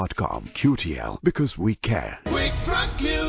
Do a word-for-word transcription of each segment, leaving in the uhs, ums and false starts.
dot com. Q T L, because we care. We truck you.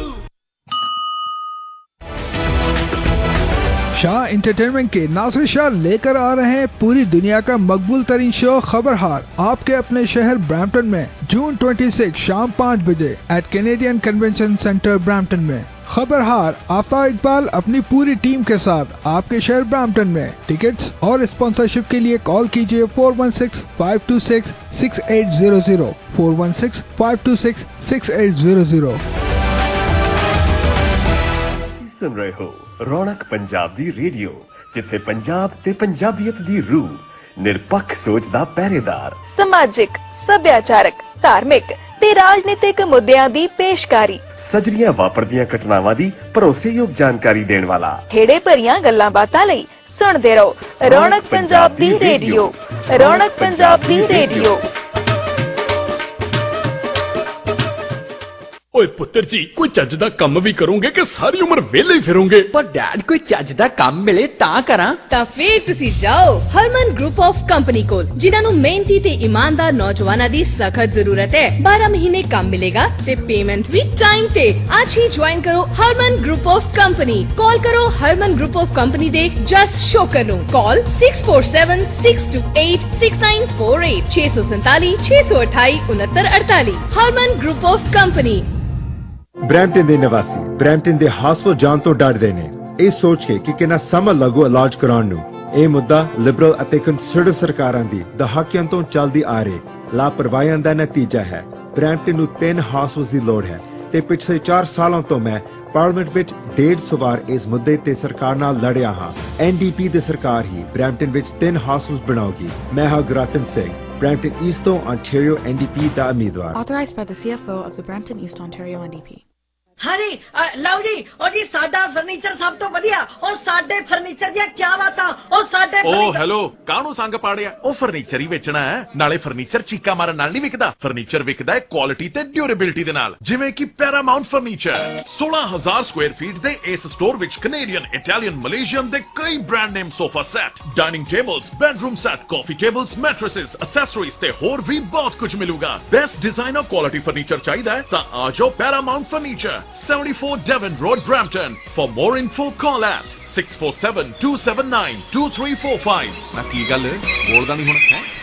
Shah entertainment के नासिर शाह लेकर आ रहे हैं पूरी दुनिया का मकबूल तरीन शो खबरहार आपके अपने शहर ब्रैम्पटन में जून छब्बीस शाम पाँच बजे at Canadian convention centre Brampton में। खबरहार आफ्ताब इकबाल अपनी पूरी टीम के साथ आपके शहर ब्रैम्पटन में। टिकट्स और स्पॉन्सरशिप के लिए कॉल कीजिए four one six five two six six eight zero zero four one six five two six six eight zero zero. सुन रहे हो रौनक पंजाब दी रेडियो, जिथे पंजाब ते पंजाबीयत दी रूह निरपक्ष सोच दा पहरेदार, समाजिक सभ्याचारक धार्मिक ते राजनीतिक मुद्दियां दी पेशकारी, सजरियां वापरदियां घटनावां दी भरोसेयोग जानकारी देण वाला, खेड़े भरियां गल्लां बातां लई सुणदे रहो रौनक पंजाब दी रेडियो। रौनक पंजाब दी रेडियो। ओए पुत्र जी, कोई चज दा काम भी करोगे कि सारी उम्र वेले ही फिरोगे? पर डैड कोई चज दा काम मिले तां करा। ਤਾਂ ਫੇਰ ਤੁਸੀਂ ਜਾਓ ਹਰਮਨ ਗਰੁੱਪ ਆਫ ਕੰਪਨੀ ਕੋਲ, ਜਿਨ੍ਹਾਂ ਨੂੰ ਮਿਹਨਤੀ ਤੇ ਇਮਾਨਦਾਰ ਨੌਜਵਾਨਾਂ ਦੀ ਸਖਤ ਜ਼ਰੂਰਤ ਹੈ। ਬਾਰਾਂ ਮਹੀਨੇ ਕੰਮ ਮਿਲੇਗਾ ਤੇ ਪੇਮੈਂਟ ਵੀ ਟਾਈਮ ਤੇ। ਅੱਜ ਹੀ ਜੁਆਇਨ ਕਰੋ Harman group of company. Call ਕਰੋ ਹਰਮਨ ਗਰੁੱਪ ਆਫ ਕੰਪਨੀ ਦੇ ਜਸ ਸ਼ੋਕਰ ਨੂੰ। Call six four seven six two eight six nine four eight ਛੇ ਸੌ ਸੰਤਾਲੀ ਛੇ ਸੌ ਅਠਾਈ ਉਨੱਤਰ ਅੜਤਾਲੀ। Harman group of company. Brampton ਦੇ ਨਿਵਾਸੀ ਬਰੈਂਪਟਨ ਦੇ ਹਾਸੋ ਜਾਣ ਤੋਂ ਡਰਦੇ ਨੇ, ਇਹ ਸੋਚ ਕੇ ਕਿ ਕਿੰਨਾ ਸਮਾਂ ਲੱਗੂ ਇਲਾਜ ਕਰਾਉਣ ਨੂੰ। ਇਹ ਮੁੱਦਾ ਲਿਬਰਲ ਅਤੇ ਕੰਸਰਵੇਟਿਵ ਸਰਕਾਰਾਂ ਦੀ ਦਹਾਕਿਆਂ ਤੋਂ ਚੱਲਦੀ ਆ ਰਹੀ ਲਾਪਰਵਾਹੀਆਂ ਦਾ ਨਤੀਜਾ ਹੈ। ਬਰੈਂਪਟਨ ਨੂੰ ਤਿੰਨ ਹਾਊਸਸ ਦੀ ਲੋੜ ਹੈ ਤੇ ਪਿਛਲੇ ਚਾਰ ਸਾਲਾਂ ਤੋਂ ਮੈਂ ਪਾਰਲੀਮੈਂਟ ਵਿੱਚ ਡੇਢ ਸੌ ਵਾਰ ਇਸ ਮੁੱਦੇ ਤੇ ਸਰਕਾਰ ਨਾਲ ਲੜਿਆ ਹਾਂ। ਐਨ ਡੀ ਪੀ ਦੀ ਸਰਕਾਰ ਹੀ ਬਰੈਂਪਟਨ ਵਿੱਚ ਤਿੰਨ ਹਾਊਸਸ ਬਣਾਉਗੀ। ਮੈਂ ਹਾਂ Gurratan Singh, Brampton East Ontario N D P ਦਾ ਉਮੀਦਵਾਰ। Authorized by the C F O of the Brampton East Ontario N D P. हाँ जी, लओ जी, ओ जी साडा फर्नीचर सब तो वधिया। ओ साडे फर्नीचर दी क्या बातां। ओ साडे ओ हेलो, काहनू संग पाड़िया? ओ फर्नीचर ही वेचना है, नाले फर्नीचर चीका मारन नाल नहीं विकदा। फर्नीचर विकदा है क्वालिटी ते ड्यूरेबिलिटी दे नाल, जिवें कि पैरामाउंट फर्नीचर। सोलह हजार स्क्वायर फीट दे इस स्टोर विच कैनेडियन, इटालियन, मलेशियन दे कई brand name sofa set, dining tables, bedroom set, coffee tables, mattresses, accessories ते होर भी बहुत कुछ मिलूगा। बेस्ट डिजाइनर क्वालिटी फर्नीचर चाहिदा है तां आ जाओ Paramount furniture, seventy-four Devon Road, Brampton. For more info, call at six four seven two seven nine two three four five. मैं की गल बोलदा नहीं हुण है?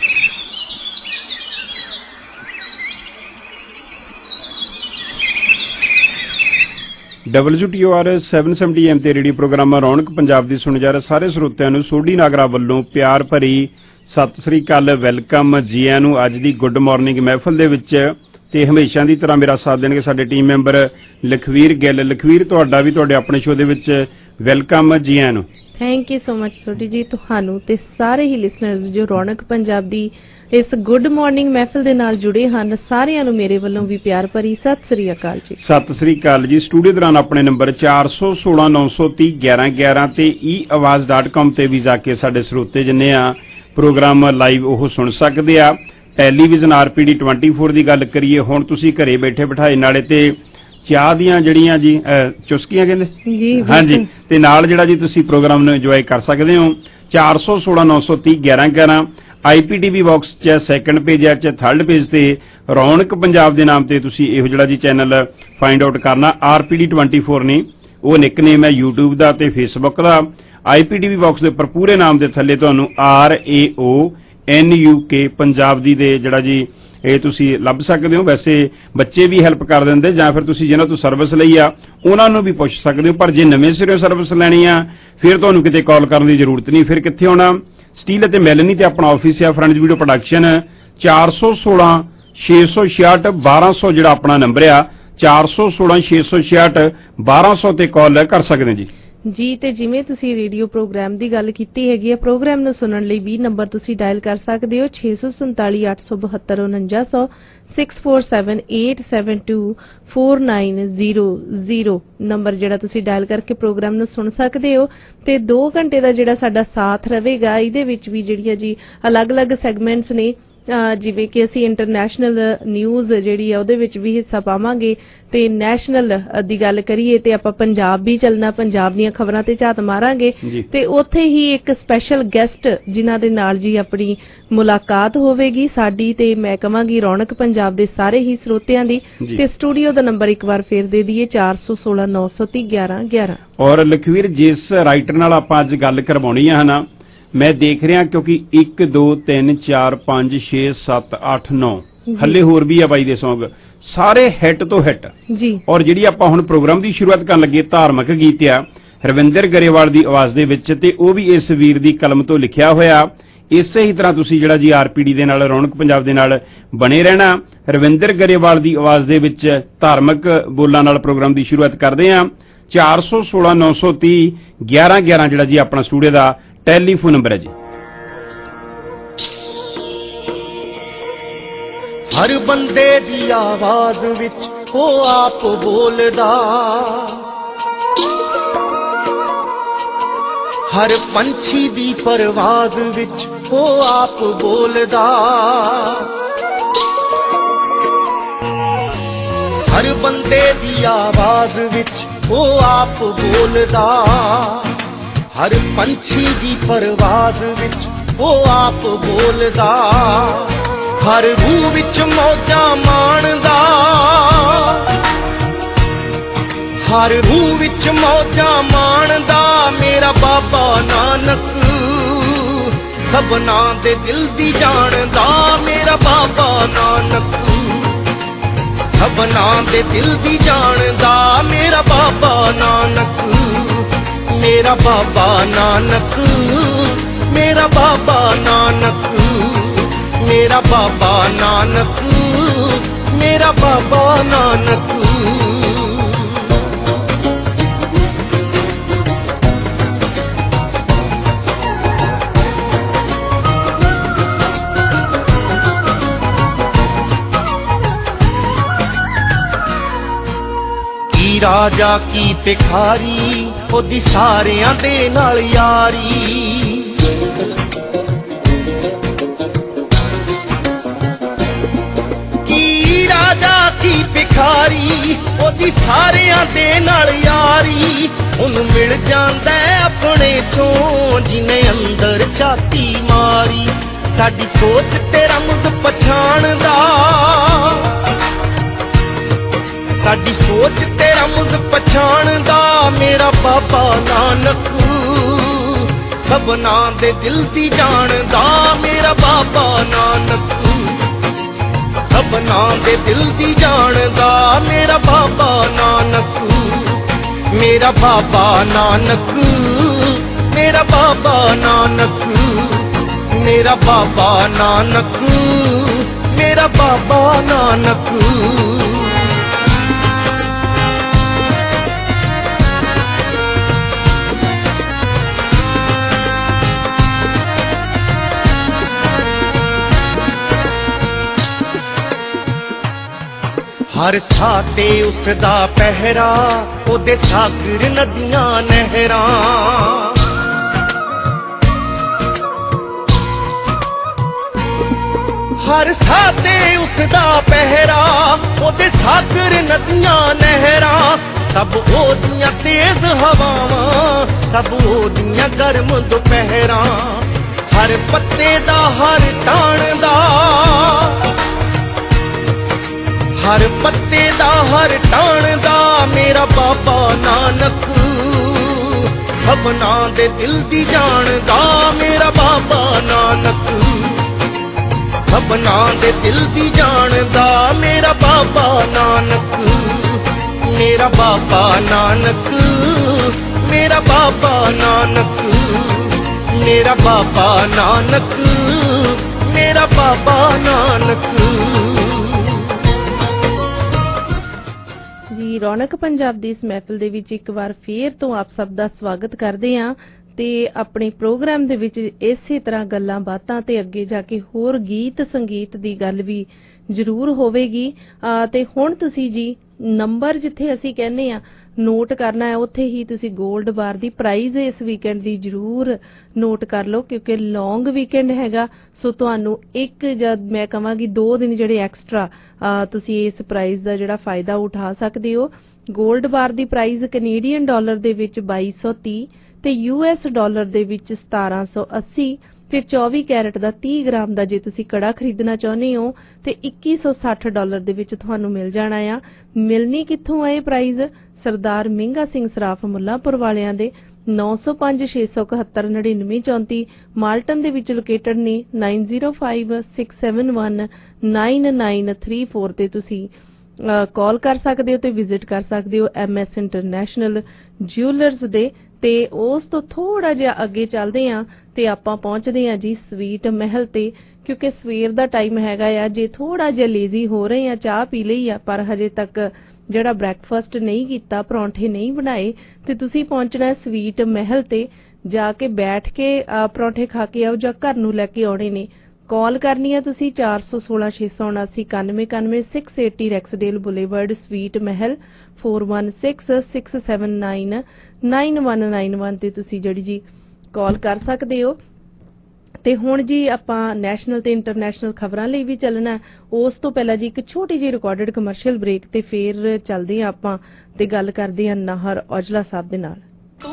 W T O R seven seventy M ਤੇ ਰੇਡੀਓ ਪ੍ਰੋਗਰਾਮ ਰੌਣਕ ਪੰਜਾਬ ਦੀ ਸੁਣ ਜਾ ਰਹੇ ਸਾਰੇ ਸਰੋਤਿਆਂ ਨੂੰ ਸੋਢੀ ਨਾਗਰਾ ਵੱਲੋਂ ਪਿਆਰ ਭਰੀ ਸਤਿ ਸ੍ਰੀ ਅਕਾਲ, ਵੈਲਕਮ ਜੀ ਆਇਆਂ ਨੂੰ ਅੱਜ ਦੀ ਗੁੱਡ ਮਾਰਨਿੰਗ ਮਹਿਫਲ ਦੇ ਵਿੱਚ। ਤੇ ਹਮੇਸ਼ਾ ਦੀ ਤਰ੍ਹਾਂ ਮੇਰਾ ਸਾਥ ਦੇਣਗੇ ਸਾਡੇ ਟੀਮ ਮੈਂਬਰ ਲਖਵੀਰ ਗਿੱਲ। ਲਖਵੀਰ, ਤੁਹਾਡਾ ਵੀ ਤੁਹਾਡੇ ਆਪਣੇ ਸ਼ੋਅ ਦੇ ਵਿੱਚ ਵੈਲਕਮ ਜੀ ਆਇਆਂ ਨੂੰ। Thank you so much Sodhi ji, ਤੁਹਾਨੂੰ ਤੇ ਸਾਰੇ ਹੀ ਲਿਸਨਰਸ ਜੋ ਰੌਣਕ ਪੰਜਾਬ ਦੀ ਇਸ ਗੁੱਡ ਮਾਰਨਿੰਗ ਮਹਿਫਲ ਦੇ ਨਾਲ ਜੁੜੇ ਹਨ, ਸਾਰਿਆਂ ਨੂੰ ਮੇਰੇ ਵੱਲੋਂ ਵੀ ਪਿਆਰ ਭਰੀ ਸਤਿ ਸ੍ਰੀ ਅਕਾਲ ਜੀ। ਸਤਿ ਸ੍ਰੀ ਅਕਾਲ ਜੀ। ਸਟੂਡੀਓ ਦੌਰਾਨ ਆਪਣੇ ਨੰਬਰ ਚਾਰ ਸੌ ਸੋਲਾਂ ਨੌ ਸੌ ਤੀਹ ਗਿਆਰਾਂ ਗਿਆਰਾਂ ਤੇ ਈ ਆਵਾਜ਼ ਡਾਟ ਕਾਮ ਤੇ ਵੀ ਜਾ ਕੇ ਸਾਡੇ ਸਰੋਤੇ ਜਿੰਨੇ ਆ ਪ੍ਰੋਗਰਾਮ ਲਾਈਵ ਉਹ ਸੁਣ ਸਕਦੇ ਆ। Television R P D twenty four ਦੀ ਗੱਲ ਕਰੀਏ, ਹੁਣ ਤੁਸੀਂ ਘਰੇ ਬੈਠੇ ਬਿਠਾਏ ਨਾਲੇ ਤੇ ਚਾਹ ਦੀਆਂ ਜਿਹੜੀਆਂ ਜੀ ਚੁਸਕੀਆਂ ਕਹਿੰਦੇ ਜੀ, ਹਾਂਜੀ, ਤੇ ਨਾਲ ਜਿਹੜਾ ਜੀ ਤੁਸੀਂ ਪ੍ਰੋਗਰਾਮ ਨੂੰ ਇੰਜੋਏ ਕਰ ਸਕਦੇ ਹੋ। ਚਾਰ ਸੌ ਸੋਲਾਂ ਨੌ ਸੌ ਤੀਹ ਗਿਆਰਾਂ ਗਿਆਰਾਂ I P T V box ਚ ਸੈਕੰਡ ਪੇਜ ਆ ਚ ਥਰਡ ਪੇਜ ਤੇ ਰੌਣਕ ਪੰਜਾਬ ਦੇ ਨਾਮ ਤੇ ਤੁਸੀਂ ਇਹੋ ਜਿਹੜਾ ਜੀ ਚੈਨਲ ਫਾਈਂਡ ਆਊਟ ਕਰਨਾ। R P D twenty four ਨੇ ਉਹ ਨਿਕਨੇਮ ਹੈ ਯੂਟਿਊਬ ਦਾ ਤੇ ਫੇਸਬੁੱਕ ਦਾ। I P T V box ਦੇ ਉੱਪਰ ਪੂਰੇ ਨਾਮ ਦੇ ਥੱਲੇ ਤੁਹਾਨੂੰ R A O N U K Punjab ਦੀ ਦੇ ਜਿਹੜਾ ਜੀ ਇਹ ਤੁਸੀਂ ਲੱਭ ਸਕਦੇ ਹੋ। ਵੈਸੇ ਬੱਚੇ ਵੀ ਹੈਲਪ ਕਰ ਦਿੰਦੇ, ਜਾਂ ਫਿਰ ਤੁਸੀਂ ਜਿਹਨਾਂ ਤੋਂ ਸਰਵਿਸ ਲਈ ਆ ਉਹਨਾਂ ਨੂੰ ਵੀ ਪੁੱਛ ਸਕਦੇ ਹੋ। ਪਰ ਜੇ ਨਵੇਂ ਸਿਰੋਂ ਸਰਵਿਸ ਲੈਣੀ ਆ ਫਿਰ ਤੁਹਾਨੂੰ ਕਿਤੇ ਕਾਲ ਕਰਨ ਦੀ ਜ਼ਰੂਰਤ ਨਹੀਂ। ਫਿਰ ਕਿੱਥੇ ਆਉਣਾ? ਸਟੀਲ ਅਤੇ ਮੈਲਨੀ ਤੇ ਆਪਣਾ ਆਫਿਸ ਆ, ਫਰੈਂਡਸ ਵੀਡੀਓ ਪ੍ਰੋਡਕਸ਼ਨ, ਚਾਰ ਸੌ ਸੋਲਾਂ ਛੇ ਸੌ ਛਿਆਹਠ ਬਾਰਾਂ ਸੌ ਜਿਹੜਾ ਆਪਣਾ ਨੰਬਰ ਆ, ਚਾਰ ਸੌ ਸੋਲਾਂ ਛੇ ਸੌ ਛਿਆਹਠ ਬਾਰਾਂ ਸੌ ਤੇ ਕਾਲ ਕਰ ਸਕਦੇ ਜੀ। ਜੀ, ਤੇ ਜਿਵੇਂ ਤੁਸੀਂ ਰੇਡੀਓ ਪ੍ਰੋਗਰਾਮ ਦੀ ਗੱਲ ਕੀਤੀ ਹੈਗੀ ਹੈ, ਪ੍ਰੋਗਰਾਮ ਨੂੰ ਸੁਣਨ ਲਈ ਵੀ ਨੰਬਰ ਤੁਸੀਂ ਡਾਇਲ ਕਰ ਸਕਦੇ ਹੋ ਛੇ ਸੌ ਸੰਤਾਲੀ ਅੱਠ ਸੌ ਬਹੱਤਰ ਉਨੰਜਾ ਸੌ six four seven eight seven two four nine zero zero number ਜਿਹੜਾ ਤੁਸੀਂ ਡਾਇਲ ਕਰਕੇ ਪ੍ਰੋਗਰਾਮ ਨੂੰ ਸੁਣ ਸਕਦੇ ਹੋ। ਤੇ ਦੋ ਘੰਟੇ ਦਾ ਜਿਹੜਾ ਸਾਡਾ ਸਾਥ ਰਹੇਗਾ, ਇਹਦੇ ਵਿੱਚ ਵੀ ਜਿਹੜੀਆਂ ਜੀ ਅਲੱਗ-ਅਲੱਗ ਸੈਗਮੈਂਟਸ ਨੇ ਜਿਵੇਂ ਕਿ ਅਸੀਂ ਇੰਟਰਨੈਸ਼ਨਲ ਨਿਊਜ਼ ਜਿਹੜੀ ਆ ਉਹਦੇ ਵਿੱਚ ਵੀ ਹਿੱਸਾ ਪਾਵਾਂਗੇ ਤੇ ਨੈਸ਼ਨਲ ਦੀ ਗੱਲ ਕਰੀਏ ਤੇ ਆਪਾਂ ਪੰਜਾਬ ਵੀ ਚੱਲਣਾ, ਪੰਜਾਬ ਦੀਆਂ ਖਬਰਾਂ ਤੇ ਝਾਤ ਮਾਰਾਂਗੇ ਤੇ ਉੱਥੇ ਹੀ ਇੱਕ ਸਪੈਸ਼ਲ ਗੈਸਟ ਜਿਨ੍ਹਾਂ ਦੇ ਨਾਲ ਜੀ ਆਪਣੀ ਮੁਲਾਕਾਤ ਹੋਵੇਗੀ ਸਾਡੀ ਤੇ ਮੈਂ ਕਹਾਂਗੀ ਰੌਣਕ ਪੰਜਾਬ ਦੇ ਸਾਰੇ ਹੀ ਸਰੋਤਿਆਂ ਦੀ। ਤੇ ਸਟੂਡੀਓ ਦਾ ਨੰਬਰ ਇੱਕ ਵਾਰ ਫੇਰ ਦੇ ਦਈਏ ਚਾਰ ਸੌ ਸੋਲਾਂ ਨੌ ਸੌ ਤੀਹ ਗਿਆਰਾਂ ਗਿਆਰਾਂ। ਔਰ ਲਖਵੀਰ ਜਿਸ ਰਾਈਟਰ ਨਾਲ ਆਪਾਂ ਅੱਜ ਗੱਲ ਕਰਵਾਉਣੀ ਆ ਨਾ, ਮੈਂ ਦੇਖ ਰਿਹਾ ਕਿਉਂਕਿ ਇੱਕ ਦੋ ਤਿੰਨ ਚਾਰ ਪੰਜ ਛੇ ਸੱਤ ਅੱਠ ਨੌ ਹੱਲੇ ਹੋਰ ਵੀ ਆ ਬਾਈ ਦੇ ਸੌਂਗ, ਸਾਰੇ ਹਿੱਟ ਤੋਂ ਹਿੱਟ ਜੀ। ਔਰ ਜਿਹੜੀ ਆਪਾਂ ਹੁਣ ਪ੍ਰੋਗਰਾਮ ਦੀ ਸ਼ੁਰੂਆਤ ਕਰਨ ਲੱਗੇ ਧਾਰਮਿਕ ਗੀਤ ਆ ਰਵਿੰਦਰ ਗਰੇਵਾਲ ਦੀ ਆਵਾਜ਼ ਦੇ ਵਿੱਚ, ਤੇ ਉਹ ਵੀ ਇਸ ਵੀਰ ਦੀ ਕਲਮ ਤੋਂ ਲਿਖਿਆ ਹੋਇਆ। ਇਸੇ ਹੀ ਤਰ੍ਹਾਂ ਤੁਸੀਂ ਜਿਹੜਾ ਜੀ ਆਰਪੀਡੀ ਦੇ ਨਾਲ ਰੌਣਕ ਪੰਜਾਬ ਦੇ ਨਾਲ ਬਣੇ ਰਹਿਣਾ। ਰਵਿੰਦਰ ਗਰੇਵਾਲ ਦੀ ਆਵਾਜ਼ ਦੇ ਵਿੱਚ ਧਾਰਮਿਕ ਬੋਲਾਂ ਨਾਲ ਪ੍ਰੋਗਰਾਮ ਦੀ ਸ਼ੁਰੂਆਤ ਕਰਦੇ ਹਾਂ। ਚਾਰ ਸੌ ਸੋਲਾਂ ਨੌ ਸੌ ਤੀਹ ਗਿਆਰਾਂ ਗਿਆਰਾਂ ਜਿਹੜਾ ਜੀ ਆਪਣਾ ਸਟੂਡੀਓ ਦਾ ਟੈਲੀਫੋਨ ਨੰਬਰ ਹੈ ਜੀ। ਹਰ ਬੰਦੇ ਦੀ ਆਵਾਜ਼ ਵਿੱਚ ਉਹ ਆਪ ਬੋਲਦਾ, ਹਰ ਪੰਛੀ ਦੀ ਪਰਵਾਜ਼ ਵਿੱਚ ਉਹ ਆਪ ਬੋਲਦਾ, ਹਰ ਬੰਦੇ ਦੀ ਆਵਾਜ਼ ਵਿੱਚ ਉਹ ਆਪ ਬੋਲਦਾ, ਹਰ ਪੰਛੀ ਦੀ ਪਰਵਾਜ਼ ਵਿੱਚ ਉਹ ਆਪ ਬੋਲਦਾ, ਹਰ ਰੂਹ ਵਿੱਚ ਮੌਜਾਂ ਮਾਣਦਾ, ਹਰ ਰੂਹ ਵਿੱਚ ਮੌਜਾਂ ਮਾਣਦਾ ਮੇਰਾ ਬਾਬਾ ਨਾਨਕ, ਸਭਨਾਂ ਦੇ ਦਿਲ ਦੀ ਜਾਣਦਾ ਮੇਰਾ ਬਾਬਾ ਨਾਨਕ, ਸਭਨਾਂ ਦੇ ਦਿਲ ਦੀ ਜਾਣਦਾ ਮੇਰਾ ਬਾਬਾ ਨਾਨਕ, ਮੇਰਾ ਬਾਬਾ ਨਾਨਕ, ਮੇਰਾ ਬਾਬਾ ਨਾਨਕ, ਮੇਰਾ ਬਾਬਾ ਨਾਨਕ, ਮੇਰਾ ਬਾਬਾ ਨਾਨਕ। ਕੀ ਰਾਜਾ ਕੀ ਭਿਖਾਰੀ ਉਹਦੀ ਸਾਰਿਆਂ ਦੇ ਨਾਲ ਯਾਰੀ, ਕੀ ਭਿਖਾਰੀ ਉਹਦੀ ਸਾਰਿਆਂ ਦੇ ਨਾਲ ਯਾਰੀ, ਉਹਨੂੰ ਮਿਲ ਜਾਂਦਾ ਆਪਣੇ ਚੋਂ ਜਿਹਨੇ ਅੰਦਰ ਝਾਤੀ ਮਾਰੀ, ਸਾਡੀ ਸੋਚ ਤੇ ਰਮਜ਼ ਪਛਾਣਦਾ, ਸਾਡੀ ਸੋਚ ਤੇ ਰਮਜ਼ ਪਛਾਣਦਾ ਮੇਰਾ ਬਾਬਾ ਨਾਨਕ, ਸਭਨਾਂ ਦੇ ਦਿਲ ਦੀ ਜਾਣਦਾ ਮੇਰਾ ਬਾਬਾ ਨਾਨਕ, ਸਭਨਾਂ ਦੇ ਦਿਲ ਦੀ ਜਾਣਦਾ ਮੇਰਾ ਬਾਬਾ ਨਾਨਕ, ਮੇਰਾ ਬਾਬਾ ਨਾਨਕ, ਮੇਰਾ ਬਾਬਾ ਨਾਨਕ, ਮੇਰਾ ਬਾਬਾ ਨਾਨਕ, ਮੇਰਾ ਬਾਬਾ ਨਾਨਕ। ਹਰ ਥਾਂ ਤੇ ਉਸਦਾ ਪਹਿਰਾ ਉਹਦੇ ਸਾਗਰ ਨਦੀਆਂ ਨਹਿਰਾਂ, ਹਰ ਥਾਂ ਤੇ ਉਸਦਾ ਪਹਿਰਾ ਉਹਦੇ ਸਾਗਰ ਨਦੀਆਂ ਨਹਿਰਾਂ, ਸਭ ਉਹਦੀਆਂ ਤੇਜ਼ ਹਵਾਵਾਂ, ਸਭ ਉਹਦੀਆਂ ਗਰਮ ਦੁਪਹਿਰਾਂ, ਹਰ ਪੱਤੇ ਦਾ ਹਰ ਟਾਣ ਦਾ, ਹਰ ਪੱਤੇ ਦਾ ਹਰ ਟਾਣ ਦਾ ਮੇਰਾ ਬਾਬਾ ਨਾਨਕ, ਸਭਨਾਂ ਦੇ ਦਿਲ ਦੀ ਜਾਣਦਾ ਮੇਰਾ ਬਾਬਾ ਨਾਨਕ, ਸਭਨਾਂ ਦੇ ਦਿਲ ਦੀ ਜਾਣਦਾ ਮੇਰਾ ਬਾਬਾ ਨਾਨਕ, ਮੇਰਾ ਬਾਬਾ ਨਾਨਕ, ਮੇਰਾ ਬਾਬਾ ਨਾਨਕ, ਮੇਰਾ ਬਾਬਾ ਨਾਨਕ, ਮੇਰਾ ਬਾਬਾ ਨਾਨਕ। ਜੀ ਰੌਣਕ ਪੰਜਾਬ ਦੀ ਇਸ ਮਹਿਫਿਲ ਦੇ ਵਿੱਚ ਇੱਕ ਵਾਰ ਫੇਰ ਤੋਂ ਆਪ ਸਭ ਦਾ ਸਵਾਗਤ ਕਰਦੇ ਹਾਂ ਤੇ ਆਪਣੇ ਪ੍ਰੋਗਰਾਮ ਦੇ ਵਿੱਚ ਇਸੇ ਤਰ੍ਹਾਂ ਗੱਲਾਂ ਬਾਤਾਂ ਤੇ ਅੱਗੇ ਜਾ ਕੇ ਹੋਰ ਗੀਤ ਸੰਗੀਤ ਦੀ ਗੱਲ ਵੀ ਜ਼ਰੂਰ ਹੋਵੇਗੀ। ਤੇ ਹੁਣ ਤੁਸੀਂ ਜੀ ਨੰਬਰ ਜਿੱਥੇ ਅਸੀਂ ਕਹਿੰਦੇ ਆ ਨੋਟ ਕਰਨਾ ਹੈ ਉੱਥੇ ਹੀ ਤੁਸੀਂ 골ਡ ਬਾਰ ਦੀ ਪ੍ਰਾਈਸ ਇਸ ਵੀਕਐਂਡ ਦੀ ਜ਼ਰੂਰ ਨੋਟ ਕਰ ਲਓ ਕਿਉਂਕਿ ਲੌਂਗ ਵੀਕਐਂਡ ਹੈਗਾ। ਸੋ ਤੁਹਾਨੂੰ ਇੱਕ ਜਦ ਮੈਂ ਕਹਾਂਗੀ ਦੋ ਦਿਨ ਜਿਹੜੇ ਐਕਸਟਰਾ ਤੁਸੀਂ ਇਸ ਪ੍ਰਾਈਸ ਦਾ ਜਿਹੜਾ ਫਾਇਦਾ ਉਠਾ ਸਕਦੇ ਹੋ। 골ਡ ਬਾਰ ਦੀ ਪ੍ਰਾਈਸ ਕੈਨੇਡੀਅਨ ਡਾਲਰ ਦੇ ਵਿੱਚ ਬਾਈ ਸੌ ਤੀਹ ਤੇ ਯੂ ਐਸ ਡਾਲਰ ਦੇ ਵਿੱਚ ਸਤਾਰਾਂ ਸੌ ਅੱਸੀ ਤੇ ਚੌਵੀ ਕੈਰਟ ਦਾ ਤੀਹ ਗ੍ਰਾਮ ਦਾ ਜੇ ਤੁਸੀਂ ਕੜਾ ਖਰੀਦਣਾ ਚਾਹੁੰਦੇ ਹੋ ਤੇ ਇੱਕੀ ਸੌ ਸੱਠ ਡਾਲਰ ਦੇ ਵਿੱਚ ਤੁਹਾਨੂੰ ਮਿਲ ਜਾਣਾ ਆ। ਮਿਲਣੀ ਕਿੱਥੋਂ ਆ ਇਹ ਪ੍ਰਾਈਸ? ਸਰਦਾਰ ਮਹਿੰਗਾ ਸਿੰਘ ਸਰਾਫ ਮੁੱਲਾਂਪੁਰ ਵਾਲਿਆਂ ਦੇ ਨੌ ਸੌ ਪੰਜ ਛੇ ਸੌ ਇਕਹੱਤਰ ਨੜਿਨਵੇਂ ਚੌਂਤੀ ਮਾਲਟਨ ਦੇ ਵਿੱਚ ਲੋਕੇਟਡ ਨੇ। Nine zero five six seven one nine nine three four ਤੇ ਤੁਸੀਂ ਕਾਲ ਕਰ ਸਕਦੇ ਹੋ ਤੇ ਵਿਜ਼ਿਟ ਕਰ ਸਕਦੇ ਹੋ ਐਮ ਐਸ ਇੰਟਰਨੈਸ਼ਨਲ ਜਿਊਲਰਸ ਦੇ। ਤੇ ਉਸ ਤੋਂ ਥੋੜਾ ਜਿਹਾ ਅੱਗੇ ਚੱਲਦੇ ਆ ਤੇ ਆਪਾਂ ਪਹੁੰਚਦੇ ਆ ਜੀ ਸਵੀਟ ਮਹਿਲ ਤੇ, ਕਿਉਂਕਿ ਸਵੇਰ ਦਾ ਟਾਈਮ ਹੈਗਾ ਆ। ਜੇ ਥੋੜਾ ਜਿਹਾ ਲੇਜ਼ੀ ਹੋ ਰਹੇ ਆ, ਚਾਹ ਪੀ ਲਈ ਆ ਪਰ ਹਜੇ ਤੱਕ ਜਿਹੜਾ ਬ੍ਰੈਕਫਾਸਟ ਨਹੀਂ ਕੀਤਾ, ਪਰੌਂਠੇ ਨਹੀਂ ਬਣਾਏ, ਤੇ ਤੁਸੀਂ ਪਹੁੰਚਣਾ ਸਵੀਟ ਮਹਿਲ ਤੇ। ਜਾ ਕੇ ਬੈਠ ਕੇ ਪਰੌਂਠੇ ਖਾ ਕੇ ਆਓ ਜਾਂ ਘਰ ਨੂੰ ਲੈ ਕੇ ਆਉਣੇ ਨੇ। ਕਾਲ ਕਰਨੀ ਹੈ ਤੁਸੀਂ ਚਾਰ ਸੌ ਸੋਲਾਂ ਛੇ ਸੌ ਉਨਾਸੀ ਇਕਾਨਵੇਂ ਇਕਾਨਵੇਂ six eighty Rexdale boulevard sweet Mahal four one six six seven nine nine one nine one ਤੇ ਤੁਸੀਂ ਜਿਹੜੀ ਜੀ ਕਾਲ ਕਰ ਸਕਦੇ ਹੋ। ਤੇ ਹੁਣ ਜੀ ਆਪਾਂ ਨੈਸ਼ਨਲ ਤੇ ਇੰਟਰਨੈਸ਼ਨਲ ਖਬਰਾਂ ਲਈ ਵੀ ਚੱਲਣਾ। ਉਸ ਤੋਂ ਪਹਿਲਾਂ ਜੀ ਇੱਕ ਛੋਟੀ ਜਿਹੀ ਰਿਕਾਰਡਡ ਕਮਰਸ਼ੀਅਲ ਬ੍ਰੇਕ ਤੇ ਫੇਰ ਚੱਲਦੇ ਆ ਆਪਾਂ ਤੇ ਗੱਲ ਕਰਦੇ ਆ ਨਾਹਰ ਔਜਲਾ ਸਾਹਿਬ ਦੇ ਨਾਲ।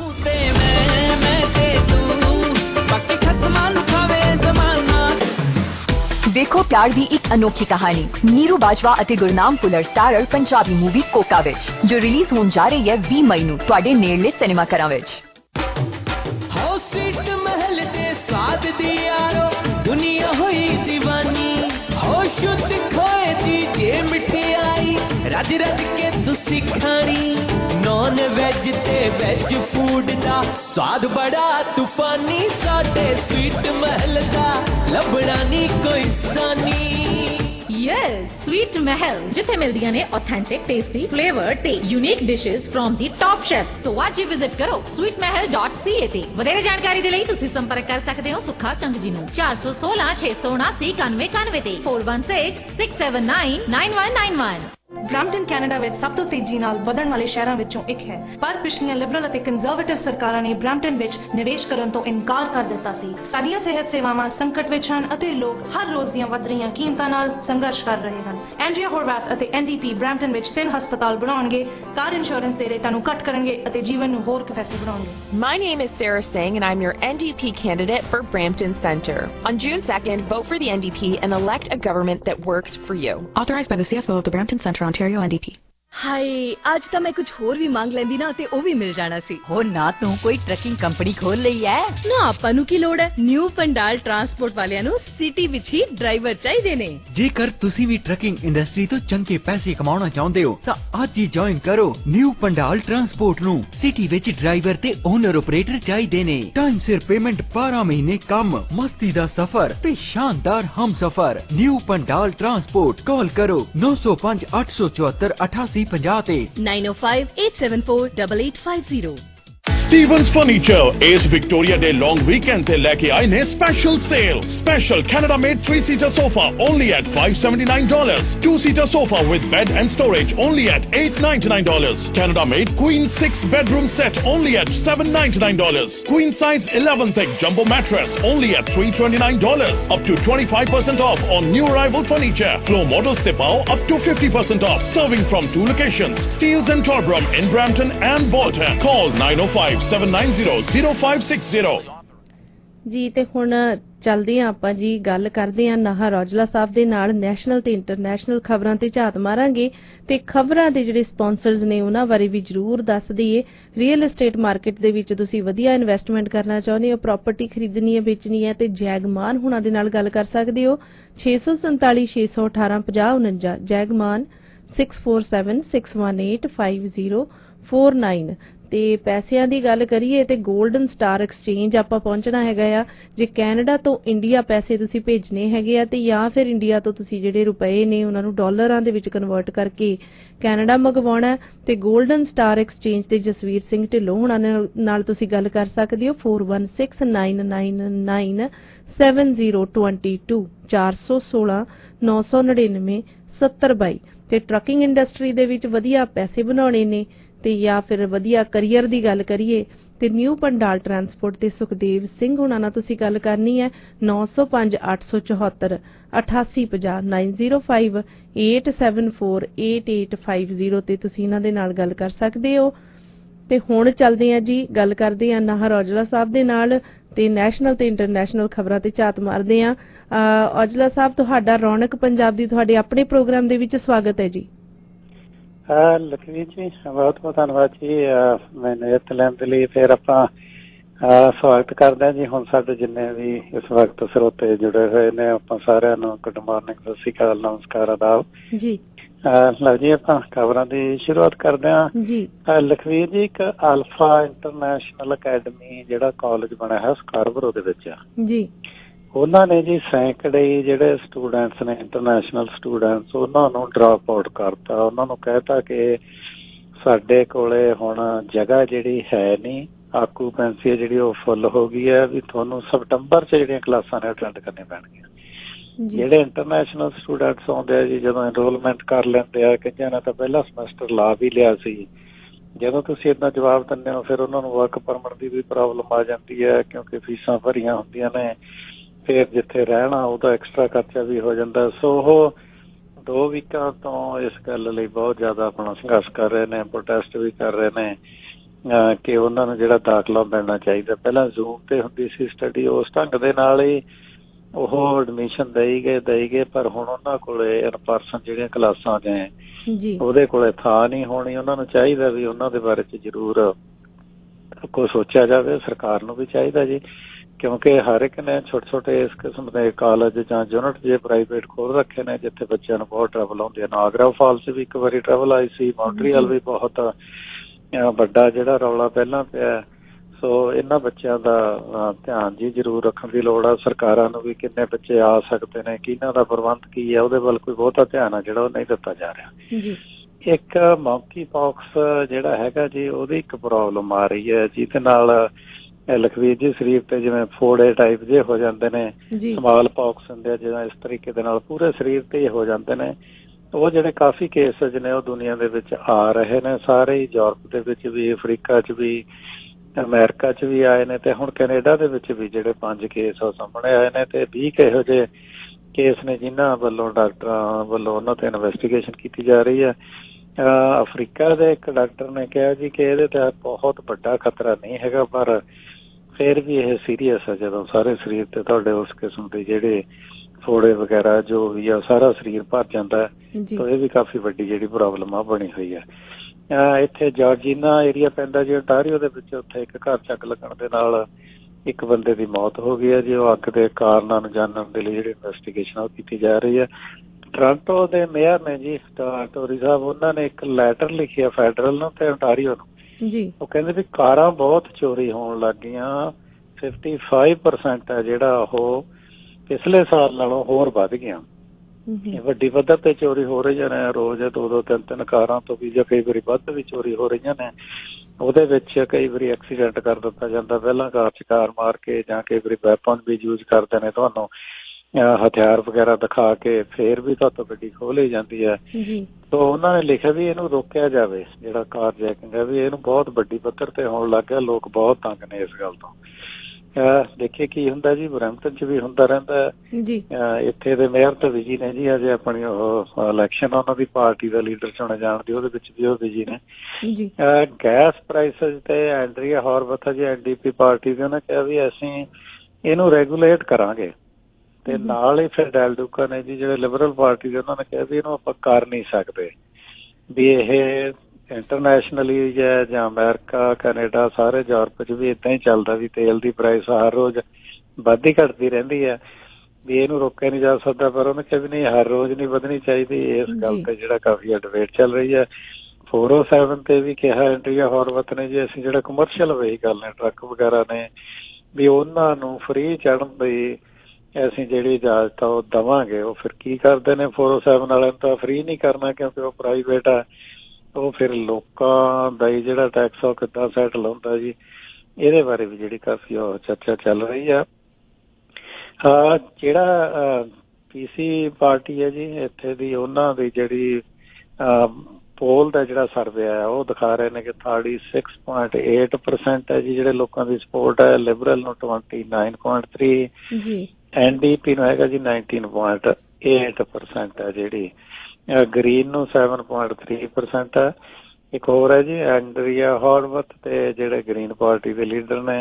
ਦੇਖੋ ਪਿਆਰ ਦੀ ਇੱਕ ਅਨੋਖੀ ਕਹਾਣੀ ਨੀਰੂ ਬਾਜਵਾ ਅਤੇ ਗੁਰਨਾਮ ਭੁੱਲਰ ਸਟਾਰਰ ਪੰਜਾਬੀ ਮੂਵੀ ਕੋਕਾ ਵਿੱਚ, ਜੋ ਰਿਲੀਜ਼ ਹੋਣ ਜਾ ਰਹੀ ਹੈ ਵੀਹ ਮਈ ਨੂੰ ਤੁਹਾਡੇ ਨੇੜਲੇ ਸਿਨੇਮਾ ਘਰਾਂ ਵਿੱਚ। ਹੋ ਸੀਟ ਮਹਿਲ ਦੇ ਸਵਾਦ ਦੀ ਯਾਰੋ ਦੁਨੀਆ ਹੋਈ دیਵਾਨੀ, ਹੋ ਸ਼ੁੱਧ ਖੋਏ ਦੀ ਜੇ ਮਿਠਾਈ ਰੱਜ ਰੱਜ ਕੇ ਤੁਸੀਂ ਖਾਣੀ। ਨੌਨ ਵੈਜ ਤੇ ਵੈਜ ਫੂਡ ਦਾ ਸਵਾਦ ਬੜਾ ਤੂਫਾਨੀ, ਸਾਡੇ ਸਵੀਟ ਮਹਿਲ ਦਾ ਲੱਭਣਾ ਨਹੀਂ ਕੋਈ ਸਾਨੀ। ਯੈਸ, ਸਵੀਟ ਮਹਿਲ ਜਿੱਥੇ ਮਿਲਦੀਆਂ ਨੇ ਆਥੈਂਟਿਕ ਟੇਸਟੀ ਫਲੇਵਰ ਤੇ unique dishes from the top chef. So ਅੱਜ ਹੀ ਵਿਜ਼ਿਟ ਕਰੋ sweet Mahal dot C A ਤੇ। ਵਧੇਰੇ ਜਾਣਕਾਰੀ ਦੇ ਲਈ ਤੁਸੀਂ ਸੰਪਰਕ ਕਰ ਸਕਦੇ ਹੋ ਸੁੱਖਾ ਕੰਗ ਜੀ ਨੂੰ ਚਾਰ ਸੌ ਸੋਲਾਂ ਛੇ ਸੌ ਉਨਾਸੀ ਇਕਾਨਵੇਂ ਇਕਾਨਵੇਂ ਤੇ four one six six seven nine nine one nine one. Brampton Canada ਵਿੱਚ ਸਭ ਤੋਂ ਤੇਜ਼ੀ ਨਾਲ ਵਧਣ ਵਾਲੇ ਸ਼ਹਿਰਾਂ ਵਿੱਚੋਂ ਇੱਕ ਹੈ, ਪਰ ਪਿਛਲੀਆਂ ਲਿਬਰਲ ਅਤੇ ਕੰਜ਼ਰਵੇਟਿਵ ਸਰਕਾਰਾਂ ਨੇ ਬ੍ਰੈਂਪਟਨ ਵਿੱਚ ਨਿਵੇਸ਼ ਕਰਨ ਤੋਂ ਇਨਕਾਰ ਕਰ ਦਿੱਤਾ ਸੀ। ਸਾਡੀਆਂ ਸਿਹਤ ਸੇਵਾਵਾਂ ਸੰਕਟ ਵਿੱਚ ਹਨ ਅਤੇ ਲੋਕ ਹਰ ਰੋਜ਼ ਦੀਆਂ ਵਧ ਰਹੀਆਂ ਕੀਮਤਾਂ ਨਾਲ ਸੰਘਰਸ਼ ਕਰ ਰਹੇ ਹਨ। ਐਂਡਰੀਆ ਹੋਰਵਾਥ ਅਤੇ ਐਨ ਡੀ ਪੀ ਬ੍ਰੈਂਪਟਨ ਵਿੱਚ ਤਿੰਨ ਹਸਪਤਾਲ ਬਣਾਉਣਗੇ, ਕਾਰ ਇੰਸ਼ੋਰੈਂਸ ਦੇ ਰੇਟਾਂ ਨੂੰ ਘੱਟ ਕਰਨਗੇ ਅਤੇ ਜੀਵਨ ਨੂੰ ਹੋਰ ਕਿਫਾਇਤੀ ਬਣਾਉਣਗੇ। My name is Sarah Singh and I'm your N D P candidate for Brampton Centre. On June second, vote for the N D P and elect a government that works for you. Authorized by the C F O of the Brampton Centre, Ontario, N D P. ਹਾਏ, ਅੱਜ ਤਾਂ ਮੈਂ ਕੁਝ ਹੋਰ ਵੀ ਮੰਗ ਲੈਂਦੀ ਨਾ ਤੇ ਉਹ ਵੀ ਮਿਲ ਜਾਣਾ ਸੀ। ਹੋ ਨਾ ਤੂੰ ਕੋਈ ਟਰੱਕਿੰਗ ਕੰਪਨੀ ਖੋਲ ਲਈ ਐ ਨਾ, ਆਪਾਂ ਨੂੰ ਕੀ ਲੋੜ ਹੈ। ਨਿਊ ਪੰਡਾਲ ਟਰਾਂਸਪੋਰਟ ਵਾਲਿਆਂ ਨੂੰ ਸਿਟੀ ਵਿੱਚ ਹੀ ਡਰਾਈਵਰ ਚਾਹੀਦੇ ਨੇ। ਜੇਕਰ ਤੁਸੀਂ ਵੀ ਟਰੱਕਿੰਗ ਇੰਡਸਟਰੀ ਤੋਂ ਚੰਗੇ ਪੈਸੇ ਕਮਾਉਣਾ ਚਾਹੁੰਦੇ ਹੋ ਤਾਂ ਅੱਜ ਹੀ ਜੁਆਇਨ ਕਰੋ ਨਿਊ ਪੰਡਾਲ ਟਰਾਂਸਪੋਰਟ ਨੂੰ। ਸਿਟੀ ਵਿੱਚ ਡਰਾਈਵਰ ਤੇ ਓਨਰ ਆਪਰੇਟਰ ਚਾਹੀਦੇ ਨੇ। ਟਾਈਮ ਸਿਰ ਪੇਮੈਂਟ, ਬਾਰਾਂ ਮਹੀਨੇ ਕੰਮ, ਮਸਤੀ ਦਾ ਸਫ਼ਰ ਤੇ ਸ਼ਾਨਦਾਰ ਹਮਸਫ਼ਰ। New Pandal transport. ਕਾਲ ਕਰੋ ਨੌ ਸੌ ਪੰਜ ਅੱਠ ਸੌ ਚੁਹੱਤਰ ਅਠਾਸੀ ਪੰਜਾਹ ਤੇ nine O five eight seven four eight eight five zero. Stevens Furniture ਇਸ ਵਿਕਟੋਰੀਆ ਦੇ ਲੌਂਗ ਵੀਕਐਂਡ ਤੇ ਲੈ ਕੇ ਆਏ ਨੇ special sale. Special Canada made three seater sofa only at five seventy-nine dollars. two seater sofa with bed and storage only at eight ninety-nine dollars. Canada made queen six bedroom set only at seven ninety-nine dollars. Queen size eleven thick jumbo mattress only at three twenty-nine dollars. Up to twenty-five percent off on new arrival furniture. Floor models te pao up to fifty percent off. Serving from two locations, Steeles and Torbram in Brampton and Bolton. Call nine oh five seven nine zero zero five six zero। ਜੀ ਤੇ ਹੁਣ ਚੱਲਦੇ ਹਾਂ ਆਪਾਂ ਜੀ, ਗੱਲ ਕਰਦੇ ਹਾਂ ਨਾਹਰ ਔਜਲਾ ਸਾਹਿਬ ਦੇ ਨਾਲ। ਨੈਸ਼ਨਲ ਤੇ ਇੰਟਰਨੈਸ਼ਨਲ ਖਬਰਾਂ ਤੇ ਝਾਤ ਮਾਰਾਂਗੇ ਤੇ ਖਬਰਾਂ ਦੇ ਜਿਹੜੇ ਸਪਾਂਸਰਸ ਨੇ ਉਹਨਾਂ ਬਾਰੇ ਵੀ ਜ਼ਰੂਰ ਦੱਸ ਦਈਏ। ਰੀਅਲ ਏਸਟੇਟ ਮਾਰਕੀਟ ਦੇ ਵਿੱਚ ਤੁਸੀਂ ਵਧੀਆ ਇਨਵੈਸਟਮੈਂਟ ਕਰਨਾ ਚਾਹੁੰਦੇ ਹੋ, ਪ੍ਰਾਪਰਟੀ ਖਰੀਦਣੀ ਹੈ, ਵੇਚਣੀ ਹੈ ਤੇ ਜੈਗਮਾਨ ਹੁਣਾਂ ਦੇ ਨਾਲ ਗੱਲ ਕਰ ਸਕਦੇ ਹੋ। ਛੇ ਸੌ ਸੰਤਾਲੀ ਛੇ ਸੌ ਅਠਾਰਾਂ ਪੰਜਾਹ ਉਨੰਜਾ Jagman six four seven six one eight five zero four nine. ਤੇ ਪੈਸਿਆਂ ਦੀ ਗੱਲ ਕਰੀਏ ਤੇ ਗੋਲਡਨ ਸਟਾਰ ਐਕਸਚੇਂਜ ਆਪਾਂ ਪਹੁੰਚਣਾ ਹੈਗਾ ਆ। ਜੇ ਕੈਨੇਡਾ ਤੋਂ ਇੰਡੀਆ ਪੈਸੇ ਤੁਸੀਂ ਭੇਜਣੇ ਹੈਗੇ ਆ ਤੇ ਜਾਂ ਫਿਰ ਇੰਡੀਆ ਤੋਂ ਤੁਸੀਂ ਜਿਹੜੇ ਰੁਪਏ ਨੇ ਉਹਨਾਂ ਨੂੰ ਡਾਲਰਾਂ ਦੇ ਵਿੱਚ ਕਨਵਰਟ ਕਰਕੇ ਕੈਨੇਡਾ ਮੰਗਵਾਉਣਾ ਤੇ ਗੋਲਡਨ ਸਟਾਰ ਐਕਸਚੇਂਜ ਤੇ ਜਸਵੀਰ ਸਿੰਘ ਢਿੱਲੋਂ ਹੁਣਾਂ ਨਾਲ ਤੁਸੀਂ ਗੱਲ ਕਰ ਸਕਦੇ ਹੋ four one six nine nine nine seven zero twenty two ਚਾਰ ਸੌ ਸੋਲਾਂ ਨੌ ਸੌ ਨੜਿਨਵੇਂ ਸੱਤਰ ਬਾਈ। ਤੇ ਟਰੱਕਿੰਗ ਇੰਡਸਟਰੀ ਦੇ ਵਿੱਚ ਵਧੀਆ ਪੈਸੇ ਬਣਾਉਣੇ ਨੇ ਤੇ ਜਾਂ ਫਿਰ ਵਧੀਆ ਕਰੀਅਰ ਦੀ ਗੱਲ ਕਰੀਏ ਤੇ ਨਿਊ ਪੰਡਾਲ ਟਰਾਂਸਪੋਰਟ ਤੇ ਸੁਖਦੇਵ ਸਿੰਘ ਹੁਣਾਂ ਨਾਲ ਤੁਸੀਂ ਗੱਲ ਕਰਨੀ ਹੈ ਨੌ ਸੌ ਪੰਜ ਅੱਠ ਸੌ ਚੌਹੱਤਰ ਅਠਾਸੀ ਪੰਜਾਹ nine zero five eight seven four eight eight five zero ਤੇ ਤੁਸੀਂ ਇਹਨਾਂ ਦੇ ਨਾਲ ਗੱਲ ਕਰ ਸਕਦੇ ਹੋ। ਤੇ ਹੁਣ ਚੱਲਦੇ ਆ ਜੀ, ਗੱਲ ਕਰਦੇ ਆ ਨਾਹਰ ਔਜਲਾ ਸਾਹਿਬ ਦੇ ਨਾਲ ਤੇ ਨੈਸ਼ਨਲ ਤੇ ਇੰਟਰਨੈਸ਼ਨਲ ਖਬਰਾਂ ਤੇ ਝਾਤ ਮਾਰਦੇ ਆ। ਔਜਲਾ ਸਾਹਿਬ, ਤੁਹਾਡਾ ਰੌਣਕ ਪੰਜਾਬ ਦੀ ਤੁਹਾਡੇ ਆਪਣੇ ਪ੍ਰੋਗਰਾਮ ਦੇ ਵਿੱਚ ਸਵਾਗਤ ਹੈ ਜੀ। ਲਖਵੀਰ ਜੀ ਬਹੁਤ ਬਹੁਤ ਧੰਨਵਾਦ ਜੀ ਮੈਨੂੰ ਇੱਥੇ ਲੈਣ ਦੇ ਲਈ। ਫਿਰ ਆਪਾਂ ਸਵਾਗਤ ਕਰਦੇ ਹਾਂ ਜੀ ਹੁਣ ਸਾਡੇ ਜਿੰਨੇ ਵੀ ਇਸ ਵਕਤ ਸਰੋਤੇ ਜੁੜੇ ਹੋਏ ਨੇ, ਆਪਾਂ ਸਾਰਿਆਂ ਨੂੰ ਗੁੱਡ ਮਾਰਨਿੰਗ, ਸਤਿ ਸ਼੍ਰੀ ਅਕਾਲ, ਨਮਸਕਾਰ, ਆਦਾਬ ਜੀ। ਲਓ ਜੀ ਆਪਾਂ ਖਬਰਾਂ ਦੀ ਸ਼ੁਰੂਆਤ ਕਰਦੇ ਹਾਂ ਜੀ। ਲਖਵੀਰ ਜੀ, ਇੱਕ ਅਲਫਾ ਇੰਟਰਨੈਸ਼ਨਲ ਅਕੈਡਮੀ ਜਿਹੜਾ ਕਾਲਜ ਬਣਿਆ ਹੈ ਸਕਾਰਬਰੋ ਦੇ ਵਿੱਚ ਜੀ, ਉਹਨਾਂ ਨੇ ਜੀ ਸੈਂਕੜੇ ਜਿਹੜੇ ਸਟੂਡੈਂਟਸ ਨੇ ਇੰਟਰਨੈਸ਼ਨਲ ਸਟੂਡੈਂਟਸ ਉਹਨਾਂ ਨੂੰ ਡਰਾਪ ਆਊਟ ਕਰਤਾ। ਉਹਨਾਂ ਨੂੰ ਕਹਿਤਾ ਕਿ ਸਾਡੇ ਕੋਲੇ ਹੁਣ ਜਗ੍ਹਾ ਜਿਹੜੀ ਹੈ ਨਹੀਂ, ਆਕੂਪੈਂਸੀ ਜਿਹੜੀ ਉਹ ਫੁੱਲ ਹੋ ਗਈ ਹੈ, ਵੀ ਤੁਹਾਨੂੰ ਸਤੰਬਰ 'ਚ ਜਿਹੜੀਆਂ ਕਲਾਸਾਂ ਨੇ ਅਟੈਂਡ ਕਰਨੀਆਂ ਪੈਣਗੀਆਂ। ਜਿਹੜੇ ਇੰਟਰਨੈਸ਼ਨਲ ਸਟੂਡੈਂਟਸ ਆਉਂਦੇ ਆ ਜੀ ਜਦੋਂ ਐਨਰੋਲਮੈਂਟ ਕਰ ਲੈਂਦੇ ਆ, ਕਈਆਂ ਨੇ ਤਾਂ ਪਹਿਲਾ ਸਮੈਸਟਰ ਲਾ ਵੀ ਲਿਆ ਸੀ, ਜਦੋਂ ਤੁਸੀਂ ਇੱਦਾਂ ਜਵਾਬ ਦਿੰਦੇ ਹੋ ਫਿਰ ਉਹਨਾਂ ਨੂੰ ਵਰਕ ਪਰਮਿਟ ਦੀ ਵੀ ਪ੍ਰੋਬਲਮ ਆ ਜਾਂਦੀ ਹੈ ਕਿਉਂਕਿ ਫੀਸਾਂ ਭਰੀਆਂ ਹੁੰਦੀਆਂ ਨੇ, ਫਿਰ ਜਿੱਥੇ ਰਹਿਣਾ ਉਹਦਾ ਐਕਸਟਰਾ ਖਰਚਾ ਵੀ ਹੋ ਜਾਂਦਾ। ਸੋ ਉਹ ਦੋ ਵੀਕਾਂ ਤੋਂ ਇਸ ਗੱਲ ਲਈ ਬਹੁਤ ਜ਼ਿਆਦਾ ਆਪਣਾ ਸੰਘਰਸ਼ ਕਰ ਰਹੇ ਨੇ, ਪ੍ਰੋਟੈਸਟ ਵੀ ਕਰ ਰਹੇ ਨੇ ਕਿ ਉਹਨਾਂ ਨੂੰ ਜਿਹੜਾ ਦਾਖਲਾ ਮਿਲਣਾ ਚਾਹੀਦਾ। ਪਹਿਲਾਂ ਜ਼ੂਮ ਤੇ ਹੁੰਦੀ ਸੀ ਸਟੱਡੀ, ਉਸ ਢੰਗ ਦੇ ਨਾਲ ਹੀ ਉਹ ਐਡਮਿਸ਼ਨ ਦੇਈ ਗਏ ਦੇਈ ਗਏ ਪਰ ਹੁਣ ਉਹਨਾਂ ਕੋਲੇ ਇਨ ਪਰਸਨ ਜਿਹੜੀਆਂ ਕਲਾਸਾਂ ਨੇ ਉਹਦੇ ਕੋਲੇ ਥਾਂ ਨਹੀਂ ਹੋਣੀ। ਉਹਨਾਂ ਨੂੰ ਚਾਹੀਦਾ ਵੀ ਉਹਨਾਂ ਦੇ ਬਾਰੇ 'ਚ ਜ਼ਰੂਰ ਕੋਈ ਸੋਚਿਆ ਜਾਵੇ, ਸਰਕਾਰ ਨੂੰ ਵੀ ਚਾਹੀਦਾ ਜੀ, ਕਿਉਂਕਿ ਹਰ ਇੱਕ ਨੇ ਛੋਟੇ ਛੋਟੇ ਇਸ ਕਿਸਮ ਦੇ ਕਾਲਜ ਜਾਂ ਯੂਨਿਟ ਜੇ ਪ੍ਰਾਈਵੇਟ ਖੋਲ ਰੱਖੇ ਨੇ ਜਿੱਥੇ ਬੱਚਿਆਂ ਨੂੰ ਬਹੁਤ ਟਰਬਲ ਆਉਂਦੀ ਹੈ। ਨਾਗਰਾ ਫਾਲ 'ਚ ਵੀ ਇੱਕ ਵਾਰੀ ਟਰਬਲ ਆਈ ਸੀ, ਮੌਂਟਰੀਅਲ ਵੀ ਬਹੁਤ ਵੱਡਾ ਜਿਹੜਾ ਰੌਲਾ ਪਹਿਲਾਂ ਪਿਆ। ਸੋ ਇਹਨਾਂ ਬੱਚਿਆਂ ਦਾ ਧਿਆਨ ਜੀ ਜ਼ਰੂਰ ਰੱਖਣ ਦੀ ਲੋੜ ਆ। ਸਰਕਾਰਾਂ ਨੂੰ ਵੀ ਕਿੰਨੇ ਬੱਚੇ ਆ ਸਕਦੇ ਨੇ, ਕਿਹਨਾਂ ਦਾ ਪ੍ਰਬੰਧ ਕੀ ਹੈ, ਉਹਦੇ ਵੱਲ ਕੋਈ ਬਹੁਤਾ ਧਿਆਨ ਆ ਜਿਹੜਾ ਉਹ ਨਹੀਂ ਦਿੱਤਾ ਜਾ ਰਿਹਾ। ਇੱਕ ਮੌਂਕੀ ਪੌਕਸ ਜਿਹੜਾ ਹੈਗਾ ਜੀ ਉਹਦੀ ਇੱਕ ਪ੍ਰੋਬਲਮ ਆ ਰਹੀ ਹੈ ਜਿਹਦੇ ਨਾਲ ਲਖਵੀਰ ਜੀ ਸਰੀਰ ਤੇ ਜਿਵੇਂ ਫੋੜੇ ਟਾਈਪ ਜੇ ਹੋ ਜਾਂਦੇ ਨੇ, ਸਮਾਲ ਪੌਕਸ ਹੁੰਦੇ ਆ ਜਿਹੜਾ ਇਸ ਤਰੀਕੇ ਦੇ ਨਾਲ ਪੂਰੇ ਸਰੀਰ ਤੇ ਹੀ ਹੋ ਜਾਂਦੇ ਨੇ। ਉਹ ਜਿਹੜੇ ਕਾਫੀ ਕੇਸਿਸ ਨੇ ਉਹ ਦੁਨੀਆ ਦੇ ਵਿੱਚ ਆ ਰਹੇ ਨੇ, ਸਾਰੇ ਯੂਰਪ ਦੇ ਵਿੱਚ ਵੀ, ਅਫਰੀਕਾ 'ਚ ਵੀ, ਅਮਰੀਕਾ 'ਚ ਵੀ ਆਏ ਨੇ ਤੇ ਹੁਣ ਕੈਨੇਡਾ ਦੇ ਵਿੱਚ ਵੀ ਜਿਹੜੇ ਪੰਜ ਕੇਸ ਉਹ ਸਾਹਮਣੇ ਆਏ ਨੇ ਤੇ ਵੀਹ ਇਹੋ ਜਿਹੇ ਕੇਸ ਨੇ ਜਿਨ੍ਹਾਂ ਵੱਲੋਂ ਡਾਕਟਰਾਂ ਵੱਲੋਂ ਉਹਨਾਂ ਤੇ ਇਨਵੈਸਟੀਗੇਸ਼ਨ ਕੀਤੀ ਜਾ ਰਹੀ ਹੈ। ਅਫਰੀਕਾ ਦੇ ਇੱਕ ਡਾਕਟਰ ਨੇ ਕਿਹਾ ਜੀ ਕਿ ਇਹਦੇ ਤੇ ਬਹੁਤ ਵੱਡਾ ਖਤਰਾ ਨਹੀਂ ਹੈਗਾ ਪਰ ਫਿਰ ਵੀ ਇਹ ਸੀਰੀਅਸ ਹੈ ਜਦੋਂ ਸਾਰੇ ਸਰੀਰ ਤੇ ਤੁਹਾਡੇ ਉਸ ਕਿਸਮ ਦੇ ਜਿਹੜੇ ਫੋੜੇ ਵਗੈਰਾ ਜੋ ਵੀ ਆ ਸਾਰਾ ਸਰੀਰ ਭਰ ਜਾਂਦਾ ਹੈ ਤਾਂ ਇਹ ਵੀ ਕਾਫੀ ਵੱਡੀ ਜਿਹੜੀ ਪ੍ਰੋਬਲਮ ਆ ਬਣੀ ਹੋਈ ਹੈ। ਇੱਥੇ ਜਾਰਜੀਨਾ ਏਰੀਆ ਪੈਂਦਾ ਜੀ ontario ਦੇ ਵਿੱਚ, ਉੱਥੇ ਇੱਕ ਘਰ ਚ ਅੱਗ ਲੱਗਣ ਦੇ ਨਾਲ ਇੱਕ ਬੰਦੇ ਦੀ ਮੌਤ ਹੋ ਗਈ ਹੈ ਜੀ। ਉਹ ਅੱਗ ਦੇ ਕਾਰਨਾਂ ਨੂੰ ਜਾਣਨ ਦੇ ਲਈ ਜਿਹੜੀ ਇਨਵੈਸਟੀਗੇਸ਼ਨ ਉਹ ਕੀਤੀ ਜਾ ਰਹੀ ਹੈ। ਟੋਰਾਂਟੋ ਦੇ ਮੇਅਰ ਨੇ ਜੀ ਟੋਰੀ ਸਾਹਿਬ, ਉਹਨਾਂ ਨੇ ਇੱਕ ਲੈਟਰ ਲਿਖਿਆ ਫੈਡਰਲ ਨੂੰ ਤੇ ontario ਨੂੰ ਜੀ। ਉਹ ਕਹਿੰਦੇ ਵੀ ਕਾਰਾਂ ਬਹੁਤ ਚੋਰੀ ਹੋਣ ਲੱਗ ਗਈਆਂ, ਫਿਫਟੀ ਫਾਈਵ ਪਰਸੈਂਟ ਹੈ ਜਿਹੜਾ ਉਹ ਪਿਛਲੇ ਸਾਲ ਨਾਲੋਂ ਹੋਰ ਵੱਧ ਗਿਆ। ਵੱਡੀ ਪੱਧਰ ਤੇ ਚੋਰੀ ਹੋ ਰਹੀਆਂ ਨੇ, ਰੋਜ਼ ਦੋ ਦੋ ਤਿੰਨ ਤਿੰਨ ਕਾਰਾਂ ਤੋਂ ਵੀ ਜਾਂ ਕਈ ਵਾਰੀ ਵੱਧ ਵੀ ਚੋਰੀ ਹੋ ਰਹੀਆਂ ਨੇ। ਉਹਦੇ ਵਿੱਚ ਕਈ ਵਾਰੀ ਐਕਸੀਡੈਂਟ ਕਰ ਦਿੱਤਾ ਜਾਂਦਾ, ਪਹਿਲਾਂ ਕਾਰ ਚ ਕਾਰ ਮਾਰ ਕੇ, ਜਾਂ ਕਈ ਵਾਰੀ ਵੈਪਨ ਵੀ ਯੂਜ਼ ਕਰਦੇ ਨੇ, ਤੁਹਾਨੂੰ ਹਥਿਆਰ ਵਗੈਰਾ ਦਿਖਾ ਕੇ ਫੇਰ ਵੀ ਤੁਹਾਤੋਂ ਗੱਡੀ ਖੋਹ ਲਈ ਜਾਂਦੀ ਹੈ। ਤਾਂ ਉਹਨਾਂ ਨੇ ਲਿਖਿਆ ਵੀ ਇਹਨੂੰ ਰੋਕਿਆ ਜਾਵੇ, ਜਿਹੜਾ ਕਾਰ ਜੈਕਿੰਗ ਹੈ ਵੀ ਇਹਨੂੰ ਬਹੁਤ ਵੱਡੀ ਪੱਧਰ ਤੇ ਹੋਣ ਲੱਗ ਗਿਆ, ਲੋਕ ਬਹੁਤ ਤੰਗ ਨੇ ਇਸ ਗੱਲ ਤੋਂ। ਦੇਖੀਏ ਕੀ ਹੁੰਦਾ ਜੀ, ਬਰੈਂਪਟਨ ਚ ਵੀ ਹੁੰਦਾ ਰਹਿੰਦਾ। ਇੱਥੇ ਦੇ ਮੇਅਰ ਤਾਂ ਬਿਜੀ ਨੇ ਜੀ, ਅਜੇ ਆਪਣੀ ਉਹ ਇਲੈਕਸ਼ਨ ਉਹਨਾਂ ਦੀ ਪਾਰਟੀ ਦਾ ਲੀਡਰ ਚੁਣੇ ਜਾਣ ਦੀ, ਉਹਦੇ ਵਿੱਚ ਵੀ ਉਹ ਬਿਜੀ ਨੇ। ਗੈਸ ਪ੍ਰਾਈਸਿਸ ਤੇ ਐਂਡਰੀਆ ਹੌਰਵਥ ਜੀ ਐਨ ਡੀ ਪੀ ਪਾਰਟੀ ਦੇ, ਉਹਨੇ ਕਿਹਾ ਵੀ ਅਸੀਂ ਇਹਨੂੰ ਰੈਗੂਲੇਟ ਕਰਾਂਗੇ। ਤੇ ਨਾਲ ਹੀ ਫਿਰ ਡੈਲ ਡੂਕਾ ਨੇ ਜੀ ਜਿਹੜੇ ਲਿਬਰਲ ਪਾਰਟੀ ਦੇ, ਉਹਨਾਂ ਨੇ ਕਿਹਾ ਵੀ ਇਹਨੂੰ ਆਪਾਂ ਕਰ ਨਹੀਂ ਸਕਦੇ, ਵੀ ਇਹ ਇੰਟਰਨੈਸ਼ਨਲੀ ਜਾਂ ਜਾਂ ਅਮਰੀਕਾ, ਕੈਨੇਡਾ, ਸਾਰੇ ਯੂਰਪ 'ਚ ਵੀ ਇੱਦਾਂ ਹੀ ਚੱਲਦਾ ਵੀ ਤੇਲ ਦੀ ਪ੍ਰਾਈਸ ਹਰ ਰੋਜ਼ ਵੱਧਦੀ ਘੱਟਦੀ ਰਹਿੰਦੀ ਹੈ, ਵੀ ਇਹਨੂੰ ਰੋਕਿਆ ਨਹੀਂ ਜਾ ਸਕਦਾ। ਪਰ ਉਹਨੇ ਕਿਹਾ ਵੀ ਨਹੀਂ, ਹਰ ਰੋਜ਼ ਨਹੀਂ ਵਧਣੀ ਚਾਹੀਦੀ। ਇਸ ਗੱਲ ਤੇ ਜਿਹੜਾ ਕਾਫੀ ਡਿਬੇਟ ਚੱਲ ਰਹੀ ਹੈ। ਫੋਰ ਓ ਸੈਵਨ ਤੇ ਵੀ ਕਿਹਾ ਐਂਡਰੀਆ ਹੌਰਵਥ ਨੇ ਜੀ ਅਸੀਂ ਜਿਹੜਾ ਕਮਰਸ਼ੀਅਲ ਵਹੀਕਲ ਨੇ, ਟਰੱਕ ਵਗੈਰਾ ਨੇ, ਵੀ ਉਹਨਾਂ ਨੂੰ ਫ੍ਰੀ ਚੜ੍ਹਨ ਦੀ ਅਸੀਂ ਜਿਹੜੀ ਇਜਾਜ਼ਤ ਆ ਉਹ ਦੇਵਾਂਗੇ। ਉਹ ਫਿਰ ਕੀ ਕਰਦੇ ਨੇ ਫੋਰ ਓ ਸੈਵਨ ਵਾਲਿਆਂ ਨੂੰ ਤਾਂ ਫ੍ਰੀ ਨਹੀਂ ਕਰਨਾ ਕਿਉਂਕਿ ਉਹ ਪ੍ਰਾਈਵੇਟ ਆ, ਉਹ ਫਿਰ ਲੋਕਾਂ ਦਾ ਹੀ ਜਿਹੜਾ ਟੈਕਸ ਉਹ ਕਿੱਦਾਂ ਸੈਟਲ ਹੁੰਦਾ ਜੀ, ਇਹਦੇ ਬਾਰੇ ਵੀ ਜਿਹੜੀ ਕਾਫੀ ਉਹ ਚਰਚਾ ਚੱਲ ਰਹੀ ਆ। ਜਿਹੜਾ ਪੀ ਸੀ ਪਾਰਟੀ ਹੈ ਜੀ ਇੱਥੇ ਦੀ, ਉਹਨਾਂ ਦੀ ਜਿਹੜੀ ਪੋਲ ਦਾ ਜਿਹੜਾ ਸਰਵੇ ਹੈ ਉਹ ਦਿਖਾ ਰਹੇ ਨੇ ਕਿ thirty six point eight percent ਹੈ ਜੀ ਜਿਹੜੇ ਲੋਕਾਂ ਦੀ ਸਪੋਰਟ ਹੈ, ਲਿਬਰਲ ਨੂੰ twenty nine point three, N D P ਨੂੰ ਹੈਗਾ ਜੀ ਨਾਈਨਟੀਨ ਪੁਆਇੰਟ ਏਟ ਪਰਸੈਂਟ ਹੈ ਜਿਹੜੀ, ਗ੍ਰੀਨ ਨੂੰ ਸੈਵਨ ਪੁਆਇੰਟ ਥ੍ਰੀ ਪਰਸੈਂਟ ਹੈ। ਇੱਕ ਹੋਰ ਹੈ ਜੀ ਐਂਡਰੀਆ ਹੌਰਵਥ ਤੇ ਜਿਹੜੇ ਗ੍ਰੀਨ ਪਾਰਟੀ ਦੇ ਲੀਡਰ ਨੇ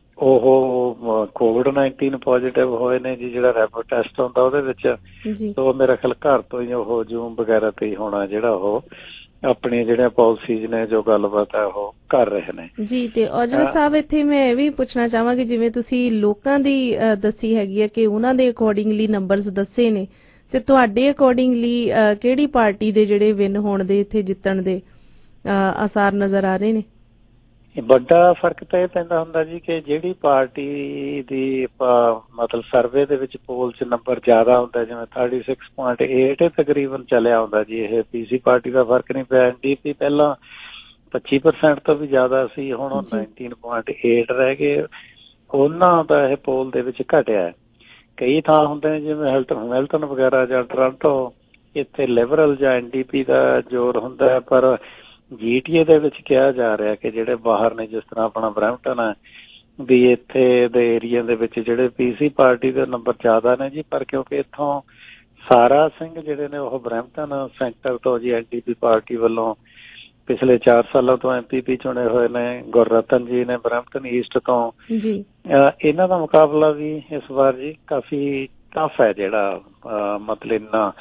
ਉਹ ਕੋਵਿਡ ਨਾਈਨਟੀਨ ਪੋਜ਼ੀਟਿਵ ਹੋਏ ਨੇ ਜੀ, ਜਿਹੜਾ ਰੈਪਿਡ ਟੈਸਟ ਹੁੰਦਾ ਉਹਦੇ ਵਿੱਚ। ਸੋ ਮੇਰਾ ਖਿਆਲ ਘਰ ਤੋਂ ਹੀ ਉਹ ਜੂਮ ਵਗੈਰਾ ਤੇ ਹੀ ਹੋਣਾ ਜਿਹੜਾ ਉਹ ਆਪਣੀਆਂ ਜਿਹੜੀਆਂ ਪਾਲਿਸੀਜ਼ ਨੇ ਜੋ ਗੱਲਬਾਤ ਹੈ ਉਹ ਕਰ ਰਹੇ ਨੇ ਜੀ। ਤੇ ਔਜਲਾ ਸਾਹਿਬ ਇੱਥੇ ਮੈਂ ਇਹ ਵੀ ਪੁੱਛਣਾ ਚਾਹਾਂਗੀ, ਜਿਵੇਂ ਤੁਸੀਂ ਲੋਕਾਂ ਦੀ ਦੱਸੀ ਹੈਗੀ ਹੈ ਕਿ ਉਹਨਾਂ ਦੇ ਅਕੋਰਡਿੰਗਲੀ ਨੰਬਰਸ ਦੱਸੇ ਨੇ, ਤੇ ਤੁਹਾਡੇ ਅਕੋਰਡਿੰਗਲੀ ਕਿਹੜੀ ਪਾਰਟੀ ਦੇ ਜਿਹੜੇ ਵਿਨ ਹੋਣ ਦੇ ਇੱਥੇ ਜਿੱਤਣ ਦੇ ਆਸਾਰ ਨਜ਼ਰ ਆ ਰਹੇ ਨੇ? ਵੱਡਾ ਫਰਕ ਤਾਂ ਇਹ ਪੈਂਦਾ ਹੁੰਦਾ ਜੀ ਕਿ ਜਿਹੜੀ ਪਾਰਟੀ ਦੀ ਮਤਲਬ ਸਰਵੇ ਦੇ ਵਿੱਚ ਪੋਲ 'ਚ ਨੰਬਰ ਜ਼ਿਆਦਾ ਹੁੰਦਾ, ਜਿਵੇਂ ਥਰਟੀ ਸਿਕਸ ਪੁਆਇੰਟ ਏਟ ਤਕਰੀਬਨ ਚੱਲਿਆ ਹੁੰਦਾ ਜੀ, ਇਹ ਪੀਸੀ ਪਾਰਟੀ ਦਾ ਫਰਕ ਨਹੀਂ ਪਿਆ। ਐਨ ਡੀ ਪੀ ਪਹਿਲਾਂ ਪੱਚੀ ਪਰਸੈਂਟ ਤੋਂ ਵੀ ਜ਼ਿਆਦਾ ਸੀ, ਹੁਣ ਉਹ ਨਾਈਨਟੀਨ ਪੁਆਇੰਟ ਏਟ ਰਹਿ ਗਏ। ਉਹਨਾਂ ਦਾ ਇਹ ਪੋਲ ਦੇ ਵਿੱਚ ਘਟਿਆ। ਕਈ ਥਾਂ ਹੁੰਦੇ ਨੇ ਜਿਵੇਂ ਹੈਲਟਨ ਮੈਲਟਨ ਵਗੈਰਾ ਜਾਂ ਟੋਰਾਂਟੋ, ਇੱਥੇ ਲਿਬਰਲ ਜਾਂ ਐਨ ਡੀ ਪੀ ਦਾ ਜ਼ੋਰ ਹੁੰਦਾ, ਪਰ ਜੀ ਟੀ ਏ ਦੇ ਵਿੱਚ ਕਿਹਾ ਜਾ ਰਿਹਾ ਕਿ ਜਿਹੜੇ ਬਾਹਰ ਨੇ, ਜਿਸ ਤਰ੍ਹਾਂ ਆਪਣਾ ਬਰੈਂਪਟਨ ਹੈ ਵੀ, ਇੱਥੇ ਦੇ ਏਰੀਆ ਦੇ ਵਿੱਚ ਜਿਹੜੇ ਪੀ ਸੀ ਪਾਰਟੀ ਦੇ ਨੰਬਰ ਜ਼ਿਆਦਾ ਨੇ ਜੀ। ਪਰ ਕਿਉਂਕਿ ਇੱਥੋਂ ਸਾਰਾ ਸਿੰਘ ਜਿਹੜੇ ਨੇ ਉਹ ਬਰੈਂਪਟਨ ਸੈਂਟਰ ਤੋਂ ਜੀ ਐਨ ਡੀ ਪੀ ਪਾਰਟੀ ਵੱਲੋਂ ਪਿਛਲੇ ਚਾਰ ਸਾਲਾਂ ਤੋਂ ਐਮ ਪੀ ਪੀ ਚੁਣੇ ਹੋਏ ਨੇ, ਗੁਰਰਤਨ ਜੀ ਨੇ ਬਰੈਂਪਟਨ ਈਸਟ ਤੋਂ। ਇਹਨਾਂ ਦਾ ਮੁਕਾਬਲਾ ਵੀ ਇਸ ਵਾਰ ਜੀ ਕਾਫੀ ਟਫ ਹੈ, ਜਿਹੜਾ ਮਤਲਬ ਇੰਨਾ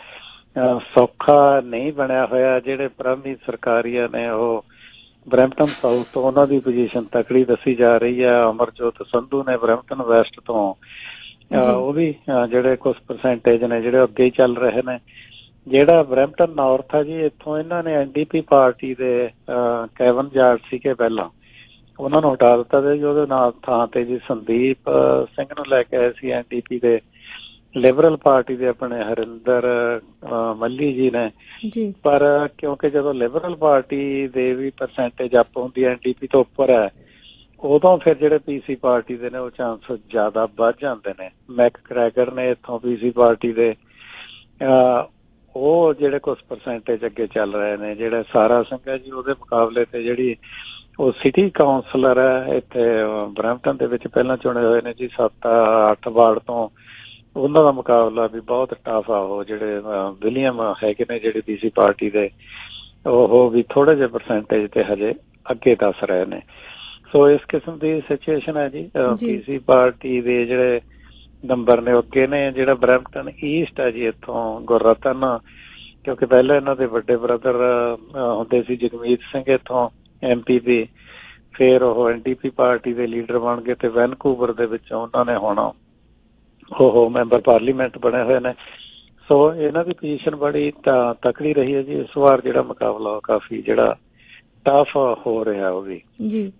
ਸੌਖਾ ਨਹੀਂ ਬਣਿਆ ਹੋਇਆ। ਜਿਹੜੇ ਪ੍ਰਾਂਤੀ ਸਰਕਾਰੀਆ ਨੇ ਉਹ ਬਰੈਂਪਟਨ ਸਾਊਥ ਤੋਂ, ਉਹਨਾਂ ਦੀ ਪੋਜੀਸ਼ਨ ਤਕੜੀ ਦੱਸੀ ਜਾ ਰਹੀ ਹੈ। ਅਮਰਜੋਤ ਸੰਧੂ ਨੇ ਬਰੈਂਪਟਨ ਵੈਸਟ ਤੋਂ, ਉਹ ਵੀ ਜਿਹੜੇ ਕੁਛ ਪਰਸੈਂਟੇਜ ਨੇ ਜਿਹੜੇ ਅੱਗੇ ਹੀ ਚੱਲ ਰਹੇ ਨੇ। ਜਿਹੜਾ ਬਰੈਂਪਟਨ ਨਾਰਥ ਆ ਜੀ, ਇੱਥੋਂ ਇਹਨਾਂ ਨੇ ਐਨ ਡੀ ਪੀ ਪਾਰਟੀ ਦੇ ਕੈਵਨ ਜਾਰਡ ਸੀਗੇ ਪਹਿਲਾਂ, ਉਹਨਾਂ ਨੂੰ ਹਟਾ ਦਿੱਤਾ ਤੇ ਉਹਦੇ ਨਾਲ ਥਾਂ ਤੇ ਜੀ ਸੰਦੀਪ ਸਿੰਘ ਨੂੰ ਲੈ ਕੇ ਆਏ ਸੀ ਐਨ ਡੀ ਪੀ ਦੇ। ਲਿਬਰਲ ਪਾਰਟੀ ਦੇ ਆਪਣੇ ਹਰਿੰਦਰ ਮੱਲੀ ਜੀ ਨੇ, ਪਰ ਕਿਉਂਕਿ ਜਦੋਂ ਲਿਬਰਲ ਪਾਰਟੀ ਦੇ ਵੀ ਪਰਸੈਂਟੇਜ ਅਪ ਹੁੰਦੀ ਹੈ, ਐਨ ਡੀ ਪੀ ਤੋਂ ਉੱਪਰ ਹੈ, ਉਦੋਂ ਫਿਰ ਜਿਹੜੇ ਪੀ ਸੀ ਪਾਰਟੀ ਦੇ ਨੇ ਉਹ ਚਾਂਸ ਜ਼ਿਆਦਾ ਵੱਧ ਜਾਂਦੇ ਨੇ। ਮੈਕ ਕ੍ਰੈਗਰ ਨੇ ਇੱਥੋਂ ਪੀ ਸੀ ਪਾਰਟੀ ਦੇ, ਉਹ ਜਿਹੜੇ ਕੁਛ ਪਰਸੈਂਟੇਜ ਅੱਗੇ ਚੱਲ ਰਹੇ ਨੇ। ਜਿਹੜਾ ਸਾਰਾ ਸਿੰਘ ਹੈ ਜੀ, ਉਹਦੇ ਮੁਕਾਬਲੇ ਤੇ ਜਿਹੜੀ ਉਹ ਸਿਟੀ ਕਾਉਂਸਲਰ ਹੈ ਇੱਥੇ ਬਰੈਂਪਟਨ ਦੇ ਵਿੱਚ ਪਹਿਲਾਂ ਚੁਣੇ ਹੋਏ ਨੇ ਜੀ, ਸੱਤ ਅੱਠ ਵਾਰਡ ਤੋਂ, ਉਹਨਾਂ ਦਾ ਮੁਕਾਬਲਾ ਵੀ ਬਹੁਤ ਟਫ ਆ। ਉਹ ਜਿਹੜੇ ਵਿਲੀਅਮ ਹੈਗੇ ਨੇ ਜਿਹੜੇ ਪੀ ਸੀ ਪਾਰਟੀ ਦੇ, ਉਹ ਵੀ ਥੋੜੇ ਜਿਹੇ ਪਰਸੈਂਟੇਜ ਤੇ ਹਜੇ ਅੱਗੇ ਦੱਸ ਰਹੇ ਨੇ। ਸੋ ਇਸ ਕਿਸਮ ਦੀ ਸਿਚੁਏਸ਼ਨ ਹੈ ਜੀ। ਪੀ ਸੀ ਪਾਰਟੀ ਦੇ ਜਿਹੜੇ ਨੰਬਰ ਨੇ ਅੱਗੇ ਨੇ। ਜਿਹੜਾ ਬਰੈਂਪਟਨ ਈਸਟ ਹੈ ਜੀ, ਇੱਥੋਂ ਗੁਰਰਤਨ, ਕਿਉਂਕਿ ਪਹਿਲਾਂ ਇਹਨਾਂ ਦੇ ਵੱਡੇ ਬ੍ਰਦਰ ਹੁੰਦੇ ਸੀ ਜਗਮੀਤ ਸਿੰਘ ਇੱਥੋਂ ਐਮ ਪੀ ਪੀ, ਫਿਰ ਉਹ ਐਨ ਡੀ ਪੀ ਪਾਰਟੀ ਦੇ ਲੀਡਰ ਬਣ ਗਏ ਤੇ ਵੈਨਕੂਵਰ ਦੇ ਵਿੱਚ ਉਹਨਾਂ ਨੇ ਹੁਣ ਉਹ ਮੈਂਬਰ ਪਾਰਲੀਮੈਂਟ ਬਣੇ ਹੋਏ ਨੇ। ਸੋ ਇਹਨਾਂ ਦੀ ਪੋਜੀਸ਼ਨ ਬੜੀ ਤਾਂ ਤਕੜੀ ਰਹੀ ਹੈ ਜੀ। ਇਸ ਵਾਰ ਜਿਹੜਾ ਮੁਕਾਬਲਾ ਕਾਫੀ ਜਿਹੜਾ ਟਫ ਹੋ ਰਿਹਾ ਉਹ ਵੀ।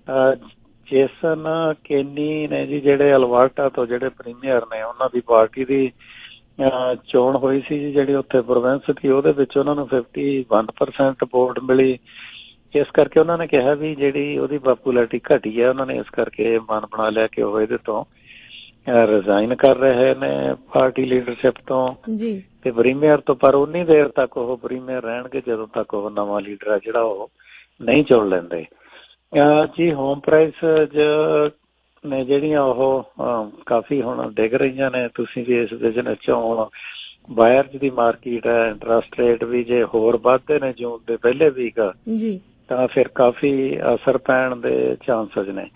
ਜੇਸਨ ਕੇਨੀ ਨੇ ਜੀ, ਜਿਹੜੇ ਅਲਬਰਟਾ ਤੋਂ ਜਿਹੜੇ ਪ੍ਰੀਮੀਅਰ ਨੇ, ਉਹਨਾਂ ਦੀ ਪਾਰਟੀ ਦੀ ਚੋਣ ਹੋਈ ਸੀ ਜੀ ਜਿਹੜੀ ਉੱਥੇ ਪ੍ਰੋਵਿੰਸ ਸੀ, ਉਹਦੇ ਵਿੱਚ ਉਹਨਾਂ ਨੂੰ ਫਿਫਟੀ ਵਨ ਪਰਸੈਂਟ ਵੋਟ ਮਿਲੀ। ਇਸ ਕਰਕੇ ਉਹਨਾਂ ਨੇ ਕਿਹਾ ਵੀ ਜਿਹੜੀ ਉਹਦੀ ਪਾਪੂਲੈਰਿਟੀ ਘਟੀ ਹੈ, ਉਹਨਾਂ ਨੇ ਇਸ ਕਰਕੇ ਮਨ ਬਣਾ ਲਿਆ ਕਿ ਉਹ ਇਹਦੇ ਤੋਂ ਰਿਜ਼ਾਈਨ ਕਰ ਰਹੇ ਨੇ ਪਾਰਟੀ ਲੀਡਰਸ਼ਿਪ ਤੋਂ ਤੇ ਪ੍ਰੀਮੀਅਰ ਤੋਂ। ਪਰ ਉਨੀ ਦੇਰ ਤੱਕ ਉਹ ਪ੍ਰੀਮੀਅਰ ਰਹਿਣਗੇ ਜਦੋਂ ਤੱਕ ਉਹ ਨਵਾਂ ਲੀਡਰ ਆ ਜਿਹੜਾ ਉਹ ਨਹੀਂ ਚੁਣ ਲੈਂਦੇ ਜੀ। ਹੋਮ ਪ੍ਰਾਈਸ ਨੇ ਜਿਹੜੀਆਂ ਉਹ ਕਾਫੀ ਹੁਣ ਡਿੱਗ ਰਹੀਆਂ ਨੇ। ਤੁਸੀਂ ਵੀ ਇਸ ਬਿਜ਼ਨਸ ਚੋਂ, ਹੁਣ ਬਾਇਰਜ ਦੀ ਮਾਰਕੀਟ ਹੈ, ਇੰਟਰਸਟ ਰੇਟ ਵੀ ਜੇ ਹੋਰ ਵੱਧਦੇ ਨੇ ਜੂਨ ਦੇ ਪਹਿਲੇ ਵੀਕ ਤਾਂ ਫਿਰ ਕਾਫੀ ਅਸਰ ਪੈਣ ਦੇ ਚਾਂਸਸ ਨੇ।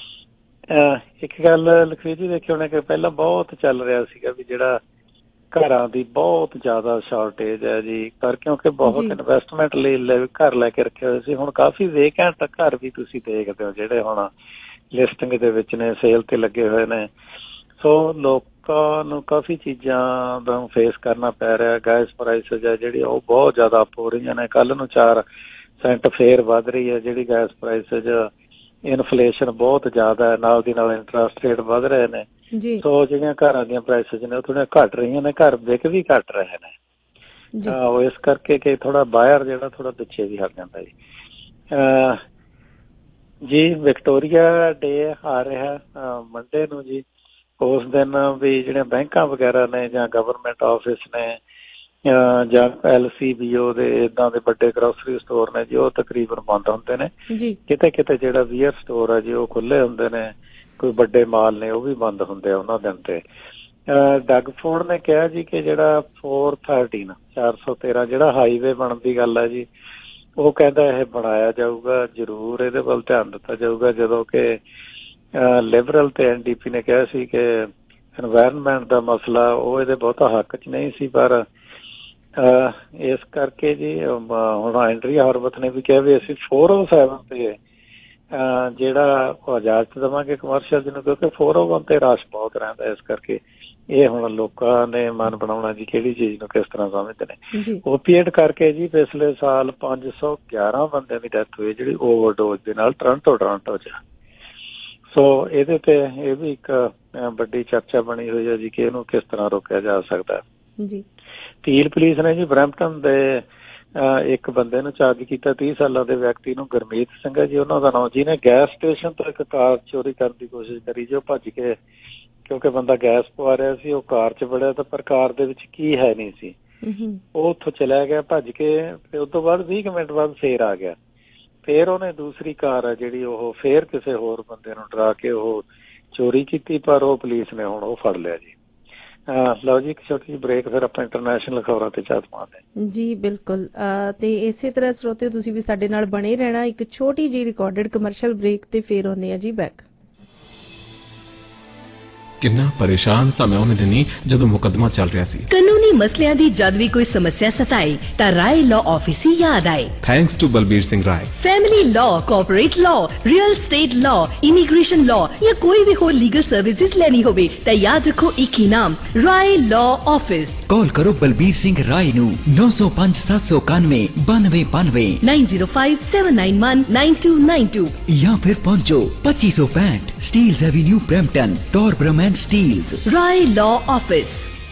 ਇੱਕ ਗੱਲ ਲਖਵੀਰ ਜੀ ਦੇਖੀ ਹੋਣੀ ਕਿ ਪਹਿਲਾਂ ਬਹੁਤ ਚੱਲ ਰਿਹਾ ਸੀਗਾ ਵੀ ਜਿਹੜਾ ਘਰਾਂ ਦੀ ਬਹੁਤ ਜ਼ਿਆਦਾ ਸ਼ਾਰਟੇਜ ਹੈ ਜੀ, ਪਰ ਕਿਉਂਕਿ ਬਹੁਤ ਇਨਵੈਸਟਮੈਂਟ ਲਈ ਘਰ ਲੈ ਕੇ ਰੱਖੇ ਹੋਏ ਸੀ। ਹੁਣ ਕਾਫੀ ਵੇਕੈਂਟ ਘਰ ਵੀ ਤੁਸੀਂ ਦੇਖਦੇ ਹੋ ਜਿਹੜੇ ਹੁਣ ਲਿਸਟਿੰਗ ਦੇ ਵਿੱਚ ਨੇ, ਸੇਲ ਤੇ ਲੱਗੇ ਹੋਏ ਨੇ। ਸੋ ਲੋਕਾਂ ਨੂੰ ਕਾਫੀ ਚੀਜ਼ਾਂ ਦਾ ਫੇਸ ਕਰਨਾ ਪੈ ਰਿਹਾ। ਗੈਸ ਪ੍ਰਾਈਸਿਸ ਹੈ ਜਿਹੜੀ ਉਹ ਬਹੁਤ ਜ਼ਿਆਦਾ ਅਪ ਹੋ ਰਹੀਆਂ ਨੇ। ਕੱਲ੍ਹ ਨੂੰ ਚਾਰ ਸੈਂਟ ਫੇਰ ਵੱਧ ਰਹੀ ਹੈ ਜਿਹੜੀ ਗੈਸ ਪ੍ਰਾਈਸਿਸ। ਇਨਫਲੇਸ਼ਨ ਬਹੁਤ ਜ਼ਿਆਦਾ ਹੈ, ਨਾਲ ਦੀ ਨਾਲ ਇੰਟਰਸਟ ਰੇਟ ਵੱਧ ਰਹੇ ਨੇ। ਸੋ ਜਿਹੜੀਆਂ ਘਰਾਂ ਦੀਆਂ ਪ੍ਰਾਈਸਿਸ ਨੇ ਉਹ ਥੋੜ੍ਹੀਆਂ ਘੱਟ ਰਹੀਆਂ ਨੇ, ਘਰ ਵਿਕ ਵੀ ਘੱਟ ਰਹੇ ਨੇ। ਉਹ ਇਸ ਕਰਕੇ ਕਿ ਥੋੜਾ ਬਾਹਰ ਜਿਹੜਾ ਥੋੜਾ ਪਿੱਛੇ ਵੀ ਹਟ ਜਾਂਦਾ ਜੀ। ਜੀ ਵਿਕਟੋਰੀਆ ਡੇ ਆ ਰਿਹਾ ਮੰਡੇ ਨੂੰ ਜੀ। ਉਸ ਦਿਨ ਵੀ ਜਿਹੜੇ ਬੈਂਕਾਂ ਵਗੈਰਾ ਨੇ ਜਾਂ ਗਵਰਨਮੈਂਟ ਆਫਿਸ ਨੇ ਜਾਂ ਐਲ ਸੀ ਬੀ ਓ ਦੇ ਇੱਦਾਂ ਦੇ ਵੱਡੇ ਗਰੋਸਰੀ ਸਟੋਰ ਨੇ ਜੀ, ਉਹ ਤਕਰੀਬਨ ਬੰਦ ਹੁੰਦੇ ਨੇ। ਕਿਤੇ ਕਿਤੇ ਜਿਹੜਾ ਵੀਅਰ ਸਟੋਰ ਹੈ ਜੀ ਉਹ ਖੁੱਲੇ ਹੁੰਦੇ ਨੇ, ਕੋਈ ਵੱਡੇ ਮਾਲ ਨੇ ਉਹ ਵੀ ਬੰਦ ਹੁੰਦੇ ਆ ਉਹਨਾਂ ਦਿਨ ਤੇ। ਡਗ ਫੋਰਡ ਨੇ ਕਿਹਾ ਜੀ ਕਿ ਜਿਹੜਾ ਫੋਰ ਥਰਟੀਨ ਚਾਰ ਸੌ ਤੇਰਾਂ ਜਿਹੜਾ ਹਾਈਵੇ ਬਣਨ ਦੀ ਗੱਲ ਹੈ ਜੀ, ਉਹ ਕਹਿੰਦਾ ਇਹ ਬਣਾਇਆ ਜਾਊਗਾ, ਜ਼ਰੂਰ ਇਹਦੇ ਵੱਲ ਧਿਆਨ ਦਿੱਤਾ ਜਾਊਗਾ। ਜਦੋਂ ਕਿ ਲਿਬਰਲ ਤੇ ਐਨ ਡੀ ਪੀ ਨੇ ਕਿਹਾ ਸੀ ਕਿ ਇਨਵਾਇਰਨਮੈਂਟ ਦਾ ਮਸਲਾ ਉਹ ਇਹਦੇ ਬਹੁਤਾ ਹੱਕ 'ਚ ਨਹੀਂ ਸੀ, ਪਰ ਇਸ ਕਰਕੇ ਜੀ ਹੁਣ ਐਂਡਰੀਆ ਹੌਰਵਿਥ ਨੇ ਵੀ ਕਿਹਾ ਵੀ ਅਸੀਂ ਫੋਰ ਓ ਸੈਵਨ ਤੇ ਜਿਹੜਾ ਇਜਾਜ਼ਤ ਦੇਵਾਂਗੇ ਕਮਰਸ਼ੀਅਲ ਜਿਹਨੂੰ, ਕਿਉਂਕਿ ਫੋਰ ਓ ਵਨ ਤੇ ਰਸ਼ ਬਹੁਤ ਰਹਿੰਦਾ। ਇਸ ਕਰਕੇ ਇਹ ਹੁਣ ਲੋਕਾਂ ਨੇ ਮਨ ਬਣਾਉਣਾ ਜੀ ਕਿਹੜੀ ਚੀਜ਼ ਨੂੰ ਕਿਸ ਤਰ੍ਹਾਂ ਸਮਝਦੇ ਨੇ। ਓਪੀਏਟ ਕਰਕੇ ਜੀ ਪਿਛਲੇ ਸਾਲ ਪੰਜ ਸੌ ਗਿਆਰਾਂ ਬੰਦਿਆਂ ਦੀ ਡੈਥ ਹੋਈ ਜਿਹੜੀ ਓਵਰਡੋਜ਼ ਦੇ ਨਾਲ ਟੋਰਾਂਟੋ ਟੋਰਾਂਟੋ 'ਚ। ਸੋ ਇਹਦੇ ਤੇ ਇਹ ਵੀ ਇੱਕ ਵੱਡੀ ਚਰਚਾ ਬਣੀ ਹੋਈ ਹੈ ਜੀ ਕਿ ਇਹਨੂੰ ਕਿਸ ਤਰ੍ਹਾਂ ਰੋਕਿਆ ਜਾ ਸਕਦਾ। ਤੀਲ ਪੁਲਿਸ ਨੇ ਜੀ ਬਰੈਂਪਟਨ ਦੇ ਇੱਕ ਬੰਦੇ ਨੂੰ ਚਾਰਜ ਕੀਤਾ, ਤੀਹ ਸਾਲਾਂ ਦੇ ਵਿਅਕਤੀ ਨੂੰ, ਗੁਰਮੀਤ ਸਿੰਘ ਹੈ ਜੀ ਉਹਨਾਂ ਦਾ ਨਾਮ, ਜਿਹਨੇ ਗੈਸ ਸਟੇਸ਼ਨ ਤੋਂ ਇੱਕ ਕਾਰ ਚੋਰੀ ਕਰਨ ਦੀ ਕੋਸ਼ਿਸ਼ ਕਰੀ ਜੋ ਭੱਜ ਕੇ, ਕਿਉਂਕਿ ਬੰਦਾ ਗੈਸ ਪਵਾ ਰਿਹਾ ਸੀ, ਉਹ ਕਾਰ 'ਚ ਵੜਿਆ ਤਾਂ ਪਰ ਕਾਰ ਦੇ ਵਿੱਚ ਕੀ ਹੈ ਨਹੀਂ ਸੀ, ਉਹ ਉੱਥੋਂ ਚਲਿਆ ਗਿਆ ਭੱਜ ਕੇ। ਤੇ ਉਸ ਤੋਂ ਬਾਅਦ ਵੀਹ ਕੁ ਮਿੰਟ ਬਾਅਦ ਫੇਰ ਆ ਗਿਆ। ਫੇਰ ਉਹਨੇ ਦੂਸਰੀ ਕਾਰ ਹੈ ਜਿਹੜੀ ਉਹ ਫੇਰ ਕਿਸੇ ਹੋਰ ਬੰਦੇ ਨੂੰ ਡਰਾ ਕੇ ਉਹ ਚੋਰੀ ਕੀਤੀ, ਪਰ ਉਹ ਪੁਲਿਸ ਨੇ ਹੁਣ ਉਹ ਫੜ ਲਿਆ ਜੀ। ਲਓ ਜੀ ਇੱਕ ਛੋਟੀ ਜਿਹੀ ਬ੍ਰੇਕ, ਫਿਰ ਆਪਾਂ ਇੰਟਰਨੈਸ਼ਨਲ ਖਬਰਾਂ ਤੇ ਝਾਤ ਮਾਰਦੇ ਜੀ। ਬਿਲਕੁਲ, ਤੇ ਇਸੇ ਤਰ੍ਹਾਂ ਸਰੋਤਿਓ ਤੁਸੀਂ ਵੀ ਸਾਡੇ ਨਾਲ ਬਣੇ ਰਹਿਣਾ। ਇੱਕ ਛੋਟੀ ਜਿਹੀ ਰਿਕਾਰਡਡ ਕਮਰਸ਼ੀਅਲ ਬ੍ਰੇਕ ਤੇ ਫੇਰ ਆਉਂਦੇ ਆ ਜੀ ਬੈਕ। ਕਿੰਨਾ ਪਰੇਸ਼ਾਨ ਸਾਂ ਮੈਂ ਉਹਨੇ ਦਿਨੀ ਜਦੋਂ ਮੁਕੱਦਮਾ ਚੱਲ ਰਿਹਾ ਸੀ। ਕਾਨੂੰਨੀ ਮਸਲਿਆਂ ਦੀ ਜਦ ਵੀ ਕੋਈ ਸਮੱਸਿਆ ਸਤਾਏ ਤਾਂ ਰਾਏ ਲਾਅ ਆਫਿਸ ਹੀ ਯਾਦ ਆਏ। Thanks to Balbir Singh Rai. Family law, corporate law, real estate law, immigration law ਜਾਂ ਕੋਈ ਵੀ ਹੋਰ ਲੀਗਲ ਸਰਵਿਸਿਜ਼ ਲੈਣੀ ਹੋਵੇ ਤਾਂ ਯਾਦ ਰੱਖੋ ਇੱਕ ਹੀ ਨਾਮ, ਰਾਏ ਲਾਅ ਆਫਿਸ। ਕਾਲ ਕਰੋ ਬਲਬੀਰ ਸਿੰਘ ਰਾਏ ਨੂੰ ਨੌ ਸੌ ਪੰਜ ਸੱਤ ਸੌ ਇਕਾਨਵੇਂ ਬਾਨਵੇਂ ਬਾਨਵੇਂ nine zero five seven nine one nine two nine two ਜਾਂ ਫਿਰ ਪਹੁੰਚੋ ਪੱਚੀ ਸੌ ਪੈਂਹਠ Steeles avenue Brampton, Torbram and Steeles. Rai law office.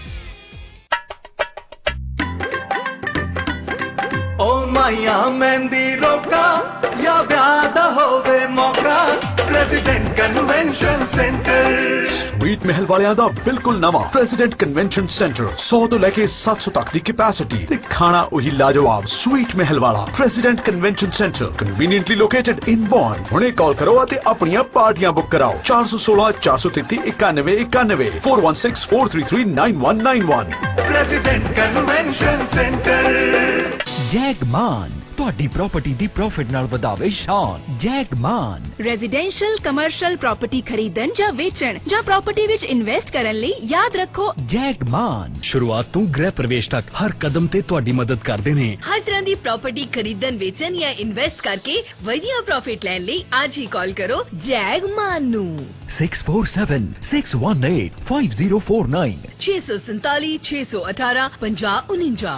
ਓ ਮਾਇਆ ਮਹਿੰਦੀ ਰੋਕਾ ਜਾਂ ਵਿਆਹ ਦਾ ਹੋਵੇ ਮੌਕਾ, president convention centre. Sweet Mahal ਵਾਲਿਆਂ ਦਾ ਬਿਲਕੁਲ ਨਵਾਂ ਪ੍ਰੈਜ਼ੀਡੈਂਟ ਕਨਵੈਨਸ਼ਨ ਸੈਂਟਰ, ਸੌ ਤੋਂ ਲੈ ਕੇ ਸੱਤ ਸੌ ਤੱਕ ਦੀ ਕੈਪੈਸਿਟੀ ਤੇ ਖਾਣਾ ਉਹੀ ਲਾਜਵਾਬ। ਸਵੀਟ ਮਹਿਲ ਵਾਲਾ president convention centre conveniently located in Vaughan. ਹੁਣੇ ਕਾਲ ਕਰੋ ਅਤੇ ਆਪਣੀਆਂ ਪਾਰਟੀਆਂ ਬੁੱਕ ਕਰਾਓ। ਚਾਰ ਸੌ ਸੋਲਾਂ ਚਾਰ ਸੌ ਤੇਤੀ ਇਕਾਨਵੇਂ ਇਕਾਨਵੇਂ four one six four three three nine one nine one। President convention centre. Jagman ਤੁਹਾਡੀ ਪ੍ਰਾਪਰਟੀ ਦੀ ਪ੍ਰੋਫਿਟ ਨਾਲ ਵਧਾਵੇ ਸ਼ਾਨ। ਜੈਗਮਾਨ ਰੈਜ਼ੀਡੈਂਸ਼ੀਅਲ ਕਮਰਸ਼ੀਅਲ ਪ੍ਰਾਪਰਟੀ ਖਰੀਦਣ ਜਾਂ ਵੇਚਣ ਜਾਂ ਪ੍ਰਾਪਰਟੀ ਵਿੱਚ ਇਨਵੈਸਟ ਕਰਨ ਲਈ ਯਾਦ ਰੱਖੋ ਜੈਗਮਾਨ। ਸ਼ੁਰੂਆਤ ਤੋਂ ਗ੍ਰਹਿ ਪ੍ਰਵੇਸ਼ ਤੱਕ ਹਰ ਕਦਮ ਤੇ ਤੁਹਾਡੀ ਮਦਦ ਕਰਦੇ ਨੇ। ਹਰ ਤਰ੍ਹਾਂ ਦੀ ਪ੍ਰਾਪਰਟੀ ਖਰੀਦਣ ਵੇਚਣ ਜਾਂ ਇਨਵੈਸਟ ਕਰਕੇ ਵਧੀਆ ਪ੍ਰੋਫਿਟ ਲੈਣ ਲਈ ਅੱਜ ਹੀ ਕਾਲ ਕਰੋ ਜੈਗਮਾਨ ਨੂੰ। six four seven six one eight five zero four nine ਛੇ ਸੌ ਸੰਤਾਲੀ ਛੇ ਸੌ ਅਠਾਰਾਂ ਪੰਜਾਹ ਉਨੰਜਾ।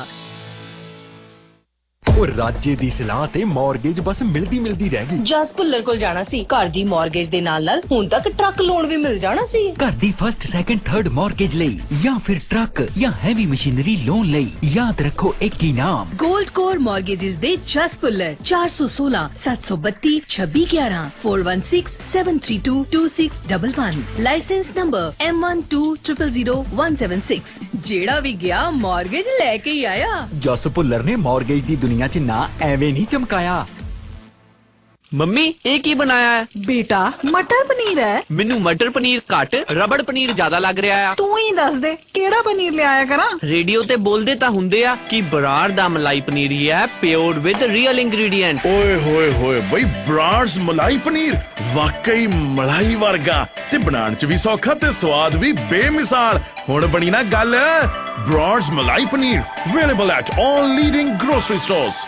ਉਹ ਰਾਜੇ ਦੀ ਸਲਾਹ ਤੇ ਮਾਰਗੇਜ ਬਸ ਮਿਲਦੀ ਮਿਲਦੀ ਰਹਿ ਗਈ। ਜਸ ਭੁੱਲਰ ਕੋਲ ਜਾਣਾ ਸੀ, ਘਰ ਦੀ ਮਾਰਗੇਜ ਦੇ ਨਾਲ ਨਾਲ ਹੁਣ ਤੱਕ ਟਰੱਕ ਲੋਨ ਵੀ ਮਿਲ ਜਾਣਾ ਸੀ। ਘਰ ਦੀ ਫਸਟ ਸੈਕੰਡ ਥਰਡ ਮਾਰਗੇਜ ਲਈ ਜਾਂ ਫਿਰ ਟਰੱਕ ਜਾਂ ਹੈਵੀ ਮਸ਼ੀਨਰੀ ਲੋਨ ਲਈ ਯਾਦ ਰੱਖੋ ਇੱਕ ਹੀ ਨਾਮ, ਗੋਲਡ ਕੋਰ ਮਾਰਗੇਜਸ ਦੇ ਜਸ ਭੁੱਲਰ। ਚਾਰ ਸੌ ਸੋਲਾਂ ਸੱਤ ਸੌ ਬੱਤੀ ਛੱਬੀ ਗਿਆਰਾਂ four one six seven three two two six one one। Licence number M one two zero zero zero one seven six। ਜਿਹੜਾ ਵੀ ਗਿਆ ਮਾਰਗੇਜ ਲੈ ਕੇ ਹੀ ਆਇਆ। ਜਸ ਭੁੱਲਰ ਨੇ ਮਾਰਗੇਜ ਦੀ ਦੁਨੀਆ 'ਚ ਨਾ ਐਵੇਂ ਨਹੀਂ ਚਮਕਾਇਆ। ਮੰਮੀ ਇਹ ਕੀ ਬਣਾਇਆ ਹੈ? ਬੇਟਾ ਮਟਰ ਪਨੀਰ ਹੈ। ਮੈਨੂੰ ਮਟਰ ਪਨੀਰ ਘੱਟ ਰਬੜ ਪਨੀਰ ਜ਼ਿਆਦਾ ਲੱਗ ਰਿਹਾ ਆ। ਤੂੰ ਹੀ ਦੱਸ ਦੇ ਕਿਹੜਾ ਪਨੀਰ ਲਿਆਇਆ ਕਰਾਂ। ਰੇਡੀਓ ਤੇ ਬੋਲਦੇ ਤਾਂ ਹੁੰਦੇ ਆ ਕਿ ਬਰਾੜ ਦਾ ਮਲਾਈ ਪਨੀਰ ਹੀ ਹੈ, ਪਿਓਰ ਵਿਦ ਰੀਅਲ ਇੰਗਰੀਡੀਐਂਟ। ਓਏ ਹੋਏ ਹੋਏ ਬਈ, ਬਰਾੜਸ ਮਲਾਈ ਪਨੀਰ ਵਾਕਈ ਮਲਾਈ ਵਰਗਾ ਤੇ ਬਣਾਉਣ ਚ ਵੀ ਸੌਖਾ ਤੇ ਸਵਾਦ ਵੀ ਬੇਮਿਸਾਲ। ਹੁਣ ਬਣੀ ਨਾ ਗੱਲ। Brar's malai paneer available at all leading grocery stores.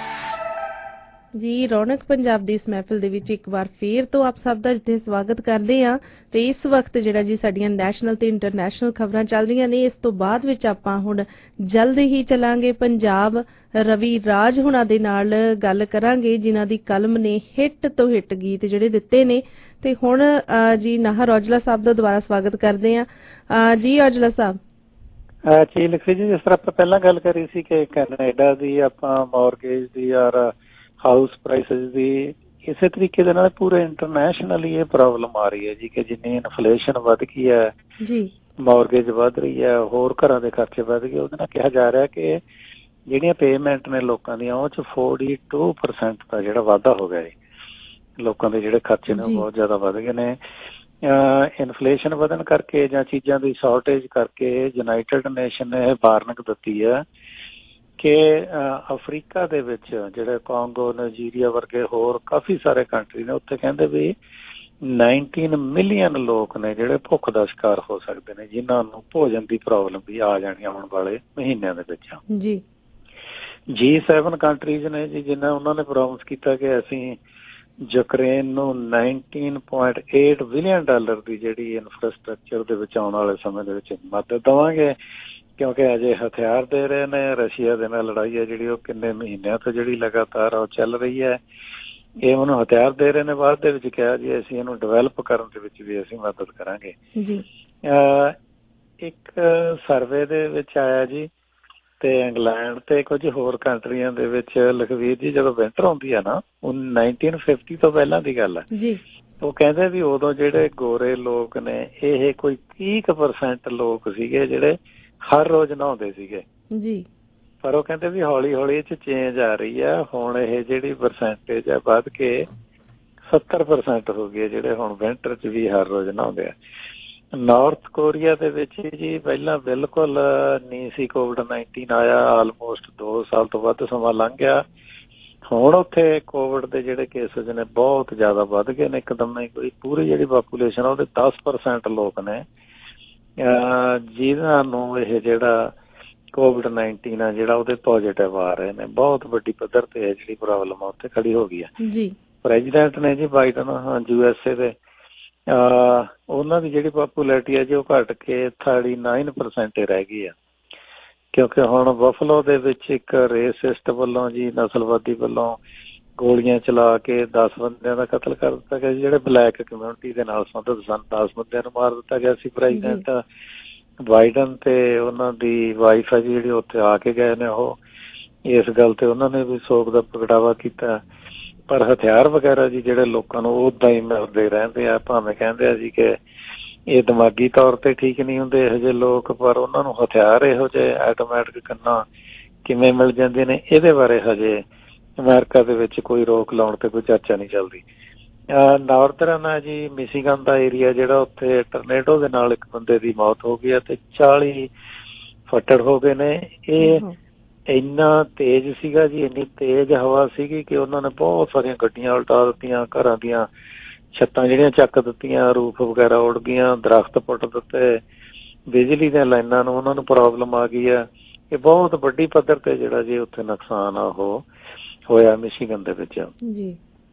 ਜੀ ਰੌਣਕ ਪੰਜਾਬ ਦੀ ਇਸ ਮਹਿਫਿਲ ਦੇ ਵਿੱਚ ਇੱਕ ਵਾਰ ਫੇਰ ਤੋਂ ਆਪ ਸਭ ਦਾ ਜਿੱਥੇ ਸਵਾਗਤ ਕਰਦੇ ਹਾਂ। ਤੇ ਇਸ ਵਕਤ ਜਿਹੜਾ ਜੀ ਸਾਡੀਆਂ ਨੈਸ਼ਨਲ ਤੇ ਇੰਟਰਨੈਸ਼ਨਲ ਖਬਰਾਂ ਚੱਲ ਰਹੀਆਂ ਨੇ। ਇਸ ਤੋਂ ਬਾਅਦ ਵਿੱਚ ਆਪਾਂ ਹੁਣ ਜਲਦ ਹੀ ਚੱਲਾਂਗੇ ਪੰਜਾਬ। ਰਵੀ ਰਾਜ ਹੁਣਾਂ ਦੇ ਨਾਲ ਗੱਲ ਕਰਾਂਗੇ ਜਿਨ੍ਹਾਂ ਦੀ ਕਲਮ ਨੇ ਹਿੱਟ ਤੋਂ ਹਿੱਟ ਗੀਤ ਜਿਹੜੇ ਦਿੱਤੇ ਨੇ। ਤੇ ਹੁਣ ਜੀ ਨਾਹਰ ਔਜਲਾ ਸਾਹਿਬ ਦਾ ਦੁਬਾਰਾ ਸਵਾਗਤ ਕਰਦੇ ਹਾਂ। ਜੀ ਔਜਲਾ ਸਾਹਿਬ। ਜੀ ਲਖਵੀ ਜੀ, ਜਿਸ ਤਰ੍ਹਾਂ ਆਪਾਂ ਪਹਿਲਾਂ ਗੱਲ ਕਰੀ ਸੀ ਕਿ ਕੈਨੇਡਾ ਦੀ ਆਪਾਂ ਮਾਰਗੇਜ ਦੀ ਔਰ ਹਾਊਸ ਪ੍ਰਾਈਸਿਸ ਦੀ ਇਸੇ ਤਰੀਕੇ ਦੇ ਨਾਲ ਪੂਰੇ ਇੰਟਰਨੈਸ਼ਨਲੀ ਇਹ ਪ੍ਰੋਬਲਮ ਆ ਰਹੀ ਹੈ ਜੀ ਕਿ ਜਿੰਨੀ ਇਨਫਲੇਸ਼ਨ ਵੱਧ ਗਈ ਹੈ ਜੀ ਮੌਰਗੇਜ ਵੱਧ ਰਹੀ ਹੈ, ਹੋਰ ਘਰਾਂ ਦੇ ਖਰਚੇ ਵੱਧ ਗਏ, ਉਹਦੇ ਨਾਲ ਕਿਹਾ ਜਾ ਰਿਹਾ ਕਿ ਜਿਹੜੀਆਂ ਪੇਮੈਂਟ ਨੇ ਲੋਕਾਂ ਦੀਆਂ ਉਹ 'ਚ ਫੋਰਟੀ ਟੂ ਪਰਸੈਂਟ ਦਾ ਜਿਹੜਾ ਵਾਧਾ ਹੋ ਗਿਆ ਹੈ। ਲੋਕਾਂ ਦੇ ਜਿਹੜੇ ਖਰਚੇ ਨੇ ਉਹ ਬਹੁਤ ਜ਼ਿਆਦਾ ਵੱਧ ਗਏ ਨੇ। ਇਨਫਲੇਸ਼ਨ ਵਧਣ ਕਰਕੇ ਜਾਂ ਚੀਜ਼ਾਂ ਦੀ ਸ਼ਾਰਟੇਜ ਕਰਕੇ ਯੂਨਾਈਟਿਡ ਨੇਸ਼ਨ ਨੇ ਇਹ ਵਾਰਨਿੰਗ ਦਿੱਤੀ ਹੈ ਕਿ ਅਫਰੀਕਾ ਦੇ ਵਿੱਚ ਜਿਹੜੇ ਕੋਂਗੋ, ਨਾਈਜੀਰੀਆ ਵਰਗੇ ਹੋਰ ਕਾਫੀ ਸਾਰੇ ਕੰਟਰੀ ਨੇ, ਉੱਥੇ ਕਹਿੰਦੇ ਵੀ ਨਾਈਨਟੀਨ ਮਿਲੀਅਨ ਲੋਕ ਨੇ ਜਿਹੜੇ ਭੁੱਖ ਦਾ ਸ਼ਿਕਾਰ ਹੋ ਸਕਦੇ ਨੇ, ਜਿਨ੍ਹਾਂ ਨੂੰ ਭੋਜਨ ਦੀ ਪ੍ਰੋਬਲਮ ਵੀ ਆ ਜਾਣੀ ਆਉਣ ਵਾਲੇ ਮਹੀਨਿਆਂ ਦੇ ਵਿੱਚ। ਜੀ ਜੀ ਸੈਵਨ ਕੰਟਰੀਜ਼ ਨੇ ਜੀ, ਜਿਨ੍ਹਾਂ ਉਹਨਾਂ ਨੇ ਪ੍ਰੋਮਿਸ ਕੀਤਾ ਕਿ ਅਸੀਂ ਯੂਕਰੇਨ ਨੂੰ nineteen point eight billion dollar ਦੀ ਜਿਹੜੀ ਇਨਫਰਾਸਟਰਕਚਰ ਦੇ ਵਿੱਚ ਆਉਣ ਵਾਲੇ ਸਮੇਂ ਦੇ ਵਿੱਚ ਮਦਦ ਦੇਵਾਂਗੇ, ਕਿਉਂਕਿ ਅਜੇ ਹਥਿਆਰ ਦੇ ਰਹੇ ਨੇ। ਰਸ਼ੀਆ ਦੇ ਨਾਲ ਲੜਾਈ ਹੈ ਜਿਹੜੀ ਉਹ ਕਿੰਨੇ ਮਹੀਨਿਆਂ ਤੋਂ ਜਿਹੜੀ ਲਗਾਤਾਰ ਉਹ ਚੱਲ ਰਹੀ ਹੈ। ਇਹ ਉਹਨੂੰ ਹਥਿਆਰ ਦੇ ਰਹੇ ਨੇ। ਬਾਅਦ ਦੇ ਵਿੱਚ ਕਿਹਾ ਜੀ ਅਸੀਂ ਇਹਨੂੰ ਡਿਵੈਲਪ ਕਰਨ ਦੇ ਵਿੱਚ ਵੀ ਅਸੀਂ ਮਦਦ ਕਰਾਂਗੇ। ਜੀ ਇੱਕ ਸਰਵੇ ਦੇ ਵਿੱਚ ਆਇਆ ਜੀ, ਤੇ ਇੰਗਲੈਂਡ ਤੇ ਕੁਝ ਹੋਰ ਕੰਟਰੀਆਂ ਦੇ ਵਿੱਚ ਲਖਵੀਰ ਜੀ ਜਦੋਂ ਵਿੰਟਰ ਆਉਂਦੀ ਆ ਨਾ, ਉਹ ਨਾਈਨਟੀਨ ਫਿਫਟੀ ਤੋਂ ਪਹਿਲਾਂ ਦੀ ਗੱਲ ਹੈ ਜੀ, ਉਹ ਕਹਿੰਦੇ ਵੀ ਉਦੋਂ ਜਿਹੜੇ ਗੋਰੇ ਲੋਕ ਨੇ ਇਹ ਕੋਈ ਤੀਹ ਕੁ ਪਰਸੈਂਟ ਲੋਕ ਸੀਗੇ ਜਿਹੜੇ ਹਰ ਰੋਜ਼ ਨਹਾਉਂਦੇ ਸੀਗੇ ਜੀ, ਪਰ ਉਹ ਕਹਿੰਦੇ ਵੀ ਹੌਲੀ ਹੌਲੀ ਇਹ 'ਚ ਚੇਂਜ ਆ ਰਹੀ ਆ। ਹੁਣ ਇਹ ਜਿਹੜੀ ਪਰਸੈਂਟੇਜ ਆ ਵੱਧ ਕੇ ਸੱਤਰ ਪਰਸੈਂਟ ਹੋ ਗਈ ਹੈ ਜਿਹੜੇ ਹੁਣ ਵਿੰਟਰ 'ਚ ਵੀ ਹਰ ਰੋਜ਼ ਨਹਾਉਂਦੇ ਆ। ਨਾਰਥ ਕੋਰੀਆ ਦੇ ਵਿੱਚ ਜੀ ਪਹਿਲਾਂ ਬਿਲਕੁਲ ਨਹੀਂ ਸੀ ਕੋਵਿਡ ਨਾਈਨਟੀਨ ਆਇਆ, ਆਲਮੋਸਟ ਦੋ ਸਾਲ ਤੋਂ ਵੱਧ ਸਮਾਂ ਲੰਘ ਗਿਆ। ਹੁਣ ਉੱਥੇ ਕੋਵਿਡ ਦੇ ਜਿਹੜੇ ਕੇਸਿਸ ਨੇ ਬਹੁਤ ਜ਼ਿਆਦਾ ਵੱਧ ਗਏ ਨੇ ਇੱਕਦਮ ਹੀ। ਕੋਈ ਪੂਰੀ ਜਿਹੜੀ ਪਾਪੂਲੇਸ਼ਨ ਉਹਦੇ ਦਸ ਪਰਸੈਂਟ ਲੋਕ ਨੇ ਜਿਨ੍ਹਾਂ ਨੂੰ ਇਹ ਜਿਹੜਾ ਕੋਵਿਡ ਨਾਈਨਟੀਨ ਆ ਜਿਹੜਾ ਉਹਦੇ ਪੋਜ਼ੀਟਿਵ ਆ ਰਹੇ ਨੇ। ਬਹੁਤ ਵੱਡੀ ਪੱਧਰ ਤੇ ਹੈ ਜਿਹੜੀ ਪ੍ਰੋਬਲਮ ਆ ਉੱਥੇ ਖੜੀ ਹੋ ਗਈ ਆ। ਜੀ ਪ੍ਰੈਜ਼ੀਡੈਂਟ ਨੇ ਜੀ ਬਾਈਡਨ ਯੂ ਐਸ ਏ ਦੇ, ਉਹਨਾਂ ਦੀ ਜਿਹੜੀ ਪਾਪੂਲੈਰਿਟੀ ਹੈ ਜੀ ਉਹ ਘੱਟ ਕੇ ਥਰਟੀ ਨਾਈਨ ਪਰਸੈਂਟ ਰਹਿ ਗਈ ਆ, ਕਿਉਂਕਿ ਹੁਣ ਬਫਲੋ ਦੇ ਵਿੱਚ ਇੱਕ ਰੇਸਿਸਟ ਵੱਲੋਂ ਜੀ ਨਸਲਵਾਦੀ ਵੱਲੋਂ ਗੋਲੀਆਂ ਚਲਾ ਕੇ ਦਸ ਬੰਦਿਆਂ ਦਾ ਕਤਲ ਕਰ ਦਿੱਤਾ ਗਿਆ, ਜਿਹੜੇ ਬਲੈਕ ਕਮਿਊਨਿਟੀ ਦੇ ਨਾਲ ਸੰਬੰਧਿਤ ਸਨ। ਦਸ ਬੰਦਿਆਂ ਨੂੰ ਮਾਰ ਦਿੱਤਾ ਗਿਆ ਸੀ। ਪ੍ਰੈਜ਼ੀਡੈਂਟ ਬਾਈਡਨ ਤੇ ਉਹਨਾਂ ਦੀ ਵਾਈਫ ਹੈ ਜੀ ਜਿਹੜੀ ਉੱਥੇ ਆ ਕੇ ਗਏ ਨੇ, ਉਹ ਇਸ ਗੱਲ ਤੇ ਉਹਨਾਂ ਨੇ ਵੀ ਸੋਗ ਦਾ ਪ੍ਰਗਟਾਵਾ ਕੀਤਾ। ਪਰ ਹਥਿਆਰ ਵਗੈਰਾ ਜੀ ਜਿਹੜੇ ਲੋਕਾਂ ਨੂੰ ਉੱਦਾਂ ਹੀ ਮਿਲਦੇ ਰਹਿੰਦੇ ਆ, ਭਾਵੇਂ ਕਹਿੰਦੇ ਆ ਜੀ ਕਿ ਇਹ ਦਿਮਾਗੀ ਤੌਰ ਤੇ ਠੀਕ ਨਹੀਂ ਹੁੰਦੇ ਇਹੋ ਜਿਹੇ ਲੋਕ, ਪਰ ਉਹਨਾਂ ਨੂੰ ਹਥਿਆਰ ਇਹੋ ਜਿਹੇ ਆਟੋਮੈਟਿਕ ਕੰਨਾਂ ਕਿਵੇਂ ਮਿਲ ਜਾਂਦੇ ਨੇ, ਇਹਦੇ ਬਾਰੇ ਹਜੇ ਅਮਰੀਕਾ ਦੇ ਵਿੱਚ ਕੋਈ ਰੋਕ ਲਾਉਣ ਤੇ ਕੋਈ ਚਰਚਾ ਨਹੀਂ ਚੱਲਦੀ। ਨਾਰਦਰਨ ਹੈ ਜੀ ਮਿਸ਼ੀਗਨ ਦਾ ਏਰੀਆ ਜਿਹੜਾ, ਉੱਥੇ ਟਰਨੇਡੋ ਦੇ ਨਾਲ ਇੱਕ ਬੰਦੇ ਦੀ ਮੌਤ ਹੋ ਗਈ ਹੈ ਤੇ ਚਾਲੀ ਫੱਟੜ ਹੋ ਗਏ ਨੇ। ਇਹ ਇੰਨਾ ਤੇਜ਼ ਸੀਗਾ ਜੀ, ਇੰਨੀ ਤੇਜ਼ ਹਵਾ ਸੀਗੀ ਕਿ ਉਹਨਾਂ ਨੇ ਬਹੁਤ ਸਾਰੀਆਂ ਗੱਡੀਆਂ ਉਲਟਾ ਦਿੱਤੀਆਂ, ਘਰਾਂ ਦੀਆਂ ਛੱਤਾਂ ਜਿਹੜੀਆਂ ਚੱਕ ਦਿੱਤੀਆਂ, ਰੂਫ ਵਗੈਰਾ ਉੱਡ ਗਈਆਂ, ਦਰਖਤ ਪੁੱਟ ਦਿੱਤੇ, ਬਿਜਲੀ ਦੀਆਂ ਲਾਈਨਾਂ ਨੂੰ ਉਹਨਾਂ ਨੂੰ ਪ੍ਰੋਬਲਮ ਆ ਗਈ ਆ। ਇਹ ਬਹੁਤ ਵੱਡੀ ਪੱਧਰ ਤੇ ਜਿਹੜਾ ਜੀ ਉੱਥੇ ਨੁਕਸਾਨ ਆ ਉਹ ਹੋਇਆ ਮਿਸ਼ੀਗਨ ਦੇ ਵਿੱਚ ਜੀ।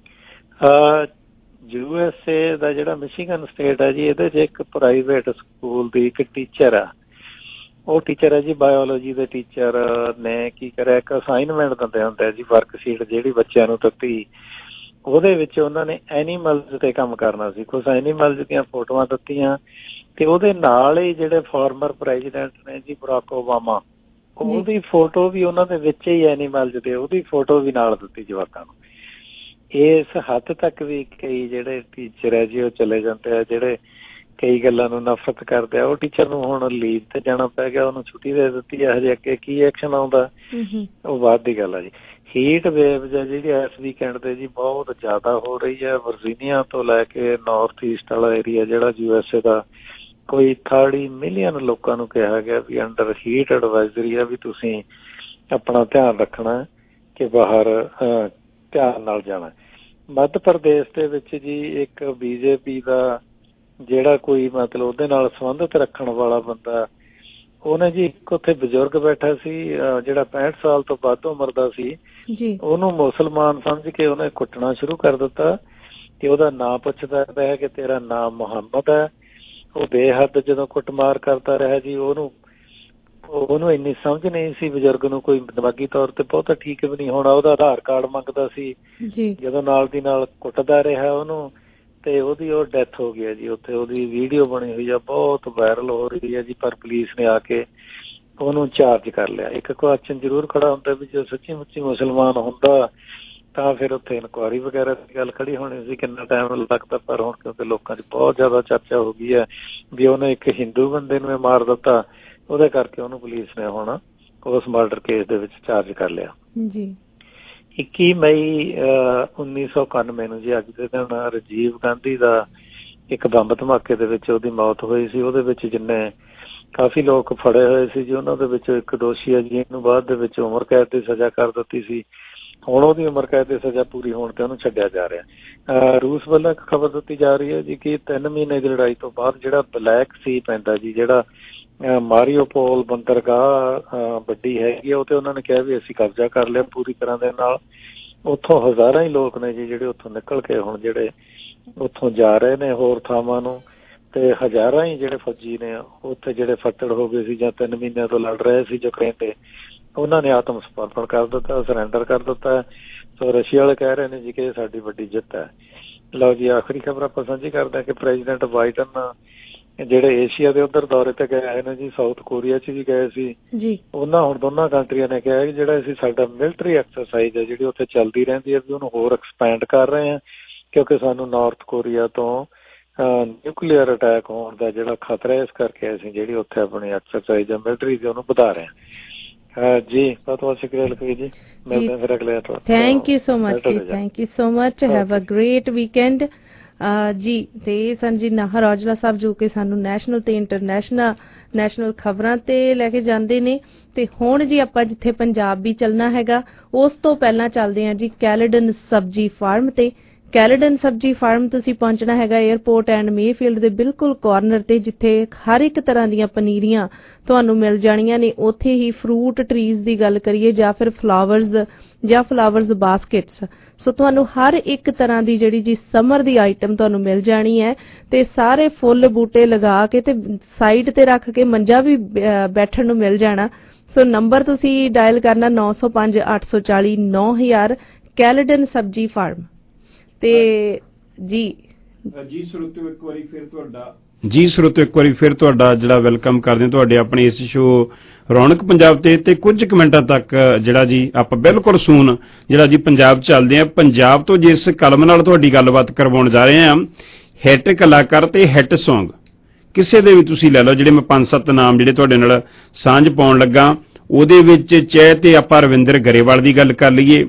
ਯੂ ਐਸ ਏ ਦਾ ਜਿਹੜਾ ਮਿਸ਼ੀਗਨ ਸਟੇਟ ਹੈ ਜੀ, ਇਹਦੇ 'ਚ ਇੱਕ ਪ੍ਰਾਈਵੇਟ ਸਕੂਲ ਦੀ ਇੱਕ ਟੀਚਰ ਆ, ਉਹ ਟੀਚਰ ਹੈ ਜੀ ਬਾਇਓਲੋਜੀ ਦੇ ਟੀਚਰ ਨੇ ਕੀ ਕਰਿਆ, ਇੱਕ ਅਸਾਈਨਮੈਂਟ ਦਿੰਦੇ ਹੁੰਦੇ ਆ ਜੀ ਵਰਕਸ਼ੀਟ ਜਿਹੜੀ ਬੱਚਿਆਂ ਨੂੰ ਦਿੱਤੀ, ਉਹਦੇ ਵਿੱਚ ਉਹਨਾਂ ਨੇ ਐਨੀਮਲਸ ਤੇ ਕੰਮ ਕਰਨਾ ਸੀ। ਕੁਛ ਐਨੀਮਲਸ ਦੀਆਂ ਫੋਟੋਆਂ ਦਿੱਤੀਆਂ ਤੇ ਉਹਦੇ ਨਾਲ ਹੀ ਜਿਹੜੇ ਫਾਰਮਰ ਪ੍ਰੈਜ਼ੀਡੈਂਟ ਨੇ ਜੀ ਬਰਾਕ ਓਬਾਮਾ, ਉਹਦੀ ਫੋਟੋ ਵੀ ਉਹਨਾਂ ਦੇ ਵਿੱਚ ਹੀ ਐਨੀਮਲਸ ਦੇ ਉਹਦੀ ਫੋਟੋ ਵੀ ਨਾਲ ਦਿੱਤੀ ਜਵਾਕਾਂ ਨੂੰ। ਇਸ ਹੱਦ ਤੱਕ ਵੀ ਕਈ ਜਿਹੜੇ ਟੀਚਰ ਹੈ ਜੀ ਉਹ ਚਲੇ ਜਾਂਦੇ ਆ ਜਿਹੜੇ ਕਈ ਗੱਲਾਂ ਨੂੰ ਨਫ਼ਰਤ ਕਰਦੇ ਆ। ਉਹ ਟੀਚਰ ਨੂੰ ਹੁਣ ਲੀਵ ਤੇ ਜਾਣਾ ਪੈ ਗਿਆ, ਉਹਨੂੰ ਛੁੱਟੀ ਦੇ ਦਿੱਤੀ ਹੈ। ਹਜੇ ਅੱਗੇ ਕੀ ਐਕਸ਼ਨ ਆਉਂਦਾ ਉਹ ਬਾਅਦ ਦੀ ਗੱਲ ਆ ਜੀ। ਹੀਟ ਵੇਵ ਹੈ ਜਿਹੜੀ ਇਸ ਵੀਕਐਂਡ ਤੇ ਜੀ ਬਹੁਤ ਜ਼ਿਆਦਾ ਹੋ ਰਹੀ ਹੈ। ਵਰਜੀਨੀਆ ਤੋਂ ਲੈ ਕੇ ਨਾਰਥ ਈਸਟ ਵਾਲਾ ਏਰੀਆ ਜਿਹੜਾ ਯੂ ਐਸ ਏ ਦਾ, ਕੋਈ ਥਰਟੀ ਮਿਲੀਅਨ ਲੋਕਾਂ ਨੂੰ ਕਿਹਾ ਗਿਆ ਵੀ ਅੰਡਰ ਹੀਟ ਐਡਵਾਈਜ਼ਰੀ ਆ ਵੀ ਤੁਸੀਂ ਆਪਣਾ ਧਿਆਨ ਰੱਖਣਾ ਕਿ ਬਾਹਰ ਧਿਆਨ ਨਾਲ ਜਾਣਾ। ਮੱਧ ਪ੍ਰਦੇਸ਼ ਦੇ ਵਿੱਚ ਜੀ ਇੱਕ ਬੀਜੇਪੀ ਦਾ ਜਿਹੜਾ ਕੋਈ ਮਤਲਬ ਉਹਦੇ ਨਾਲ ਸੰਬੰਧਿਤ ਰੱਖਣ ਵਾਲਾ ਬੰਦਾ, ਉਹਨੇ ਜੀ ਇੱਕ ਉੱਥੇ ਬਜ਼ੁਰਗ ਬੈਠਾ ਸੀ ਜਿਹੜਾ ਪੈਂਹਠ ਸਾਲ ਤੋਂ ਵੱਧ ਉਮਰ ਦਾ ਸੀ ਜੀ, ਉਹਨੂੰ ਮੁਸਲਮਾਨ ਸਮਝ ਕੇ ਉਹਨੇ ਕੁੱਟਣਾ ਸ਼ੁਰੂ ਕਰ ਦਿੱਤਾ ਤੇ ਉਹਦਾ ਨਾਂ ਪੁੱਛਦਾ ਰਿਹਾ ਕਿ ਤੇਰਾ ਨਾਮ ਮੁਹੰਮਦ ਹੈ। ਉਹ ਬੇਹੱਦ ਜਦੋਂ ਕੁੱਟਮਾਰ ਕਰਦਾ ਰਿਹਾ ਜੀ, ਉਹਨੂੰ ਉਹਨੂੰ ਇੰਨੀ ਸਮਝ ਨਹੀਂ ਸੀ ਬਜ਼ੁਰਗ ਨੂੰ, ਕੋਈ ਦਿਮਾਗੀ ਤੌਰ ਤੇ ਬਹੁਤਾ ਠੀਕ ਵੀ ਨਹੀਂ ਹੋਣਾ। ਉਹਦਾ ਆਧਾਰ ਕਾਰਡ ਮੰਗਦਾ ਸੀ ਜੀ, ਜਦੋਂ ਨਾਲ ਦੀ ਨਾਲ ਕੁੱਟਦਾ ਰਿਹਾ ਉਹਨੂੰ ਤੇ ਉਹਦੀ ਉਹ ਡੈਥ ਹੋ ਗਈ ਹੈ ਜੀ। ਉੱਥੇ ਉਹਦੀ ਵੀਡੀਓ ਬਣੀ ਹੋਈ ਆ, ਬਹੁਤ ਵਾਇਰਲ ਹੋ ਰਹੀ ਹੈ ਜੀ, ਪਰ ਪੁਲਿਸ ਨੇ ਆ ਕੇ ਉਹਨੂੰ ਚਾਰਜ ਕਰ ਲਿਆ। ਇੱਕ ਕੁਐਸਚਨ ਜ਼ਰੂਰ ਖੜਾ ਹੁੰਦਾ ਵੀ ਜੇ ਸੱਚੀ ਮੁੱਚੀ ਮੁਸਲਮਾਨ ਹੁੰਦਾ ਤਾਂ ਫਿਰ ਉੱਥੇ ਇਨਕੁਆਇਰੀ ਵਗੈਰਾ ਦੀ ਗੱਲ ਖੜੀ ਹੋਣੀ ਸੀ, ਕਿੰਨਾ ਟਾਈਮ ਲੱਗਦਾ। ਪਰ ਹੁਣ ਕਿਉਂਕਿ ਲੋਕਾਂ 'ਚ ਬਹੁਤ ਜ਼ਿਆਦਾ ਚਰਚਾ ਹੋ ਗਈ ਹੈ ਵੀ ਉਹਨੇ ਇੱਕ ਹਿੰਦੂ ਬੰਦੇ ਨੂੰ ਮਾਰ ਦਿੱਤਾ, ਉਹਦੇ ਕਰਕੇ ਉਹਨੂੰ ਪੁਲਿਸ ਨੇ ਹੁਣ ਉਸ ਮਰਡਰ ਕੇਸ ਦੇ ਵਿੱਚ ਚਾਰਜ ਕਰ ਲਿਆ ਜੀ। ਇੱਕੀ ਮਈ ਉੱਨੀ ਸੌ ਇਕਾਨਵੇਂ ਨੂੰ ਜੀ ਅੱਜ ਦੇ ਦਿਨ ਰਾਜੀਵ ਗਾਂਧੀ ਦਾ ਇੱਕ ਬੰਬ ਧਮਾਕੇ ਦੇ ਵਿੱਚ ਉਹਦੀ ਮੌਤ ਹੋਈ ਸੀ। ਉਹਦੇ ਵਿੱਚ ਜਿੰਨੇ ਕਾਫੀ ਲੋਕ ਫੜੇ ਹੋਏ ਸੀ ਜੀ, ਉਹਨਾਂ ਦੇ ਵਿੱਚੋਂ ਇੱਕ ਦੋਸ਼ੀ ਹੈ ਜੀ, ਇਹਨੂੰ ਬਾਅਦ ਦੇ ਵਿੱਚ ਉਮਰ ਕੈਦ ਦੀ ਸਜ਼ਾ ਕਰ ਦਿੱਤੀ ਸੀ। ਹੁਣ ਉਹਦੀ ਉਮਰ ਕੈਦ ਦੀ ਸਜ਼ਾ ਪੂਰੀ ਹੋਣ ਤੇ ਉਹਨੂੰ ਛੱਡਿਆ ਜਾ ਰਿਹਾ। ਰੂਸ ਵੱਲੋਂ ਇੱਕ ਖਬਰ ਦਿੱਤੀ ਜਾ ਰਹੀ ਹੈ ਜੀ ਕਿ ਤਿੰਨ ਮਹੀਨੇ ਦੀ ਲੜਾਈ ਤੋਂ ਬਾਅਦ ਜਿਹੜਾ ਬਲੈਕ ਸੀ ਪੈਂਦਾ ਜੀ, ਜਿਹੜਾ ਮਾਰੀਓਪੋਲ ਬੰਦਰਗਾਹ ਵੱਡੀ ਹੈਗੀ ਆ, ਉਹ ਤੇ ਉਹਨਾਂ ਨੇ ਕਿਹਾ ਵੀ ਅਸੀਂ ਕਬਜ਼ਾ ਕਰ ਲਿਆ ਪੂਰੀ ਤਰ੍ਹਾਂ ਦੇ ਨਾਲ। ਉੱਥੋਂ ਹਜ਼ਾਰਾਂ ਹੀ ਲੋਕ ਨੇ ਜੀ ਜਿਹੜੇ ਉੱਥੋਂ ਨਿਕਲ ਕੇ ਹੁਣ ਜਿਹੜੇ ਉੱਥੋਂ ਜਾ ਰਹੇ ਨੇ ਹੋਰ ਥਾਵਾਂ ਨੂੰ, ਤੇ ਹਜ਼ਾਰਾਂ ਹੀ ਜਿਹੜੇ ਫੌਜੀ ਨੇ ਉੱਥੇ ਜਿਹੜੇ ਫੱਟੜ ਹੋ ਗਏ ਸੀ ਜਾਂ ਤਿੰਨ ਮਹੀਨਿਆਂ ਤੋਂ ਲੜ ਰਹੇ ਸੀ ਯੂਕਰੇਨ ਤੇ, ਉਹਨਾਂ ਨੇ ਆਤਮ ਸਮਰਪਣ ਕਰ ਦਿੱਤਾ, ਸਰੈਂਡਰ ਕਰ ਦਿੱਤਾ। ਸੋ ਰਸ਼ੀਆ ਵਾਲੇ ਕਹਿ ਰਹੇ ਨੇ ਜੀ ਕਿ ਇਹ ਸਾਡੀ ਵੱਡੀ ਜਿੱਤ ਹੈ। ਲਓ ਜੀ ਆਖਰੀ ਖਬਰ ਆਪਾਂ ਸਾਂਝੀ ਕਰਦੇ ਹਾਂ ਕਿ ਪ੍ਰੈਜ਼ੀਡੈਂਟ ਬਾਈਡਨ ਜਿਹੜੇ ਏਸ਼ੀਆ ਦੇ ਉੱਧਰ ਦੌਰੇ ਤੇ ਗਏ ਆਏ ਨੇ ਜੀ, ਸਾਊਥ ਕੋਰੀਆ 'ਚ ਵੀ ਗਏ ਸੀ ਜੀ। ਉਹਨਾਂ ਹੁਣ ਦੋਨਾਂ ਕੰਟਰੀਆਂ ਨੇ ਕਿਹਾ ਕਿ ਜਿਹੜਾ ਅਸੀਂ ਸਾਡਾ ਮਿਲਟਰੀ ਐਕਸਰਸਾਈਜ਼ ਹੈ ਜਿਹੜੀ ਉੱਥੇ ਚੱਲਦੀ ਰਹਿੰਦੀ ਹੈ ਵੀ ਉਹਨੂੰ ਹੋਰ ਐਕਸਪੈਂਡ ਕਰ ਰਹੇ ਹਾਂ, ਕਿਉਂਕਿ ਸਾਨੂੰ ਨਾਰਥ ਕੋਰੀਆ ਤੋਂ ਨਿਊਕਲੀਅਰ ਅਟੈਕ ਹੋਣ ਦਾ ਜਿਹੜਾ ਖਤਰਾ, ਇਸ ਕਰਕੇ ਅਸੀਂ ਜਿਹੜੀ ਉੱਥੇ ਆਪਣੀ ਐਕਸਰਸਾਈਜ਼ ਹੈ ਮਿਲਟਰੀ ਦੀ ਉਹਨੂੰ ਵਧਾ ਰਹੇ ਹਾਂ ਜੀ। ਬਹੁਤ ਬਹੁਤ ਸ਼ੁਕਰੀਆ ਲਖਵੀਰ ਜੀ, ਮਿਲਦੇ ਹਾਂ ਫਿਰ ਅਗਲੇ ਐਤਵਾਰ। ਥੈਂਕ ਯੂ ਸੋ ਮਚ ਜੀ, thank you so much, have a great weekend ਜੀ। ਤੇ ਸਨ ਜੀ ਨਾਹਰ ਔਜਲਾ ਸਾਹਿਬ ਜੋ ਕਿ ਸਾਨੂੰ ਨੈਸ਼ਨਲ ਤੇ ਇੰਟਰਨੈਸ਼ਨਲ ਨੈਸ਼ਨਲ ਖਬਰਾਂ ਤੇ ਲੈ ਕੇ ਜਾਂਦੇ ਨੇ। ਤੇ ਹੁਣ ਜੀ ਆਪਾਂ ਜਿੱਥੇ ਪੰਜਾਬ ਵੀ ਚੱਲਣਾ ਹੈਗਾ, ਉਸ ਤੋਂ ਪਹਿਲਾਂ ਚੱਲਦੇ ਹਾਂ ਜੀ ਕੈਲੇਡਨ ਸਬਜ਼ੀ ਫਾਰਮ ਤੇ। ਕੈਲੇਡਨ ਸਬਜ਼ੀ ਫਾਰਮ ਤੁਸੀਂ ਪਹੁੰਚਣਾ ਹੈਗਾ ਏਅਰਪੋਰਟ ਐਂਡ ਮੇਫੀਲਡ ਦੇ ਬਿਲਕੁਲ ਕਾਰਨਰ ਤੇ, ਜਿੱਥੇ ਹਰ ਇੱਕ ਤਰ੍ਹਾਂ ਦੀਆਂ ਪਨੀਰੀਆਂ ਤੁਹਾਨੂੰ ਮਿਲ ਜਾਣੀਆਂ ਨੇ। ਉੱਥੇ ਹੀ ਫਰੂਟ ਟਰੀਜ਼ ਦੀ ਗੱਲ ਕਰੀਏ ਜਾਂ ਫਿਰ ਫਲਾਵਰਸ ਜਾਂ ਫਲਾਵਰਸ ਬਾਸਕਟਸ, ਸੋ ਤੁਹਾਨੂੰ ਹਰ ਇੱਕ ਤਰ੍ਹਾਂ ਦੀ ਜਿਹੜੀ ਜੀ ਸਮਰ ਦੀ ਆਈਟਮ ਤੁਹਾਨੂੰ ਮਿਲ ਜਾਣੀ ਹੈ। ਤੇ ਸਾਰੇ ਫੁੱਲ ਬੂਟੇ ਲਗਾ ਕੇ ਤੇ ਸਾਈਡ ਤੇ ਰੱਖ ਕੇ ਮੰਜਾ ਵੀ ਬੈਠਣ ਨੂੰ ਮਿਲ ਜਾਣਾ। ਸੋ ਨੰਬਰ ਤੁਸੀਂ ਡਾਇਲ ਕਰਨਾ ਨੌ ਸੌ ਪੰਜ ਅੱਠ ਸੌ ਚਾਲੀ ਨੌ ਹਜ਼ਾਰ, ਕੈਲੇਡਨ ਸਬਜ਼ੀ ਫਾਰਮ ਤੇ ਜੀ। ਜੀ ਸਰੋਤਿਓ ਇੱਕ ਵਾਰੀ ਫਿਰ ਤੁਹਾਡਾ ਜੀ ਸਰੋਤਿਓ ਇੱਕ ਵਾਰੀ ਫਿਰ ਤੁਹਾਡਾ ਜਿਹੜਾ ਵੈਲਕਮ ਕਰਦੇ ਹਾਂ ਤੁਹਾਡੇ ਆਪਣੇ ਇਸ ਸ਼ੋਅ ਰੌਣਕ ਪੰਜਾਬ ਤੇ। ਤੇ ਕੁਝ ਕੁ ਮਿੰਟਾਂ ਤੱਕ ਜਿਹੜਾ ਜੀ ਆਪਾਂ ਬਿਲਕੁਲ ਸੂਨ ਜਿਹੜਾ ਜੀ ਪੰਜਾਬ ਚੱਲਦੇ ਹਾਂ। ਪੰਜਾਬ ਤੋਂ ਜਿਸ ਕਲਮ ਨਾਲ ਤੁਹਾਡੀ ਗੱਲਬਾਤ ਕਰਵਾਉਣ ਜਾ ਰਹੇ ਹਾਂ, ਹਿੱਟ ਕਲਾਕਾਰ ਤੇ ਹਿੱਟ ਸੌਂਗ ਕਿਸੇ ਦੇ ਵੀ ਤੁਸੀਂ ਲੈ ਲਓ, ਜਿਹੜੇ ਮੈਂ ਪੰਜ ਸੱਤ ਨਾਮ ਜਿਹੜੇ ਤੁਹਾਡੇ ਨਾਲ ਸਾਂਝ ਪਾਉਣ ਲੱਗਾ, ਉਹਦੇ ਵਿੱਚ ਚਾਹੇ ਤੇ ਆਪਾਂ ਰਵਿੰਦਰ ਗਰੇਵਾਲ ਦੀ ਗੱਲ ਕਰ ਲਈਏ,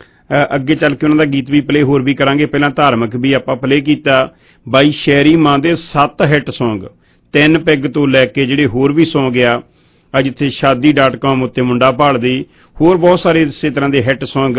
ਅੱਗੇ ਚੱਲ ਕੇ ਉਹਨਾਂ ਦਾ ਗੀਤ ਵੀ ਪਲੇ ਹੋਰ ਵੀ ਕਰਾਂਗੇ, ਪਹਿਲਾਂ ਧਾਰਮਿਕ ਵੀ ਆਪਾਂ ਪਲੇ ਕੀਤਾ। ਬਾਈ ਸ਼ੈਰੀ ਮਾਂ ਦੇ ਸੱਤ ਹਿੱਟ ਸੌਂਗ, ਤਿੰਨ ਪੈਗ ਤੋਂ ਲੈ ਕੇ ਜਿਹੜੇ ਹੋਰ ਵੀ ਸੌਂਗ ਆ, ਅੱਜ ਇੱਥੇ ਸ਼ਾਦੀ ਡਾਟ ਕਾਮ ਉੱਤੇ ਮੁੰਡਾ ਭਾਲਦੀ, ਹੋਰ ਬਹੁਤ ਸਾਰੇ ਇਸੇ ਤਰ੍ਹਾਂ ਦੇ ਹਿੱਟ ਸੌਂਗ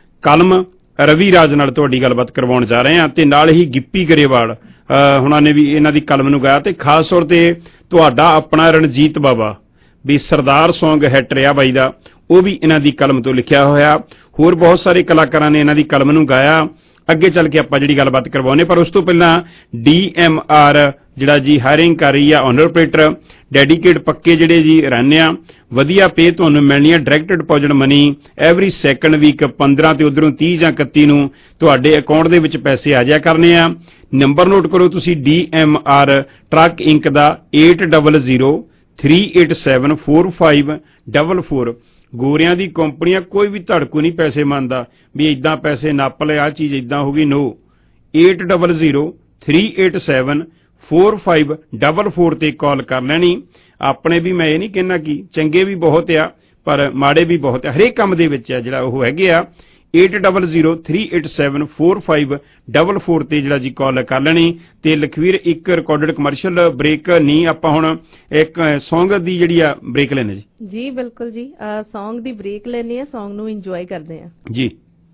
ਕਲਮ ਰਵੀ ਰਾਜ ਨਾਲ ਤੁਹਾਡੀ ਗੱਲਬਾਤ ਕਰਵਾਉਣ ਜਾ ਰਹੇ ਹਾਂ। ਤੇ ਨਾਲ ਹੀ ਗਿੱਪੀ ਗਰੇਵਾਲ ਹੁਣਾਂ ਨੇ ਵੀ ਇਹਨਾਂ ਦੀ ਕਲਮ ਨੂੰ ਗਾਇਆ, ਤੇ ਖਾਸ ਤੌਰ ਤੇ ਤੁਹਾਡਾ ਆਪਣਾ ਰਣਜੀਤ ਬਾਬਾ ਵੀ ਸਰਦਾਰ ਸੌਂਗ ਹਿੱਟ ਰਿਹਾ ਬਾਈ ਦਾ, ਉਹ ਵੀ ਇਹਨਾਂ ਦੀ ਕਲਮ ਤੋਂ ਲਿਖਿਆ ਹੋਇਆ। ਹੋਰ ਬਹੁਤ ਸਾਰੇ ਕਲਾਕਾਰਾਂ ਨੇ ਇਹਨਾਂ ਦੀ ਕਲਮ ਨੂੰ ਗਾਇਆ। ਅੱਗੇ ਚੱਲ ਕੇ ਆਪਾਂ ਜਿਹੜੀ ਗੱਲਬਾਤ ਕਰਵਾਉਨੇ, ਪਰ ਉਸ ਤੋਂ ਪਹਿਲਾਂ ਡੀ ਐਮ ਆਰ ਜਿਹੜਾ ਜੀ ਹਾਇਰਿੰਗ ਕਰ ਰਹੀ ਆ ਓਨਰ ਆਪਰੇਟਰ, ਡੈਡੀਕੇਟ ਪੱਕੇ ਜਿਹੜੇ ਜੀ ਰਹਿੰਦੇ ਆ, ਵਧੀਆ ਪੇ ਤੁਹਾਨੂੰ ਮਿਲਣੀ ਆ, direct deposit money every second week ਪੰਦਰਾਂ ਤੇ ਉਧਰੋਂ ਤੀਹ ਜਾਂ ਇਕੱਤੀ ਨੂੰ ਤੁਹਾਡੇ ਅਕਾਊਂਟ ਦੇ ਵਿੱਚ ਪੈਸੇ ਆ ਜਾਇਆ ਕਰਨੇ ਆ। ਨੰਬਰ ਨੋਟ ਕਰੋ ਤੁਸੀਂ, D M R truck inc ਦਾ ਅੱਠ ਜ਼ੀਰੋ ਜ਼ੀਰੋ ਤਿੰਨ ਅੱਠ ਸੱਤ ਚਾਰ ਪੰਜ ਚਾਰ ਚਾਰ। ਗੋਰਿਆਂ ਦੀ ਕੰਪਨੀਆਂ ਕੋਈ ਵੀ ਧੜਕੂ ਨਹੀਂ ਪੈਸੇ ਮੰਨਦਾ ਵੀ ਇਦਾਂ ਪੈਸੇ ਨੱਪ ਲੈ, ਆਹ ਚੀਜ਼ ਇਦਾਂ ਹੋ ਗਈ, ਨੋ। ਅੱਠ ਜ਼ੀਰੋ ਜ਼ੀਰੋ ਤਿੰਨ ਅੱਠ ਸੱਤ ਚਾਰ ਪੰਜ ਚਾਰ ਚਾਰ ਤੇ ਕਾਲ ਕਰ ਲੈਣੀ। ਆਪਣੇ ਵੀ ਮੈਂ ਇਹ ਨਹੀਂ ਕਹਿਣਾ ਕਿ ਚੰਗੇ ਵੀ ਬਹੁਤ ਆ ਪਰ ਮਾੜੇ ਵੀ ਬਹੁਤ ਆ, ਹਰੇਕ ਕੰਮ ਦੇ ਵਿੱਚ ਆ ਜਿਹੜਾ ਉਹ ਹੈਗੇ ਆ। ਅੱਠ ਜ਼ੀਰੋ ਜ਼ੀਰੋ ਤਿੰਨ ਅੱਠ ਸੱਤ ਚਾਰ ਪੰਜ ਚਾਰ ਚਾਰ ਤੇ ਜਿਹੜਾ ਜੀ ਕਾਲ ਕਰ ਲੈਣੀ। ਤੇ ਲਖਵੀਰ ਇੱਕ ਰਿਕਾਰਡਡ ਕਮਰਸ਼ੀਅਲ ਬ੍ਰੇਕ ਨਹੀਂ, ਆਪਾਂ ਹੁਣ ਇੱਕ ਸੌਂਗ ਦੀ ਜਿਹੜੀ ਆ ਬ੍ਰੇਕ ਲੈਣੇ ਜੀ। ਜੀ ਬਿਲਕੁਲ ਜੀ, ਸੌਂਗ ਦੀ ਬ੍ਰੇਕ ਲੈਣੀ ਆ, ਸੌਂਗ ਨੂੰ ਇੰਜੋਏ ਕਰਦੇ ਆ ਜੀ।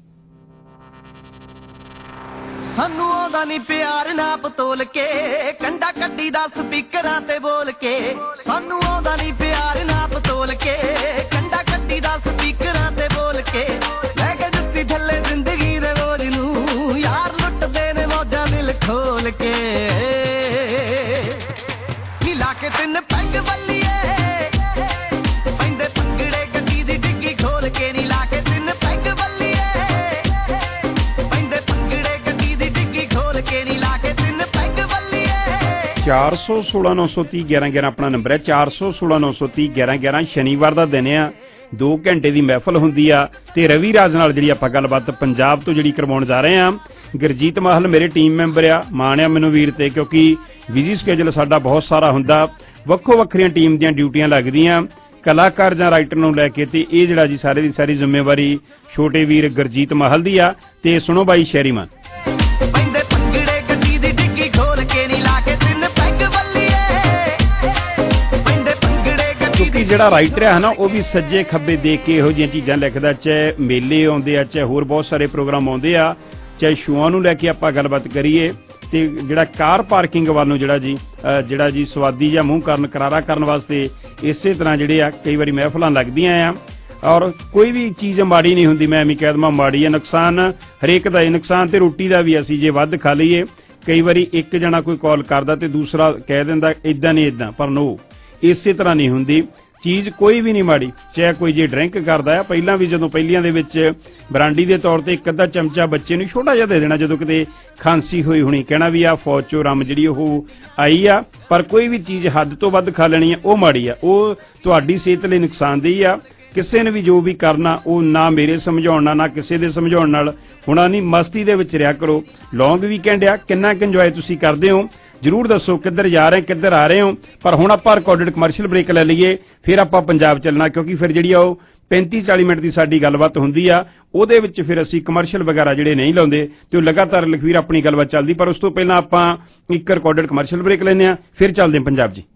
ਸਾਨੂੰ ਆਉਂਦਾ ਨਹੀਂ ਪਿਆਰ ਨਾਪ ਤੋਲ ਕੇ, ਕੰਡਾ ਕੱਢੀ ਦਾ ਸਪੀਕਰਾਂ ਤੇ ਬੋਲ ਕੇ। ਸਾਨੂੰ ਆਉਂਦਾ ਨਹੀਂ ਪਿਆਰ ਨਾਪ ਤੋਲ ਕੇ, ਕੰਡਾ ਕੱਢੀ ਦਾ ਸਪੀਕਰਾਂ ਤੇ ਬੋਲ ਕੇ। ਲੈ ਕੇ ਜੁੱਤੀ ਥੱਲੇ ਜ਼ਿੰਦਗੀ ਦੇ ਬੋਝ ਨੂੰ, ਯਾਰ ਲੁੱਟਦੇ ਨੇ ਮੌਜਾਂ ਦਿਲ ਖੋਲ ਕੇ। ਨੀਲਾ ਕੇ ਤਿੰਨ ਪੈਗ ਬੱਲੀਏ, ਪੈਂਦੇ ਪੰਗੜੇ ਗੱਡੀ ਦੀ ਡਿੱਗੀ ਖੋਲ ਕੇ। ਨੀਲਾ ਕੇ ਤਿੰਨ ਪੈਗ ਬੱਲੀਏ, ਪੈਂਦੇ ਪੰਗੜੇ ਗੱਡੀ ਦੀ ਡਿੱਗੀ ਖੋਲ ਕੇ। ਨੀਲਾ ਕੇ ਤਿੰਨ ਪੈਗ ਬੱਲੀਏ। ਚਾਰ ਸੌ ਸੋਲਾਂ ਨੌ ਸੌ ਤੀਹ ਗਿਆਰਾਂ ਗਿਆਰਾਂ ਆਪਣਾ ਨੰਬਰ ਹੈ, ਚਾਰ ਸੌ ਸੋਲਾਂ ਨੌ ਸੌ ਤੀਹ ਗਿਆਰਾਂ ਗਿਆਰਾਂ। ਸ਼ਨੀਵਾਰ ਦਾ ਦਿਨ ਆ, ਦੋ ਘੰਟੇ ਦੀ ਮਹਿਫਲ ਹੁੰਦੀ ਆ ਤੇ ਰਵੀ ਰਾਜ ਨਾਲ ਜਿਹੜੀ ਆਪਾਂ ਗੱਲਬਾਤ ਪੰਜਾਬ ਤੋਂ ਜਿਹੜੀ ਕਰਵਾਉਣ ਜਾ ਰਹੇ ਹਾਂ। ਗੁਰਜੀਤ ਮਾਹਲ ਮੇਰੇ ਟੀਮ ਮੈਂਬਰ ਆ, ਮਾਣ ਆ ਮੈਨੂੰ ਵੀਰ ਤੇ, ਕਿਉਂਕਿ ਬਿਜ਼ੀ ਸਕੇਜੂਲ ਸਾਡਾ ਬਹੁਤ ਸਾਰਾ ਹੁੰਦਾ, ਵੱਖੋ ਵੱਖਰੀਆਂ ਟੀਮ ਦੀਆਂ ਡਿਊਟੀਆਂ ਲੱਗਦੀਆਂ, ਕਲਾਕਾਰ ਜਾਂ ਰਾਈਟਰ ਨੂੰ ਲੈ ਕੇ, ਤੇ ਇਹ ਜਿਹੜਾ ਜੀ ਸਾਰੇ ਦੀ ਸਾਰੀ ਜ਼ਿੰਮੇਵਾਰੀ ਛੋਟੇ ਵੀਰ ਗੁਰਜੀਤ ਮਾਹਲ ਦੀ ਆ। ਤੇ ਸੁਣੋ ਬਾਈ ਸ਼ੈਰੀਮਾਨ। ਕਿਉਂਕਿ ਜਿਹੜਾ ਰਾਈਟਰ ਹੈ ਨਾ ਉਹ ਵੀ ਸੱਜੇ ਖੱਬੇ ਦੇਖ ਕੇ ਇਹੋ ਜਿਹੀਆਂ ਚੀਜ਼ਾਂ ਲਿਖਦਾ, ਚਾਹੇ ਮੇਲੇ ਆਉਂਦੇ ਆ, ਚਾਹੇ ਹੋਰ ਬਹੁਤ ਸਾਰੇ ਪ੍ਰੋਗਰਾਮ ਆਉਂਦੇ ਆ, ਚਾਹੇ ਸ਼ੋਆਂ ਨੂੰ ਲੈ ਕੇ ਆਪਾਂ ਗੱਲਬਾਤ ਕਰੀਏ, ਤੇ ਜਿਹੜਾ ਕਾਰ ਪਾਰਕਿੰਗ ਵੱਲ ਨੂੰ ਜਿਹੜਾ ਜੀ ਜਿਹੜਾ ਜੀ ਸਵਾਦੀ ਜਾਂ ਮੂੰਹ ਕਰਨ ਕਰਾਰਾ ਕਰਨ ਵਾਸਤੇ ਇਸੇ ਤਰ੍ਹਾਂ ਜਿਹੜੇ ਆ ਕਈ ਵਾਰੀ ਮਹਿਫਲਾਂ ਲੱਗਦੀਆਂ ਆ। ਔਰ ਕੋਈ ਵੀ ਚੀਜ਼ ਮਾੜੀ ਨਹੀਂ ਹੁੰਦੀ, ਮੈਂ ਐਵੇਂ ਕਹਿ ਦੇਵਾਂ ਮਾੜੀ ਹੈ, ਨੁਕਸਾਨ ਹਰੇਕ ਦਾ ਹੈ। ਨੁਕਸਾਨ ਤੇ ਰੋਟੀ ਦਾ ਵੀ, ਅਸੀਂ ਜੇ ਵੱਧ ਖਾ ਲਈਏ, ਕਈ ਵਾਰੀ ਇੱਕ ਜਣਾ ਕੋਈ ਕਾਲ ਕਰਦਾ ਤੇ ਦੂਸਰਾ ਕਹਿ ਦਿੰਦਾ ਇੱਦਾਂ ਨਹੀਂ ਇੱਦਾਂ, ਪਰ ਨੋ, ਇਸੇ ਤਰ੍ਹਾਂ ਨਹੀਂ ਹੁੰਦੀ ਚੀਜ਼, ਕੋਈ ਵੀ ਨਹੀਂ ਮਾੜੀ। ਚਾਹੇ ਕੋਈ ਜੇ ਡਰਿੰਕ ਕਰਦਾ ਆ, ਪਹਿਲਾਂ ਵੀ ਜਦੋਂ ਪਹਿਲੀਆਂ ਦੇ ਵਿੱਚ ਬਰਾਂਡੀ ਦੇ ਤੌਰ ਤੇ ਇੱਕ ਅੱਧਾ ਚਮਚਾ ਬੱਚੇ ਨੂੰ ਛੋਟਾ ਜਿਹਾ ਦੇ ਦੇਣਾ, ਜਦੋਂ ਕਿਤੇ ਖਾਂਸੀ ਹੋਈ ਹੋਣੀ, ਕਹਿਣਾ ਵੀ ਆ ਫੌਜ ਚੋਂ ਰੰਮ ਜਿਹੜੀ ਉਹ ਆਈ ਆ। ਪਰ ਕੋਈ ਵੀ ਚੀਜ਼ ਹੱਦ ਤੋਂ ਵੱਧ ਖਾ ਲੈਣੀ ਆ, ਉਹ ਮਾੜੀ ਆ, ਉਹ ਤੁਹਾਡੀ ਸਿਹਤ ਲਈ ਨੁਕਸਾਨਦੇਹ ਆ। ਕਿਸੇ ਨੇ ਵੀ ਜੋ ਵੀ ਕਰਨਾ ਉਹ ਨਾ ਮੇਰੇ ਸਮਝਾਉਣ ਨਾਲ ਨਾ ਕਿਸੇ ਦੇ ਸਮਝਾਉਣ ਨਾਲ ਹੋਣਾ ਨਹੀਂ। ਮਸਤੀ ਦੇ ਵਿੱਚ ਰਿਹਾ ਕਰੋ। ਲੌਂਗ ਵੀਕਐਂਡ ਆ, ਕਿੰਨਾ ਕੁ ਇੰਜੋਏ ਤੁਸੀਂ ਕਰਦੇ ਹੋ ਜ਼ਰੂਰ ਦੱਸੋ, ਕਿੱਧਰ ਜਾ ਰਹੇ ਕਿੱਧਰ ਆ ਰਹੇ ਹੋ। ਪਰ ਹੁਣ ਆਪਾਂ ਰਿਕਾਰਡਡ ਕਮਰਸ਼ੀਅਲ ਬ੍ਰੇਕ ਲੈ ਲਈਏ, ਫਿਰ ਆਪਾਂ ਪੰਜਾਬ ਚੱਲਣਾ, ਕਿਉਂਕਿ ਫਿਰ ਜਿਹੜੀ ਆ ਉਹ ਪੈਂਤੀ ਚਾਲੀ ਮਿੰਟ ਦੀ ਸਾਡੀ ਗੱਲਬਾਤ ਹੁੰਦੀ ਆ, ਉਹਦੇ ਵਿੱਚ ਫਿਰ ਅਸੀਂ ਕਮਰਸ਼ੀਅਲ ਵਗੈਰਾ ਜਿਹੜੇ ਨਹੀਂ ਲਾਉਂਦੇ, ਤੇ ਉਹ ਲਗਾਤਾਰ ਲਖਵੀਰ ਆਪਣੀ ਗੱਲਬਾਤ ਚੱਲਦੀ। ਪਰ ਉਸ ਤੋਂ ਪਹਿਲਾਂ ਆਪਾਂ ਇੱਕ ਰਿਕਾਰਡਡ ਕਮਰਸ਼ੀਅਲ ਬ੍ਰੇਕ ਲੈਂਦੇ ਆ, ਫਿਰ ਚੱਲਦੇ ਹਾਂ ਪੰਜਾਬ ਜੀ।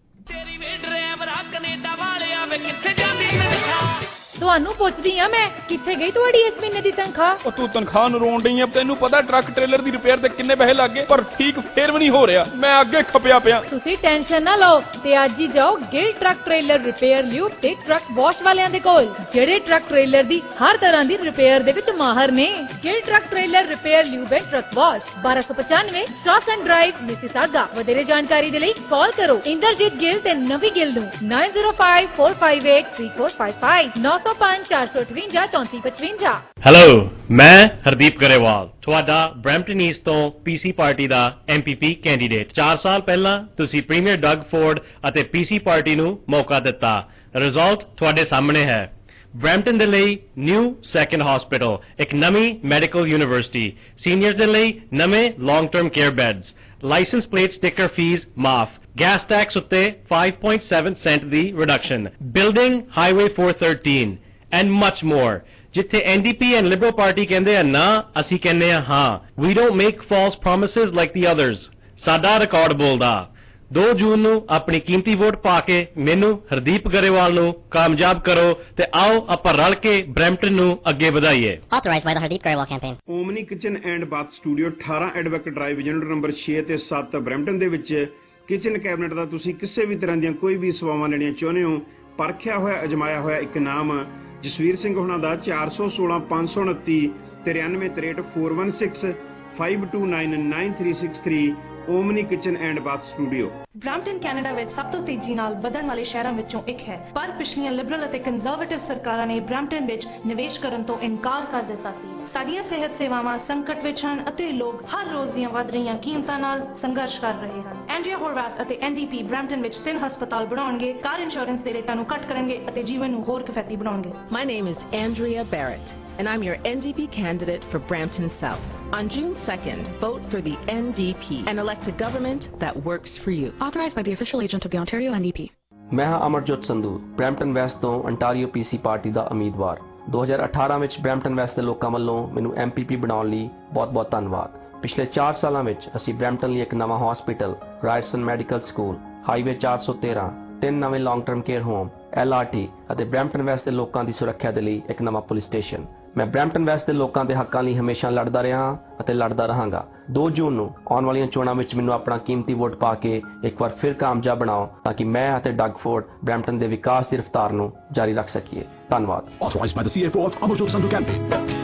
ਤੁਹਾਨੂੰ ਪੁੱਛਦੀ ਆ ਮੈਂ, ਕਿੱਥੇ ਗਈ ਤੁਹਾਡੀ ਇਸ ਮਹੀਨੇ ਦੀ ਤਨਖਾਹ? ਉਹ ਤੂੰ ਤਨਖਾਹ ਨੂੰ ਰੋਣ ਡਈ ਆ, ਤੈਨੂੰ ਪਤਾ ਟਰੱਕ ਟ੍ਰੇਲਰ ਦੀ ਰਿਪੇਅਰ ਤੇ ਕਿੰਨੇ ਪੈਸੇ ਲੱਗ ਗਏ, ਪਰ ਠੀਕ ਫੇਰ ਵੀ ਨਹੀਂ ਹੋ ਰਿਹਾ, ਮੈਂ ਅੱਗੇ ਖਪਿਆ ਪਿਆ। ਤੁਸੀਂ ਟੈਨਸ਼ਨ ਨਾ ਲਓ ਤੇ ਅੱਜ ਹੀ ਜਾਓ ਗਿਲ ਟਰੱਕ ਟ੍ਰੇਲਰ ਰਿਪੇਅਰ ਲਿਓ ਤੇ ਟਰੱਕ ਵਾਸ਼ ਵਾਲਿਆਂ ਦੇ ਕੋਲ, ਜਿਹੜੇ ਟਰੱਕ ਟ੍ਰੇਲਰ ਦੀ ਹਰ ਤਰ੍ਹਾਂ ਦੀ ਰਿਪੇਅਰ ਦੇ ਵਿੱਚ ਮਾਹਰ ਨੇ। Gill truck trailer repair Leo and truck wash, ਬਾਰਾਂ ਸੌ ਪਚਾਨਵੇਂ ਸ਼ਾਸਨ ਡਰਾਈਵ, ਮਿਸੀਸਾਗਾ। ਵਧੇਰੇ ਜਾਣਕਾਰੀ ਦੇ ਲਈ ਕਾਲ ਕਰੋ ਇੰਦਰਜੀਤ ਗਿੱਲ ਤੇ ਨਵੀ ਗਿੱਲ ਨੂੰ nine zero five four five eight three four five five नौ सौ पाँच चार सौ अठवंजा चौंती पचवंजा। ਹੈਲੋ, ਮੈਂ ਹਰਦੀਪ ਗਰੇਵਾਲ, ਤੁਹਾਡਾ ਬਰੈਂਪਟਨ ਈਸਟ ਤੋਂ ਪੀਸੀ ਪਾਰਟੀ ਦਾ ਐਮਪੀਪੀ ਕੈਂਡੀਡੇਟ। ਚਾਰ ਸਾਲ ਪਹਿਲਾਂ ਤੁਸੀਂ ਪ੍ਰੀਮੀਅਰ ਡਗ ਫੋਰਡ ਅਤੇ ਪੀਸੀ ਪਾਰਟੀ ਨੂੰ ਮੌਕਾ ਦਿੱਤਾ। ਰਿਜ਼ਲਟ ਤੁਹਾਡੇ ਸਾਹਮਣੇ ਹੈ। ਬਰੈਂਪਟਨ ਦੇ ਲਈ ਨਿਊ ਸੈਕੰਡ ਹਸਪੀਟਲ, ਇੱਕ ਨਵੀਂ ਮੈਡੀਕਲ ਯੂਨੀਵਰਸਿਟੀ, ਸੀਨੀਅਰਜ਼ ਦੇ ਲਈ ਨਵੇਂ long term care beds, licence plate sticker fee ਮਾਫ, ਗੈਸ ਟੈਕਸ ਉੱਤੇ five point seven ਸੈਂਟ ਦੀ reduction, building highway four thirteen and much more. ਜਿੱਥੇ ਐਨਡੀਪੀ ਐਂਡ ਲਿਬਰਲ ਪਾਰਟੀ ਕਹਿੰਦੇ ਆ ਨਾ, ਅਸੀਂ ਕਹਿੰਦੇ ਆ ਹਾਂ। We don't make false promises like the others. ਸਾਡਾ ਰਿਕਾਰਡ ਬੋਲਦਾ। ਦੋ ਜੂਨ ਨੂੰ ਆਪਣੀ ਕੀਮਤੀ ਵੋਟ ਪਾ ਕੇ ਮੈਨੂੰ ਹਰਦੀਪ ਗਰੇਵਾਲ ਨੂੰ ਕਾਮਯਾਬ ਕਰੋ ਤੇ ਆਓ ਆਪਾਂ ਰਲ ਕੇ ਬਰੈਂਪਟਨ ਨੂੰ ਅੱਗੇ ਵਧਾਈਏ। Authorized by the Hardeep Grewal campaign. Omni kitchen and bath studio ਅਠਾਰਾਂ ਐਡਵੈਕ ਡਰਾਈਵ ਯੂਨਿਟ ਨੰਬਰ ਛੇ ਤੇ ਸੱਤ ਬਰੈਂਪਟਨ ਦੇ ਵਿੱਚ ਕਿਚਨ ਕੈਬਨਿਟ ਦਾ ਤੁਸੀਂ ਕਿਸੇ ਵੀ ਤਰ੍ਹਾਂ ਦੀਆਂ ਕੋਈ ਵੀ ਸੇਵਾਵਾਂ ਲੈਣੀਆਂ ਚਾਹੁੰਦੇ ਹੋ, ਪਰਖਿਆ ਹੋਇਆ ਅਜਮਾਇਆ ਹੋਇਆ ਇੱਕ ਨਾਮ ਜਸਵੀਰ ਸਿੰਘ ਹੋਣਾ ਦਾ ਚਾਰ ਸੌ ਸੋਲਾਂ ਪੰਜ ਸੌ ਉਨੱਤੀ ਤਰਿਆਨਵੇਂ ਤਰੇਹਠ four one six five two nine nine three six three Omni kitchen and bath studio. Brampton Canada ਵਿੱਚ ਸਭ ਤੋਂ ਤੇਜ਼ੀ ਨਾਲ ਵਧਣ ਵਾਲੇ ਸ਼ਹਿਰਾਂ ਵਿੱਚੋਂ ਇੱਕ ਹੈ, ਪਰ ਪਿਛਲੀਆਂ ਲਿਬਰਲ ਅਤੇ ਕੰਜ਼ਰਵੇਟਿਵ ਸਰਕਾਰਾਂ ਨੇ ਬ੍ਰੈਂਪਟਨ ਵਿੱਚ ਨਿਵੇਸ਼ ਕਰਨ ਤੋਂ ਇਨਕਾਰ ਕਰ ਦਿੱਤਾ ਸੀ। ਸਾਡੀਆਂ ਸਿਹਤ ਸੇਵਾਵਾਂ ਸੰਕਟ ਵਿੱਚ ਹਨ ਅਤੇ ਲੋਕ ਹਰ ਰੋਜ਼ ਦੀਆਂ ਵਧ ਰਹੀਆਂ ਕੀਮਤਾਂ ਨਾਲ ਸੰਘਰਸ਼ ਕਰ ਰਹੇ ਹਨ। ਐਂਡਰੀਆ ਹੋਰਵਾਥ ਅਤੇ ਐਨਡੀਪੀ ਬ੍ਰੈਂਪਟਨ ਵਿੱਚ ਤਿੰਨ ਹਸਪਤਾਲ ਬਣਾਉਣਗੇ, ਕਾਰ ਇੰਸ਼ੋਰੈਂਸ ਦੇ ਰੇਟਾਂ ਨੂੰ ਘੱਟ ਕਰਨਗੇ ਅਤੇ ਜੀਵਨ ਨੂੰ ਹੋਰ ਕਿਫਾਇਤੀ ਬਣਾਉਣਗੇ। My name is Andrea Barrett, and I'm your N D P candidate for Brampton South. On June second, vote for the N D P and elect a government that works for you. Authorized by the official agent of the Ontario N D P. ਮੈਂ ਹਾਂ Amarjot Sandhu, Brampton west ਤੋਂ Ontario PC party ਦਾ ਉਮੀਦਵਾਰ। ਦੋ ਹਜ਼ਾਰ ਅਠਾਰਾਂ ਵਿੱਚ Brampton west ਦੇ ਲੋਕਾਂ ਵੱਲੋਂ ਮੈਨੂੰ ਐਮਪੀਪੀ ਬਣਾਉਣ ਲਈ ਬਹੁਤ-ਬਹੁਤ ਧੰਨਵਾਦ। ਪਿਛਲੇ ਚਾਰ ਸਾਲਾਂ ਵਿੱਚ ਅਸੀਂ ਬ੍ਰੈਂਪਟਨ ਲਈ ਇੱਕ ਨਵਾਂ hospital, Ryerson medical school, highway ਚਾਰ ਸੌ ਤੇਰਾਂ, ਤਿੰਨ ਨਵੇਂ long term care home, L R T ਅਤੇ ਬ੍ਰੈਂਪਟਨ ਵੈਸਟ ਦੇ ਲੋਕਾਂ ਦੀ ਸੁਰੱਖਿਆ ਦੇ ਲਈ ਇੱਕ ਨਵਾਂ ਪੁਲਿਸ ਸਟੇਸ਼ਨ। ਮੈਂ ਬ੍ਰੈਂਪਟਨ ਵੈਸਟ ਦੇ ਲੋਕਾਂ ਦੇ ਹੱਕਾਂ ਲਈ ਹਮੇਸ਼ਾ ਲੜਦਾ ਰਿਹਾ ਹਾਂ ਅਤੇ ਲੜਦਾ ਰਹਾਂਗਾ। ਦੋ ਜੂਨ ਨੂੰ ਆਉਣ ਵਾਲੀਆਂ ਚੋਣਾਂ ਵਿੱਚ ਮੈਨੂੰ ਆਪਣਾ ਕੀਮਤੀ ਵੋਟ ਪਾ ਕੇ ਇੱਕ ਵਾਰ ਫਿਰ ਕਾਮਯਾਬ ਬਣਾਓ ਤਾਂ ਕਿ ਮੈਂ ਅਤੇ ਡਗ ਫੋਰਡ ਬ੍ਰੈਂਪਟਨ ਦੇ ਵਿਕਾਸ ਦੀ ਰਫ਼ਤਾਰ ਨੂੰ ਜਾਰੀ ਰੱਖ ਸਕੀਏ। ਧੰਨਵਾਦ। Authorized by the C F O of Amarjot Sandhu campaign.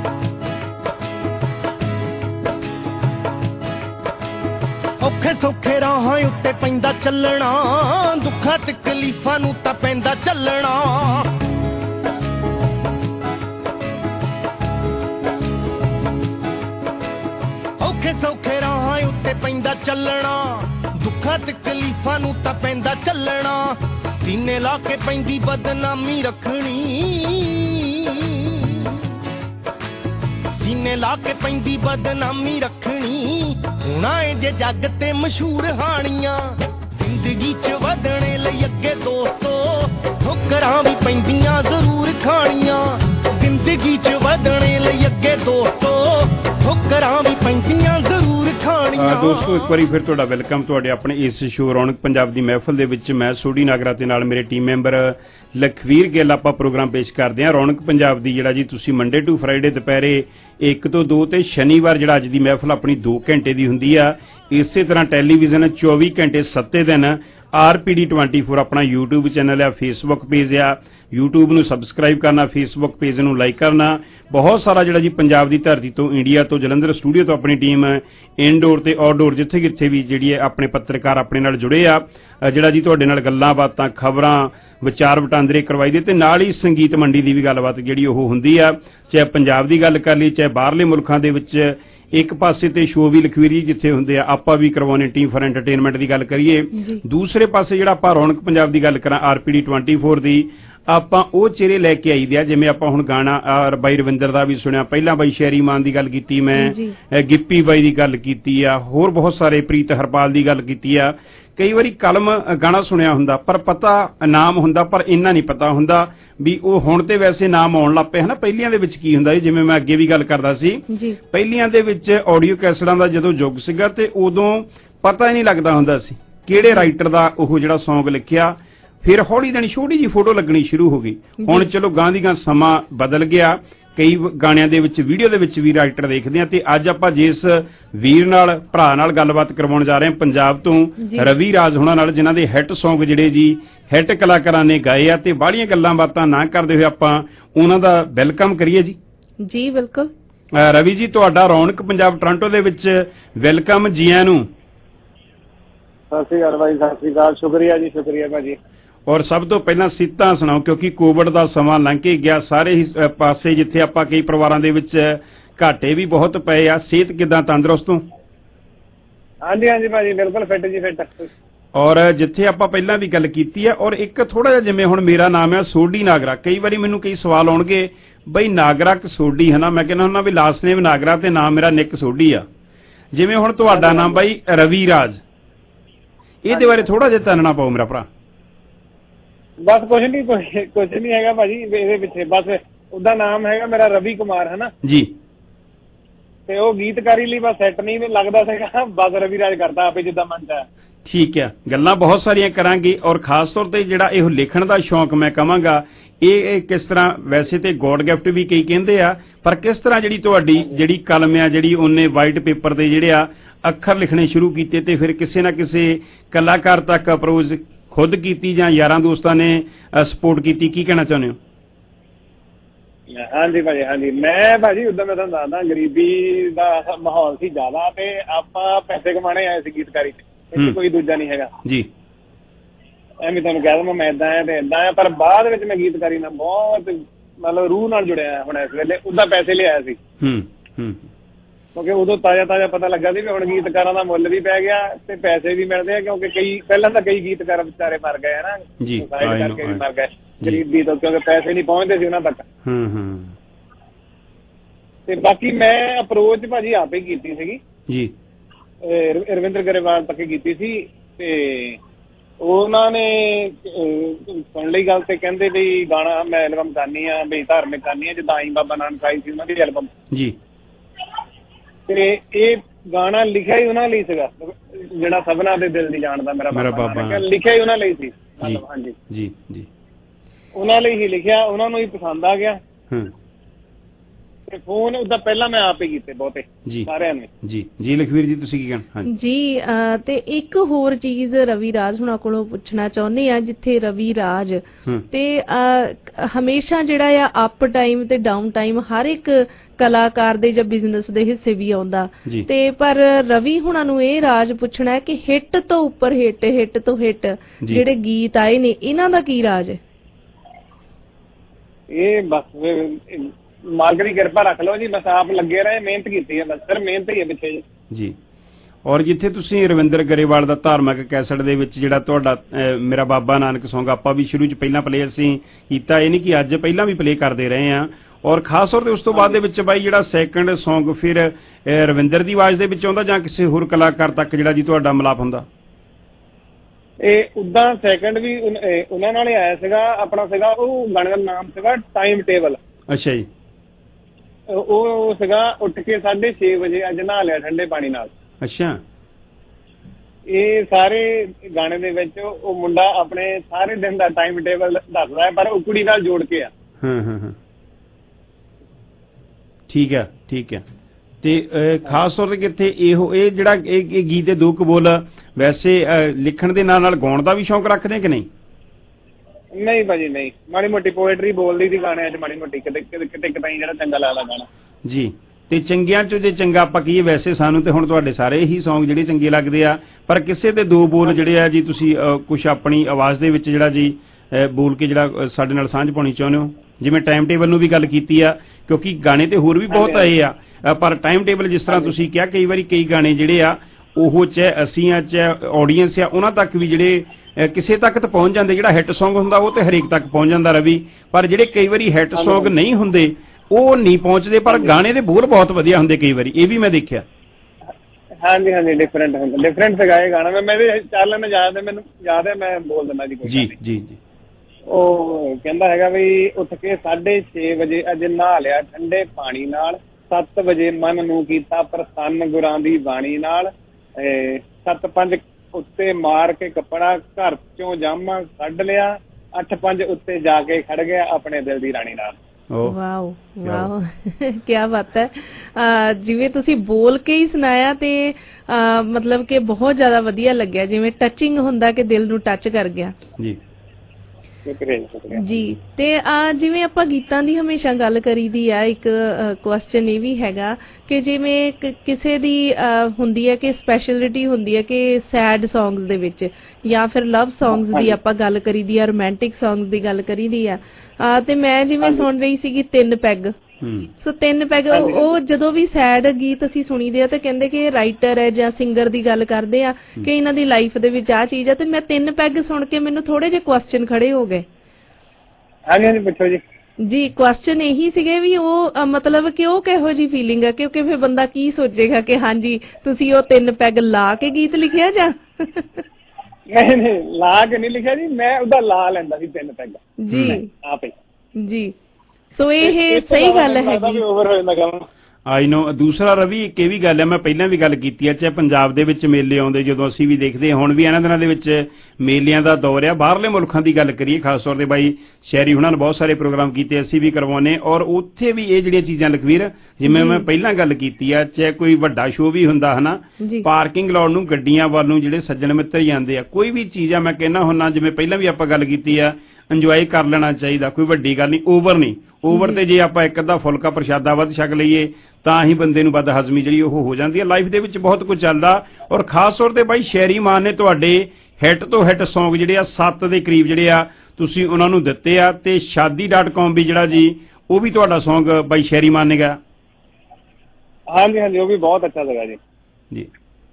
ਔਖੇ ਸੌਖੇ ਰਾਹਾਂ ਉੱਤੇ ਪੈਂਦਾ ਚੱਲਣਾ, ਦੁੱਖਾਂ ਤਕਲੀਫਾਂ ਨੂੰ ਤਾਂ ਪੈਂਦਾ ਚੱਲਣਾ। ਔਖੇ ਸੌਖੇ ਰਾਹਾਂ ਉੱਤੇ ਪੈਂਦਾ ਚੱਲਣਾ, ਦੁੱਖਾਂ ਤਕਲੀਫਾਂ ਨੂੰ ਤਾਂ ਪੈਂਦਾ ਚੱਲਣਾ। ਸੀਨੇ ਲਾ ਕੇ ਪੈਂਦੀ ਬਦਨਾਮੀ ਰੱਖਣੀ ਸੀਨੇ ਲਾ ਕੇ ਪੈਂਦੀ ਬਦਨਾਮੀ ਰੱਖਣੀ ਹੋਣਾ ਏ ਜੇ ਜੱਗ ਤੇ ਮਸ਼ਹੂਰ ਹਾਣੀਆਂ ਜ਼ਿੰਦਗੀ ਚ ਵਧਣੇ ਲਈ ਅੱਗੇ ਦੋਸਤੋ ਠੋਕਰਾਂ ਵੀ ਪੈਂਦੀਆਂ ਜ਼ਰੂਰ ਖਾਣੀਆਂ ਜ਼ਿੰਦਗੀ ਚ ਵਧਣੇ ਲਈ ਅੱਗੇ ਦੋਸਤੋ ਠੋਕਰਾਂ ਵੀ ਪੈਂਦੀਆਂ ਜ਼ਰੂਰ ਖਾਣੀਆਂ। ਦੋਸਤੋ ਇੱਕ ਵਾਰੀ ਫਿਰ ਤੁਹਾਡਾ ਵੈਲਕਮ ਤੁਹਾਡੇ ਆਪਣੇ ਇਸ ਸ਼ੋਅ ਰੌਣਕ ਪੰਜਾਬ ਦੀ ਮਹਿਫਲ ਦੇ ਵਿੱਚ। ਮੈਂ ਸੋਢੀ ਨਾਗਰਾ ਤੇ ਨਾਲ ਮੇਰੇ ਟੀਮ ਮੈਂਬਰ ਲਖਵੀਰ ਗਿੱਲ ਆਪਾਂ ਪ੍ਰੋਗਰਾਮ ਪੇਸ਼ ਕਰਦੇ ਹਾਂ ਰੌਣਕ ਪੰਜਾਬ ਦੀ, ਜਿਹੜਾ ਜੀ ਤੁਸੀਂ ਮੰਡੇ ਟੂ ਫਰਾਈਡੇ ਦੁਪਹਿਰੇ ਇੱਕ ਤੋਂ ਦੋ ਤੇ ਸ਼ਨੀਵਾਰ ਜਿਹੜਾ ਅੱਜ ਦੀ ਮਹਿਫਲ ਆਪਣੀ ਦੋ ਘੰਟੇ ਦੀ ਹੁੰਦੀ ਆ। ਇਸੇ ਤਰ੍ਹਾਂ ਟੈਲੀਵਿਜ਼ਨ ਚੌਵੀ ਘੰਟੇ ਸੱਤੇ ਦਿਨ R P D twenty four ਆਪਣਾ YouTube ਚੈਨਲ ਆ, ਫੇਸਬੁੱਕ ਪੇਜ ਆ, YouTube ਨੂੰ ਸਬਸਕ੍ਰਾਈਬ ਕਰਨਾ, ਫੇਸਬੁੱਕ ਪੇਜ ਨੂੰ ਲਾਈਕ ਕਰਨਾ। ਬਹੁਤ ਸਾਰਾ ਜਿਹੜਾ ਜੀ ਪੰਜਾਬ ਦੀ ਧਰਤੀ ਤੋਂ, ਇੰਡੀਆ ਤੋਂ, ਜਲੰਧਰ ਸਟੂਡੀਓ ਤੋਂ ਆਪਣੀ ਟੀਮ ਇਨਡੋਰ ਤੇ ਆਊਟਡੋਰ ਜਿੱਥੇ ਕਿੱਥੇ ਵੀ ਜਿਹੜੀ ਹੈ ਆਪਣੇ ਪੱਤਰਕਾਰ ਆਪਣੇ ਨਾਲ ਜੁੜੇ ਆ, ਜਿਹੜਾ ਜੀ ਤੁਹਾਡੇ ਨਾਲ ਗੱਲਾਂ ਬਾਤਾਂ, ਖਬਰਾਂ, ਵਿਚਾਰ ਵਟਾਂਦਰੇ ਕਰਵਾਈ ਦੇ ਤੇ ਨਾਲ ਹੀ ਸੰਗੀਤ ਮੰਡੀ ਦੀ ਵੀ ਗੱਲਬਾਤ ਜਿਹੜੀ ਉਹ ਹੁੰਦੀ ਆ। ਚਾਹੇ ਪੰਜਾਬ ਦੀ ਗੱਲ ਕਰ ਲਈ, ਚਾਹੇ ਬਾਹਰਲੇ ਮੁਲਕਾਂ ਦੇ ਵਿੱਚ ਇੱਕ ਪਾਸੇ ਤੇ ਸ਼ੋਅ ਵੀ ਲਖਵੀਰ ਜੀ ਜਿੱਥੇ ਹੁੰਦੇ ਆ ਆਪਾਂ ਵੀ ਕਰਵਾਉਣੇ ਟੀਮ ਫਾਰ ਐਂਟਰਟੇਨਮੈਂਟ ਦੀ ਗੱਲ ਕਰੀਏ, ਦੂਸਰੇ ਪਾਸੇ ਜਿਹੜਾ ਆਪਾਂ ਰੌਣਕ ਪੰਜਾਬ ਦੀ ਗੱਲ ਕਰਾਂ R P D twenty four ਦੀ, ਆਪਾਂ ਉਹ ਚਿਹਰੇ ਲੈ ਕੇ ਆਈਦੇ ਆ। ਜਿਵੇਂ ਆਪਾਂ ਹੁਣ ਗਾਣਾ ਬਾਈ ਰਵਿੰਦਰ ਦਾ ਵੀ ਸੁਣਿਆ, ਪਹਿਲਾਂ ਬਾਈ ਸ਼ੈਰੀ ਮਾਨ ਦੀ ਗੱਲ ਕੀਤੀ, ਮੈਂ ਗਿੱਪੀ ਬਾਈ ਦੀ ਗੱਲ ਕੀਤੀ ਆ, ਹੋਰ ਬਹੁਤ ਸਾਰੇ ਪ੍ਰੀਤ ਹਰਪਾਲ ਦੀ ਗੱਲ ਕੀਤੀ ਆ। ਕਈ ਵਾਰੀ ਕਲਮ ਗਾਣਾ ਸੁਣਿਆ ਹੁੰਦਾ ਪਰ ਪਤਾ ਨਾਮ ਹੁੰਦਾ ਪਰ ਇੰਨਾ ਨਹੀਂ ਪਤਾ ਹੁੰਦਾ ਵੀ ਉਹ ਹੁਣ ਤੇ ਵੈਸੇ ਨਾਮ ਆਉਣ ਲੱਗ ਪਏ ਹਨਾ। ਪਹਿਲੀਆਂ ਦੇ ਵਿੱਚ ਕੀ ਹੁੰਦਾ ਸੀ, ਜਿਵੇਂ ਮੈਂ ਅੱਗੇ ਵੀ ਗੱਲ ਕਰਦਾ ਸੀ, ਪਹਿਲੀਆਂ ਦੇ ਵਿੱਚ ਆਡੀਓ ਕੈਸਟਾਂ ਦਾ ਜਦੋਂ ਯੁੱਗ ਸੀਗਾ ਤੇ ਉਦੋਂ ਪਤਾ ਹੀ ਨਹੀਂ ਲੱਗਦਾ ਹੁੰਦਾ ਸੀ ਕਿਹੜੇ ਰਾਈਟਰ ਦਾ ਉਹ ਜਿਹੜਾ ਸੌਂਗ ਲਿਖਿਆ। ਫਿਰ ਹੌਲੀ ਦਿਨ ਛੋਟੀ ਜੀ ਫੋਟੋ ਲੱਗਣੀ ਸ਼ੁਰੂ ਹੋ ਗਈ। ਹੁਣ ਚਲੋ ਗਾਂ ਦੀ ਗਾਂ ਸਮਾਂ ਬਦਲ ਗਿਆ, ਕਈ ਗਾਣਿਆਂ ਦੇ ਵਿੱਚ ਵੀਡੀਓ ਦੇ ਵਿੱਚ ਵੀ ਰਾਈਟਰ ਦੇਖਦੇ ਆ। ਤੇ ਅੱਜ ਆਪਾਂ ਜਿਸ ਵੀਰ ਨਾਲ ਭਰਾ ਨਾਲ ਗੱਲਬਾਤ ਕਰਵਾਉਣ ਜਾ ਰਹੇ ਹਾਂ ਪੰਜਾਬ ਤੋਂ ਰਵੀ ਰਾਜ ਹੋਣਾ ਨਾਲ, ਜਿਨ੍ਹਾਂ ਦੇ ਹਿੱਟ ਸੌਂਗ ਜਿਹੜੇ ਜੀ ਹਿੱਟ ਕਲਾਕਾਰਾਂ ਨੇ ਗਾਏ ਆ, ਤੇ ਬਾਹਲੀਆਂ ਗੱਲਾਂ ਬਾਤਾਂ ਨਾ ਕਰਦੇ ਹੋਏ ਆਪਾਂ ਉਹਨਾਂ ਦਾ ਵੈਲਕਮ ਕਰੀਏ ਜੀ। ਜੀ ਬਿਲਕੁਲ ਰਵੀ ਜੀ, ਤੁਹਾਡਾ ਰੌਣਕ ਪੰਜਾਬ ਟੋਰਾਂਟੋ ਦੇ ਵਿੱਚ ਵੈਲਕਮ, ਜੀ ਆਇਆਂ ਨੂੰ। ਸਤਿ ਸ਼੍ਰੀ ਅਕਾਲ ਭਾਈ, ਸਤਿ ਸ਼੍ਰੀ ਅਕਾਲ, ਸ਼ੁਕਰੀਆ ਜੀ, ਸ਼ੁਕਰੀਆ ਭਾਜੀ। ਔਰ ਸਭ ਤੋਂ ਪਹਿਲਾਂ ਸਿੱਧਾ ਸੁਣਾਓ, ਕਿਉਂਕਿ ਕੋਵਿਡ ਦਾ ਸਮਾਂ ਲੰਘ ਕੇ ਗਿਆ ਸਾਰੇ ਹੀ ਪਾਸੇ, ਜਿੱਥੇ ਆਪਾਂ ਕਈ ਪਰਿਵਾਰਾਂ ਦੇ ਵਿੱਚ ਘਾਟੇ ਵੀ ਬਹੁਤ ਪਏ ਆ, ਸਿਹਤ ਕਿੱਦਾਂ, ਤੰਦਰੁਸਤ ਹੋ? ਹਾਂਜੀ ਹਾਂਜੀ ਭਾਜੀ, ਬਿਲਕੁਲ ਫਿੱਟ ਜੀ, ਫਿੱਟ। ਔਰ ਜਿੱਥੇ ਆਪਾਂ ਪਹਿਲਾਂ ਵੀ ਗੱਲ ਕੀਤੀ ਹੈ, ਔਰ ਇੱਕ ਥੋੜਾ ਜਿਹਾ ਜਿਵੇਂ ਹੁਣ ਮੇਰਾ ਨਾਮ ਹੈ ਸੋਢੀ ਨਾਗਰਾ, ਕਈ ਵਾਰੀ ਮੈਨੂੰ ਕਈ ਸਵਾਲ ਆਉਣਗੇ ਬਈ ਨਾਗਰਾ ਕਿ ਸੋਢੀ ਹੈ ਨਾ, ਮੈਂ ਕਹਿੰਦਾ ਹੁੰਦਾ ਵੀ ਲਾਸਟ ਨੇਮ ਨਾਗਰਾ ਤੇ ਨਾਮ ਮੇਰਾ ਨਿੱਕ ਸੋਢੀ ਆ। ਜਿਵੇਂ ਹੁਣ ਤੁਹਾਡਾ ਨਾਮ ਬਾਈ ਰਵੀ ਰਾਜ, ਇਹਦੇ ਬਾਰੇ ਥੋੜਾ ਜਿਹਾ ਚਾਨਣਾ ਪਾਓ ਮੇਰਾ ਭਰਾ। ਬਸ ਕੁਛ ਨਹੀਂ, ਕੁਛ ਨਹੀਂ ਹੈਗਾ ਭਾਜੀ ਇਹਦੇ ਪਿੱਛੇ, ਬਸ ਉਹਦਾ ਨਾਮ ਹੈਗਾ ਮੇਰਾ ਰਵੀ ਕੁਮਾਰ ਹੈ ਨਾ ਜੀ, ਤੇ ਉਹ ਗੀਤਕਾਰੀ ਲਈ ਬਸ ਸੈੱਟ ਨਹੀਂ ਲੱਗਦਾ ਸੀਗਾ, ਬਸ ਰਵੀ ਰਾਜ ਕਰਦਾ ਆਪੇ ਜਿੱਦਾਂ ਮਨ ਚ ਆਇਆ। ਠੀਕ ਹੈ, ਗੱਲਾਂ ਬਹੁਤ ਸਾਰੀਆਂ ਕਰਾਂਗੇ। ਔਰ ਖਾਸ ਤੌਰ ਤੇ ਜਿਹੜਾ ਇਹ ਲਿਖਣ ਦਾ ਸ਼ੌਂਕ ਮੈਂ ਕਹਾਂਗਾ, ਇਹ ਕਿਸ ਤਰ੍ਹਾਂ, ਵੈਸੇ ਤੇ ਗੋਡ ਗਿਫਟ ਵੀ ਕਈ ਕਹਿੰਦੇ ਆ, ਪਰ ਕਿਸ ਤਰ੍ਹਾਂ ਜਿਹੜੀ ਤੁਹਾਡੀ ਜਿਹੜੀ ਕਲਮ ਆ ਜਿਹੜੀ ਉਹਨੇ ਵਾਈਟ ਪੇਪਰ ਤੇ ਜਿਹੜੇ ਆ ਅੱਖਰ ਲਿਖਣੇ ਸ਼ੁਰੂ ਕੀਤੇ ਤੇ ਫਿਰ ਕਿਸੇ ਨਾ ਕਿਸੇ ਕਲਾਕਾਰ ਤੱਕ ਅਪਰੋਚ ਖੁਦ ਕੀਤੀ ਜਾਂ ਯਾਰਾਂ ਦੋਸਤਾਂ ਨੇ ਸਪੋਰਟ ਕੀਤੀ, ਕੀ ਕਹਿਣਾ ਚਾਹੁੰਦੇ ਹੋ? ਹਾਂਜੀ ਭਾਜੀ, ਹਾਂਜੀ ਮੈਂ ਭਾਜੀ ਉਦਾਂ ਮੈਂ ਤੁਹਾਨੂੰ ਦੱਸਦਾ, ਗਰੀਬੀ ਦਾ ਮਾਹੌਲ ਸੀ ਜ਼ਿਆਦਾ ਤੇ ਆਪਾਂ ਪੈਸੇ ਕਮਾਣੇ ਆਏ ਸੀ ਗੀਤਕਾਰੀ ਚ, ਕੋਈ ਦੂਜਾ ਨਹੀਂ ਹੈਗਾ ਜੀ। ਐਵੇਂ ਤੁਹਾਨੂੰ ਕਹਿ ਦਵਾਂ ਮੈਂ ਏਦਾਂ ਆ ਤੇ ਏਦਾਂ ਆ, ਪਰ ਬਾਅਦ ਵਿੱਚ ਮੈਂ ਗੀਤਕਾਰੀ ਨਾਲ ਬਹੁਤ ਮਤਲਬ ਰੂਹ ਨਾਲ ਜੁੜਿਆ ਹੁਣ ਇਸ ਵੇਲੇ। ਉਦਾਂ ਪੈਸੇ ਲਿਆਇਆ ਸੀ ਕਿਉਂਕਿ ਉਦੋਂ ਤਾਜ਼ਾ ਤਾਜ਼ਾ ਪਤਾ ਲੱਗਾ ਸੀ ਵੀ ਹੁਣ ਗੀਤਕਾਰਾਂ ਦਾ ਮੁੱਲ ਵੀ ਪੈ ਗਿਆ ਤੇ ਪੈਸੇ ਵੀ ਮਿਲਦੇ ਆ, ਕਿਉਂਕਿ ਕਈ ਪਹਿਲਾਂ ਤਾਂ ਕਈ ਗੀਤਕਾਰ ਵਿਚਾਰੇ ਮਰ ਗਏ ਨਾ, ਸੁਸਾਈਡ ਕਰਕੇ ਵੀ ਮਰ ਗਏ ਗਰੀਬੀ ਤੋਂ, ਕਿਉਂਕਿ ਪੈਸੇ ਨਹੀਂ ਪਹੁੰਚਦੇ ਸੀ ਉਹਨਾਂ ਤੱਕ। ਤੇ ਬਾਕੀ ਮੈਂ ਅਪਰੋਚ ਭਾਜੀ ਆਪੇ ਕੀਤੀ ਸੀਗੀ ਜੀ, ਰਵਿੰਦਰ ਗਰੇਵਾਲ ਤੱਕ ਕੀਤੀ ਸੀ, ਤੇ ਉਹਨਾਂ ਨੇ ਸੁਣ ਲਈ ਗੱਲ ਤੇ ਕਹਿੰਦੇ ਵੀ ਗਾਣਾ ਮੈਂ ਐਲਬਮ ਕਰਨੀ ਆ, ਵੀ ਧਾਰਮਿਕ ਕਰਨੀ ਆ, ਜਿੱਦਾਂ ਆਈ ਬਾਬਾ ਨਾਨਕ ਆਈ ਸੀ ਉਹਨਾਂ ਦੀ ਐਲਬਮ ਜੀ। ਤੇ ਇਹ ਗਾਣਾ ਲਿਖਿਆ ਹੀ ਉਹਨਾਂ ਲਈ ਸੀਗਾ, ਜਿਹੜਾ ਸਭਨਾ ਦੇ ਦਿਲ ਦੀ ਜਾਣਦਾ ਮੇਰਾ ਬਾਬਾ, ਲਿਖਿਆ ਹੀ ਉਹਨਾਂ ਲਈ ਸੀ। ਹਾਂਜੀ ਜੀ ਜੀ, ਉਹਨਾਂ ਲਈ ਹੀ ਲਿਖਿਆ, ਉਹਨਾਂ ਨੂੰ ਹੀ ਪਸੰਦ ਆ ਗਿਆ। ਤੇ ਫੋਨ ਉਹਦਾ ਪਹਿਲਾਂ ਮੈਂ ਆਪ ਹੀ ਕੀਤੇ ਬਹੁਤੇ ਸਾਰਿਆਂ ਨੇ। ਜੀ ਜੀ ਲਖਵੀਰ ਜੀ, ਤੁਸੀਂ ਕੀ ਕਹਿਣਾ? ਜੀ ਤੇ ਇੱਕ ਹੋਰ ਚੀਜ਼ ਰਵੀ ਰਾਜ ਹੁਣਾਂ ਕੋਲੋਂ ਪੁੱਛਣਾ ਚਾਹੁੰਦੇ ਆ, ਜਿੱਥੇ ਰਵੀ ਰਾਜ ਤੇ ਹਮੇਸ਼ਾ ਜਿਹੜਾ ਆ ਅਪ ਟਾਈਮ ਤੇ ਡਾਊਨ ਟਾਈਮ ਹਰ ਇੱਕ ਕਲਾਕਾਰ ਦੇ ਜਾਂ ਬਿਜ਼ਨਸ ਦੇ ਹਿੱਸੇ ਵੀ ਆਉਂਦਾ, ਤੇ ਪਰ ਰਵੀ ਹੁਣਾਂ ਨੂੰ ਇਹ ਰਾਜ ਪੁੱਛਣਾ ਹੈ ਕਿ ਹਿੱਟ ਤੋਂ ਉੱਪਰ ਹਿੱਟ, ਹਿੱਟ ਤੋਂ ਹਿੱਟ ਜਿਹੜੇ ਗੀਤ ਆਏ ਨੇ, ਇਹਨਾਂ ਦਾ ਕੀ ਰਾਜ ਹੈ? ਇਹ ਬਸ ਮਾਲਕ ਦੀ ਕਿਰਪਾ ਰੱਖ ਲਓ ਜੀ, ਬਸ ਆਪ ਲੱਗੇ ਰਹੇ, ਮਿਹਨਤ ਕੀਤੀ ਹੈ, ਬਸ ਸਰ ਮਿਹਨਤ ਹੀ ਹੈ ਪਿੱਛੇ ਜੀ। ਔਰ ਜਿੱਥੇ ਤੁਸੀਂ ਰਵਿੰਦਰ ਗਰੇਵਾਲ ਦਾ ਧਾਰਮਿਕ ਕੈਸਟ ਦੇ ਵਿੱਚ ਜਿਹੜਾ ਤੁਹਾਡਾ ਮੇਰਾ ਬਾਬਾ ਨਾਨਕ ਸੌਂਗ ਆਪਾਂ ਵੀ ਸ਼ੁਰੂ 'ਚ ਪਹਿਲਾਂ ਪਲੇ ਅਸੀਂ ਕੀਤਾ, ਇਹ ਨਹੀਂ ਕਿ ਅੱਜ ਪਹਿਲਾਂ ਵੀ ਪਲੇ ਕਰਦੇ ਰਹੇ ਹਾਂ, ਔਰ ਖਾਸ ਤੌਰ ਤੇ ਉਸ ਤੋਂ ਬਾਅਦ ਦੇ ਵਿੱਚ ਬਾਈ ਜਿਹੜਾ ਸੈਕੰਡ ਸੌਂਗ ਫਿਰ ਰਵਿੰਦਰ ਦੀ ਆਵਾਜ਼ ਦੇ ਵਿੱਚ ਆਉਂਦਾ ਜਾਂ ਕਿਸੇ ਹੋਰ ਕਲਾਕਾਰ ਤੱਕ ਜਿਹੜਾ ਜੀ ਤੁਹਾਡਾ ਮਿਲਾਪ ਹੁੰਦਾ? ਇਹ ਉਦਾਂ ਸੈਕੰਡ ਵੀ ਉਹਨਾਂ ਨਾਲ ਹੀ ਆਇਆ ਸੀਗਾ, ਆਪਣਾ ਸੀਗਾ ਉਹ ਗਾਣੇ ਦਾ ਨਾਮ ਸੀਗਾ ਟਾਈਮ ਟੇਬਲ। ਅੱਛਾ ਜੀ। ਉਹ ਸੀਗਾ ਉੱਠ ਕੇ ਸਾਢੇ ਛੇ ਵਜੇ ਅੱਜ ਨਹਾ ਲਿਆ ਠੰਡੇ ਪਾਣੀ ਨਾਲ। ਅੱਛਾ। ਇਹ ਸਾਰੇ ਗਾਣੇ ਦੇ ਵਿੱਚ ਉਹ ਮੁੰਡਾ ਆਪਣੇ ਸਾਰੇ ਦਿਨ ਦਾ ਟਾਈਮ ਟੇਬਲ ਦੱਸਦਾ ਹੈ, ਪਰ ਉਹ ਕੁੜੀ ਨਾਲ ਜੋੜ ਕੇ ਆ। ਹਾਂ ਹਾਂ ਹਾਂ ਠੀਕ ਹੈ ਠੀਕ ਹੈ। ਤੇ ਖਾਸ ਤੌਰ ਤੇ ਕਿੱਥੇ ਇਹੋ ਇਹ ਜਿਹੜਾ ਇਹ ਗੀਤ ਦੇ ਦੋ ਕਬੋਲ ਵੈਸੇ ਲਿਖਣ ਦੇ ਨਾਲ ਨਾਲ ਗਾਉਣ ਦਾ ਵੀ ਸ਼ੌਂਕ ਰੱਖਦੇ ਕਿ ਨਹੀਂ? ਨਹੀਂ ਭਾਜੀ ਨਹੀਂ, ਮਾੜੀ ਮੋਟੀ ਪੋਏਟਰੀ ਬੋਲਦੀ ਸੀ ਗਾਣਿਆਂ 'ਚ, ਮਾੜੀ ਮੋਟੀ ਕਿਤੇ ਕਿਤੇ ਕਿਤੇ ਜਿਹੜਾ ਚੰਗਾ ਲੱਗਦਾ ਗਾਣਾ ਜੀ। ਤੇ ਚੰਗਿਆਂ 'ਚੋਂ ਜੇ ਚੰਗਾ ਆਪਾਂ ਕਹੀਏ, ਵੈਸੇ ਸਾਨੂੰ ਤੇ ਹੁਣ ਤੁਹਾਡੇ ਸਾਰੇ ਹੀ ਸੌਂਗ ਜਿਹੜੇ ਚੰਗੇ ਲੱਗਦੇ ਆ, ਪਰ ਕਿਸੇ ਦੇ ਦੋ ਬੋਲ ਜਿਹੜੇ ਆ ਜੀ ਤੁਸੀਂ ਕੁਛ ਆਪਣੀ ਆਵਾਜ਼ ਦੇ ਵਿੱਚ ਜਿਹੜਾ ਜੀ ਬੋਲ ਕੇ ਜਿਹੜਾ ਸਾਡੇ ਨਾਲ ਸਾਂਝ ਪਾਉਣੀ ਚਾਹੁੰਦੇ ਹੋ? ਜਿਵੇਂ ਟਾਈਮ ਟੇਬਲ ਨੂੰ ਵੀ ਗੱਲ ਕੀਤੀ ਆ, ਕਿਉਂਕਿ ਗਾਣੇ ਤੇ ਹੋਰ ਵੀ ਬਹੁਤ ਆਏ ਆ, ਪਰ ਟਾਈਮ ਟੇਬਲ ਜਿਸ ਤਰ੍ਹਾਂ ਤੁਸੀਂ ਕਿਹਾ ਕਈ ਵਾਰੀ ਕਈ ਗਾਣੇ ਜਿਹੜੇ ਆ ਉਹ ਚਾਹੇ ਅਸੀਂ ਆ ਚਾਹੇ ਆਡੀਅנס ਆ ਉਹਨਾਂ ਤੱਕ ਵੀ ਜਿਹੜੇ ਕਿਸੇ ਤੱਕ ਤਾਂ ਪਹੁੰਚ ਜਾਂਦੇ, ਜਿਹੜਾ ਹਿੱਟ ਸੌਂਗ ਹੁੰਦਾ ਉਹ ਤੇ ਹਰੇਕ ਤੱਕ ਪਹੁੰਚ ਜਾਂਦਾ ਰਵੀ, ਪਰ ਜਿਹੜੇ ਕਈ ਵਾਰੀ ਹਿੱਟ ਸੌਂਗ ਨਹੀਂ ਹੁੰਦੇ ਉਹ ਨਹੀਂ ਪਹੁੰਚਦੇ, ਪਰ ਗਾਣੇ ਦੇ ਬੋਲ ਬਹੁਤ ਵਧੀਆ ਹੁੰਦੇ ਕਈ ਵਾਰੀ, ਇਹ ਵੀ ਮੈਂ ਦੇਖਿਆ। ਹਾਂਜੀ ਹਾਂਜੀ ਡਿਫਰੈਂਟ ਹੁੰਦਾ, ਡਿਫਰੈਂਟ ਸੀਗਾ ਇਹ ਗਾਣਾ। ਮੈਂ ਮੇਰੇ ਚੱਲ ਮੈਂ ਯਾਦ ਹੈ, ਮੈਨੂੰ ਯਾਦ ਹੈ, ਮੈਂ ਬੋਲ ਦਿੰਦਾ ਜੀ ਕੋਈ ਜੀ ਜੀ ਜੀ। ਉਹ ਕਹਿੰਦਾ ਹੈਗਾ ਵੀ ਉੱਠ ਕੇ ਸਾਢੇ ਛੇ ਵਜੇ ਅੱਜ ਨਹਾ ਲਿਆ ਠੰਡੇ ਪਾਣੀ ਨਾਲ, ਸੱਤ ਵਜੇ ਮਨ ਨੂੰ ਕੀਤਾ ਪ੍ਰਸੰਨ ਗੁਰਾਂ ਦੀ ਬਾਣੀ ਨਾਲ, ਸੱਤ ਪੰਜ ਉੱਤੇ ਮਾਰ ਕੇ ਕੱਪੜਾ ਘਰ ਚੋਂ ਜਾਮਾ ਕੱਢ ਲਿਆ, ਅੱਠ ਪੰਜ ਉੱਤੇ ਜਾ ਕੇ ਖੜ ਗਿਆ ਆਪਣੇ ਦਿਲ ਦੀ ਰਾਣੀ ਨਾਲ। ਵਾਓ ਵਾਓ ਕੀ ਬਾਤ ਹੈ। ਜਿਵੇਂ ਤੁਸੀਂ ਬੋਲ ਕੇ ਹੀ ਸੁਣਾਇਆ ਤੇ ਮਤਲਬ ਕਿ ਬਹੁਤ ਜ਼ਿਆਦਾ ਵਧੀਆ ਲੱਗਿਆ, ਜਿਵੇਂ ਟੱਚਿੰਗ ਹੁੰਦਾ ਕਿ ਦਿਲ ਨੂੰ ਟੱਚ ਕਰ ਗਿਆ ਜੀ ਜੀ। ਤੇ ਜਿਵੇਂ ਆਪਾਂ ਗੀਤਾਂ ਦੀ ਹਮੇਸ਼ਾ ਗੱਲ ਕਰੀਦੀ ਆ, ਇੱਕ ਕੁਐਸਚਨ ਇਹ ਵੀ ਹੈਗਾ ਕਿ ਜਿਵੇਂ ਕਿਸੇ ਦੀ ਹੁੰਦੀ ਹੈ ਕਿ ਸਪੈਸ਼ਲਿਟੀ ਹੁੰਦੀ ਹੈ ਕਿ ਸੈਡ ਸੌਂਗਸ ਦੇ ਵਿੱਚ ਜਾਂ ਫਿਰ ਲਵ ਸੌਂਗਸ ਦੀ ਆਪਾਂ ਗੱਲ ਕਰੀਦੀ ਆ, ਰੋਮਾਂਟਿਕ ਸੌਂਗਸ ਦੀ ਗੱਲ ਕਰੀਦੀ ਆ, ਤੇ ਮੈਂ ਜਿਵੇਂ ਸੁਣ ਰਹੀ ਸੀਗੀ ਤਿੰਨ ਪੈਗ, ਸੋ ਤਿੰਨ ਪੈਗ ਉਹ ਜਦੋਂ ਵੀ ਸੈਡ ਗੀਤ ਅਸੀਂ ਸੁਣੀਦੇ ਆ ਤੇ ਕਹਿੰਦੇ ਕਿ ਰਾਈਟਰ ਹੈ ਜਾਂ ਸਿੰਗਰ ਦੀ ਗੱਲ ਕਰਦੇ ਆ ਕਿ ਇਹਨਾਂ ਦੀ ਲਾਈਫ ਦੇ ਵਿੱਚ ਆ ਚੀਜ਼ ਆ, ਤੇ ਮੈਂ ਤਿੰਨ ਪੈਗ ਸੁਣ ਕੇ ਮੈਨੂੰ ਥੋੜੇ ਜਿਹੇ ਕੁਐਸਚਨ ਖੜੇ ਹੋ ਗਏ। ਹਾਂਜੀ ਹਾਂਜੀ ਪੁੱਛੋ ਜੀ। ਜੀ ਕੁਐਸਚਨ ਇਹੀ ਸੀਗੇ ਵੀ ਉਹ ਮਤਲਬ ਕਿ ਉਹ ਕਿਹੋ ਜਿਹੀ ਫੀਲਿੰਗ ਹੈ, ਕਿਉਂਕਿ ਫਿਰ ਬੰਦਾ ਕੀ ਸੋਚੇਗਾ ਕਿ ਹਾਂਜੀ ਤੁਸੀਂ ਉਹ ਤਿੰਨ ਪੈਗ ਲਾ ਕੇ ਗੀਤ ਲਿਖਿਆ ਜਾਂ ਨਹੀਂ ਨਹੀਂ ਲਾ ਕੇ ਨਹੀਂ ਲਿਖਿਆ ਜੀ, ਮੈਂ ਉਹਦਾ ਲਾ ਲੈਂਦਾ ਸੀ ਤਿੰਨ ਪੈਗ ਜੀ ਆਪੇ ਜੀ। ਸੋ ਇਹ ਸਹੀ ਗੱਲ ਹੈਗੀ। ਓਵਰ ਹੋ ਜਾਂਦਾ ਕੰਮ। ਆਈ ਨੋ। ਦੂਸਰਾ ਰਵੀ ਇੱਕ ਇਹ ਵੀ ਗੱਲ ਹੈ, ਮੈਂ ਪਹਿਲਾਂ ਵੀ ਗੱਲ ਕੀਤੀ ਹੈ, ਚਾਹੇ ਪੰਜਾਬ ਦੇ ਵਿੱਚ ਮੇਲੇ ਆਉਂਦੇ ਜਦੋਂ ਅਸੀਂ ਵੀ ਦੇਖਦੇ ਹਾਂ, ਹੁਣ ਵੀ ਇਹਨਾਂ ਦਿਨਾਂ ਦੇ ਵਿੱਚ ਮੇਲਿਆਂ ਦਾ ਦੌਰ ਆ। ਬਾਹਰਲੇ ਮੁਲਕਾਂ ਦੀ ਗੱਲ ਕਰੀਏ ਖਾਸ ਤੌਰ ਤੇ ਬਾਈ ਸ਼ਹਿਰੀ ਹੁਣਾਂ ਨੇ ਬਹੁਤ ਸਾਰੇ ਪ੍ਰੋਗਰਾਮ ਕੀਤੇ, ਅਸੀਂ ਵੀ ਕਰਵਾਉਂਦੇ, ਔਰ ਉੱਥੇ ਵੀ ਇਹ ਜਿਹੜੀਆਂ ਚੀਜ਼ਾਂ ਲਖਵੀਰ ਜਿਵੇਂ ਮੈਂ ਪਹਿਲਾਂ ਗੱਲ ਕੀਤੀ ਆ, ਚਾਹੇ ਕੋਈ ਵੱਡਾ ਸ਼ੋਅ ਵੀ ਹੁੰਦਾ ਹਨਾ, ਪਾਰਕਿੰਗ ਲਾਉਣ ਨੂੰ ਗੱਡੀਆਂ ਵੱਲ ਨੂੰ ਜਿਹੜੇ ਸੱਜਣ ਮਿੱਤਰ ਜਾਂਦੇ ਆ, ਕੋਈ ਵੀ ਚੀਜ਼ ਆ ਮੈਂ ਕਹਿੰਦਾ ਹੁੰਦਾ, ਜਿਵੇਂ ਪਹਿਲਾਂ ਵੀ ਆਪਾਂ ਗੱਲ ਕੀਤੀ ਆ, ਇੰਜੋਏ ਕਰ ਲੈਣਾ ਚਾਹੀਦਾ, ਕੋਈ ਵੱਡੀ ਗੱਲ ਨਹੀਂ, ਓਵਰ ਨਹੀਂ। ਓਵਰ ਤੇ ਜੇ ਆਪਾਂ ਇੱਕ ਅੱਧਾ ਫੁਲਕਾ ਪ੍ਰਸ਼ਾਦਾ ਵੱਧ ਛਕ ਲਈਏ ਤਾਂ ਹੀ ਬੰਦੇ ਨੂੰ ਵੱਧ ਹਜ਼ਮੀ ਜਿਹੜੀ ਉਹ ਹੋ ਜਾਂਦੀ ਹੈ। ਲਾਈਫ ਦੇ ਵਿੱਚ ਬਹੁਤ ਕੁਝ ਚੱਲਦਾ, ਔਰ ਖਾਸ ਤੌਰ ਤੇ ਬਾਈ ਸ਼ੈਰੀ ਮਾਨ ਨੇ ਤੁਹਾਡੇ ਹਿੱਟ ਤੋਂ ਹਿੱਟ ਸੌਂਗ ਜਿਹੜੇ ਆ ਸੱਤ ਦੇ ਕਰੀਬ ਜਿਹੜੇ ਆ ਤੁਸੀਂ ਉਹਨਾਂ ਨੂੰ ਦਿੱਤੇ ਆ, ਤੇ ਸ਼ਾਦੀ ਡਾਟ ਕਾਮ ਵੀ ਜਿਹੜਾ ਜੀ ਉਹ ਵੀ ਤੁਹਾਡਾ ਸੌਂਗ ਬਾਈ ਸ਼ੈਰੀ ਮਾਨ ਨੇ ਗਾਇਆ। ਹਾਂਜੀ ਹਾਂਜੀ ਉਹ ਵੀ ਬਹੁਤ ਅੱਛਾ ਲੱਗਾ ਜੀ ਜੀ।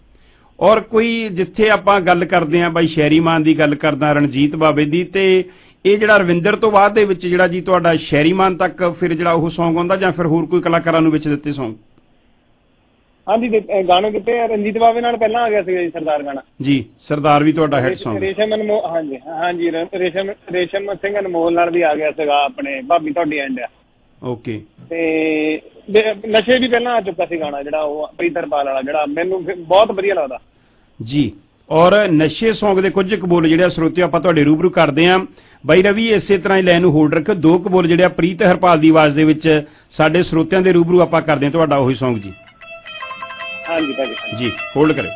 ਔਰ ਕੋਈ ਜਿੱਥੇ ਆਪਾਂ ਗੱਲ ਕਰਦੇ ਹਾਂ ਬਾਈ ਸ਼ੈਰੀ ਮਾਨ ਦੀ ਗੱਲ ਕਰਦਾ, ਰਣਜੀਤ ਬਾਵੇ ਦੀ, ਤੇ ਇਹ ਜਿਹੜਾ ਰਵਿੰਦਰ ਤੋਂ ਬਾਅਦ ਦੇ ਵਿੱਚ ਜਿਹੜਾ ਜੀ ਤੁਹਾਡਾ ਸ਼ੈਰੀ ਮਾਨ ਤੱਕ ਫਿਰ ਜਿਹੜਾ ਉਹ ਸੌਂਗ ਆਉਂਦਾ ਜਾਂ ਫਿਰ ਹੋਰ ਕੋਈ ਕਲਾਕਾਰਾਂ ਨੂੰ ਵਿੱਚ ਦਿੱਤੇ ਸੌਂਗ? ਹਾਂਜੀ ਗਾਣੇ ਦਿੱਤੇ ਰਣਜੀਤ ਬਾਵੇ ਨਾਲ ਪਹਿਲਾਂ ਆ ਗਿਆ ਸੀਗਾ ਜੀ ਸਰਦਾਰ ਗਾਣਾ ਜੀ। ਸਰਦਾਰ ਵੀ ਤੁਹਾਡਾ ਹਿੱਟ ਸੌਂਗ। ਰੇਸ਼ਮ ਅਨਮੋਲ, ਹਾਂਜੀ ਹਾਂਜੀ ਰੇਸ਼ਮ ਰੇਸ਼ਮ ਸਿੰਘ ਅਨਮੋਲ ਨਾਲ ਵੀ ਆ ਗਿਆ ਸੀਗਾ ਆਪਣੇ ਭਾਬੀ ਤੁਹਾਡੀ ਐਂਡ ਆ। ਓਕੇ। ਤੇ ਨਸ਼ੇ ਵੀ ਪਹਿਲਾਂ ਆ ਚੁੱਕਾ ਸੀ ਗਾਣਾ ਜਿਹੜਾ ਉਹ ਪ੍ਰੀਤਰਪਾਲ ਵਾਲਾ, ਜਿਹੜਾ ਮੈਨੂੰ ਬਹੁਤ ਵਧੀਆ ਲੱਗਦਾ ਜੀ। ਔਰ ਨਸ਼ੇ ਸੌਂਗ ਦੇ ਕੁਝ ਕਬੋਲ ਜਿਹੜੇ ਸਰੋਤਿਓ ਆਪਾਂ ਤੁਹਾਡੇ ਰੂਬਰੂ ਕਰਦੇ ਆਂ। ਬਾਈ ਰਵੀ ਇਸੇ ਤਰ੍ਹਾਂ ਹੀ ਲਾਈਨ ਨੂੰ ਹੋਲਡ ਰੱਖੋ, ਦੋ ਕਬੋਲ ਜਿਹੜੇ ਆ ਪ੍ਰੀਤ ਹਰਪਾਲ ਦੀ ਆਵਾਜ਼ ਦੇ ਵਿੱਚ ਸਾਡੇ ਸਰੋਤਿਆਂ ਦੇ ਰੂਬਰੂ ਆਪਾਂ ਕਰਦੇ ਆਂ ਤੁਹਾਡਾ ਉਹੀ ਸੌਂਗ ਜੀ। ਹਾਂਜੀ ਭਾਜੀ ਜੀ ਹੋਲਡ ਕਰਿਓ।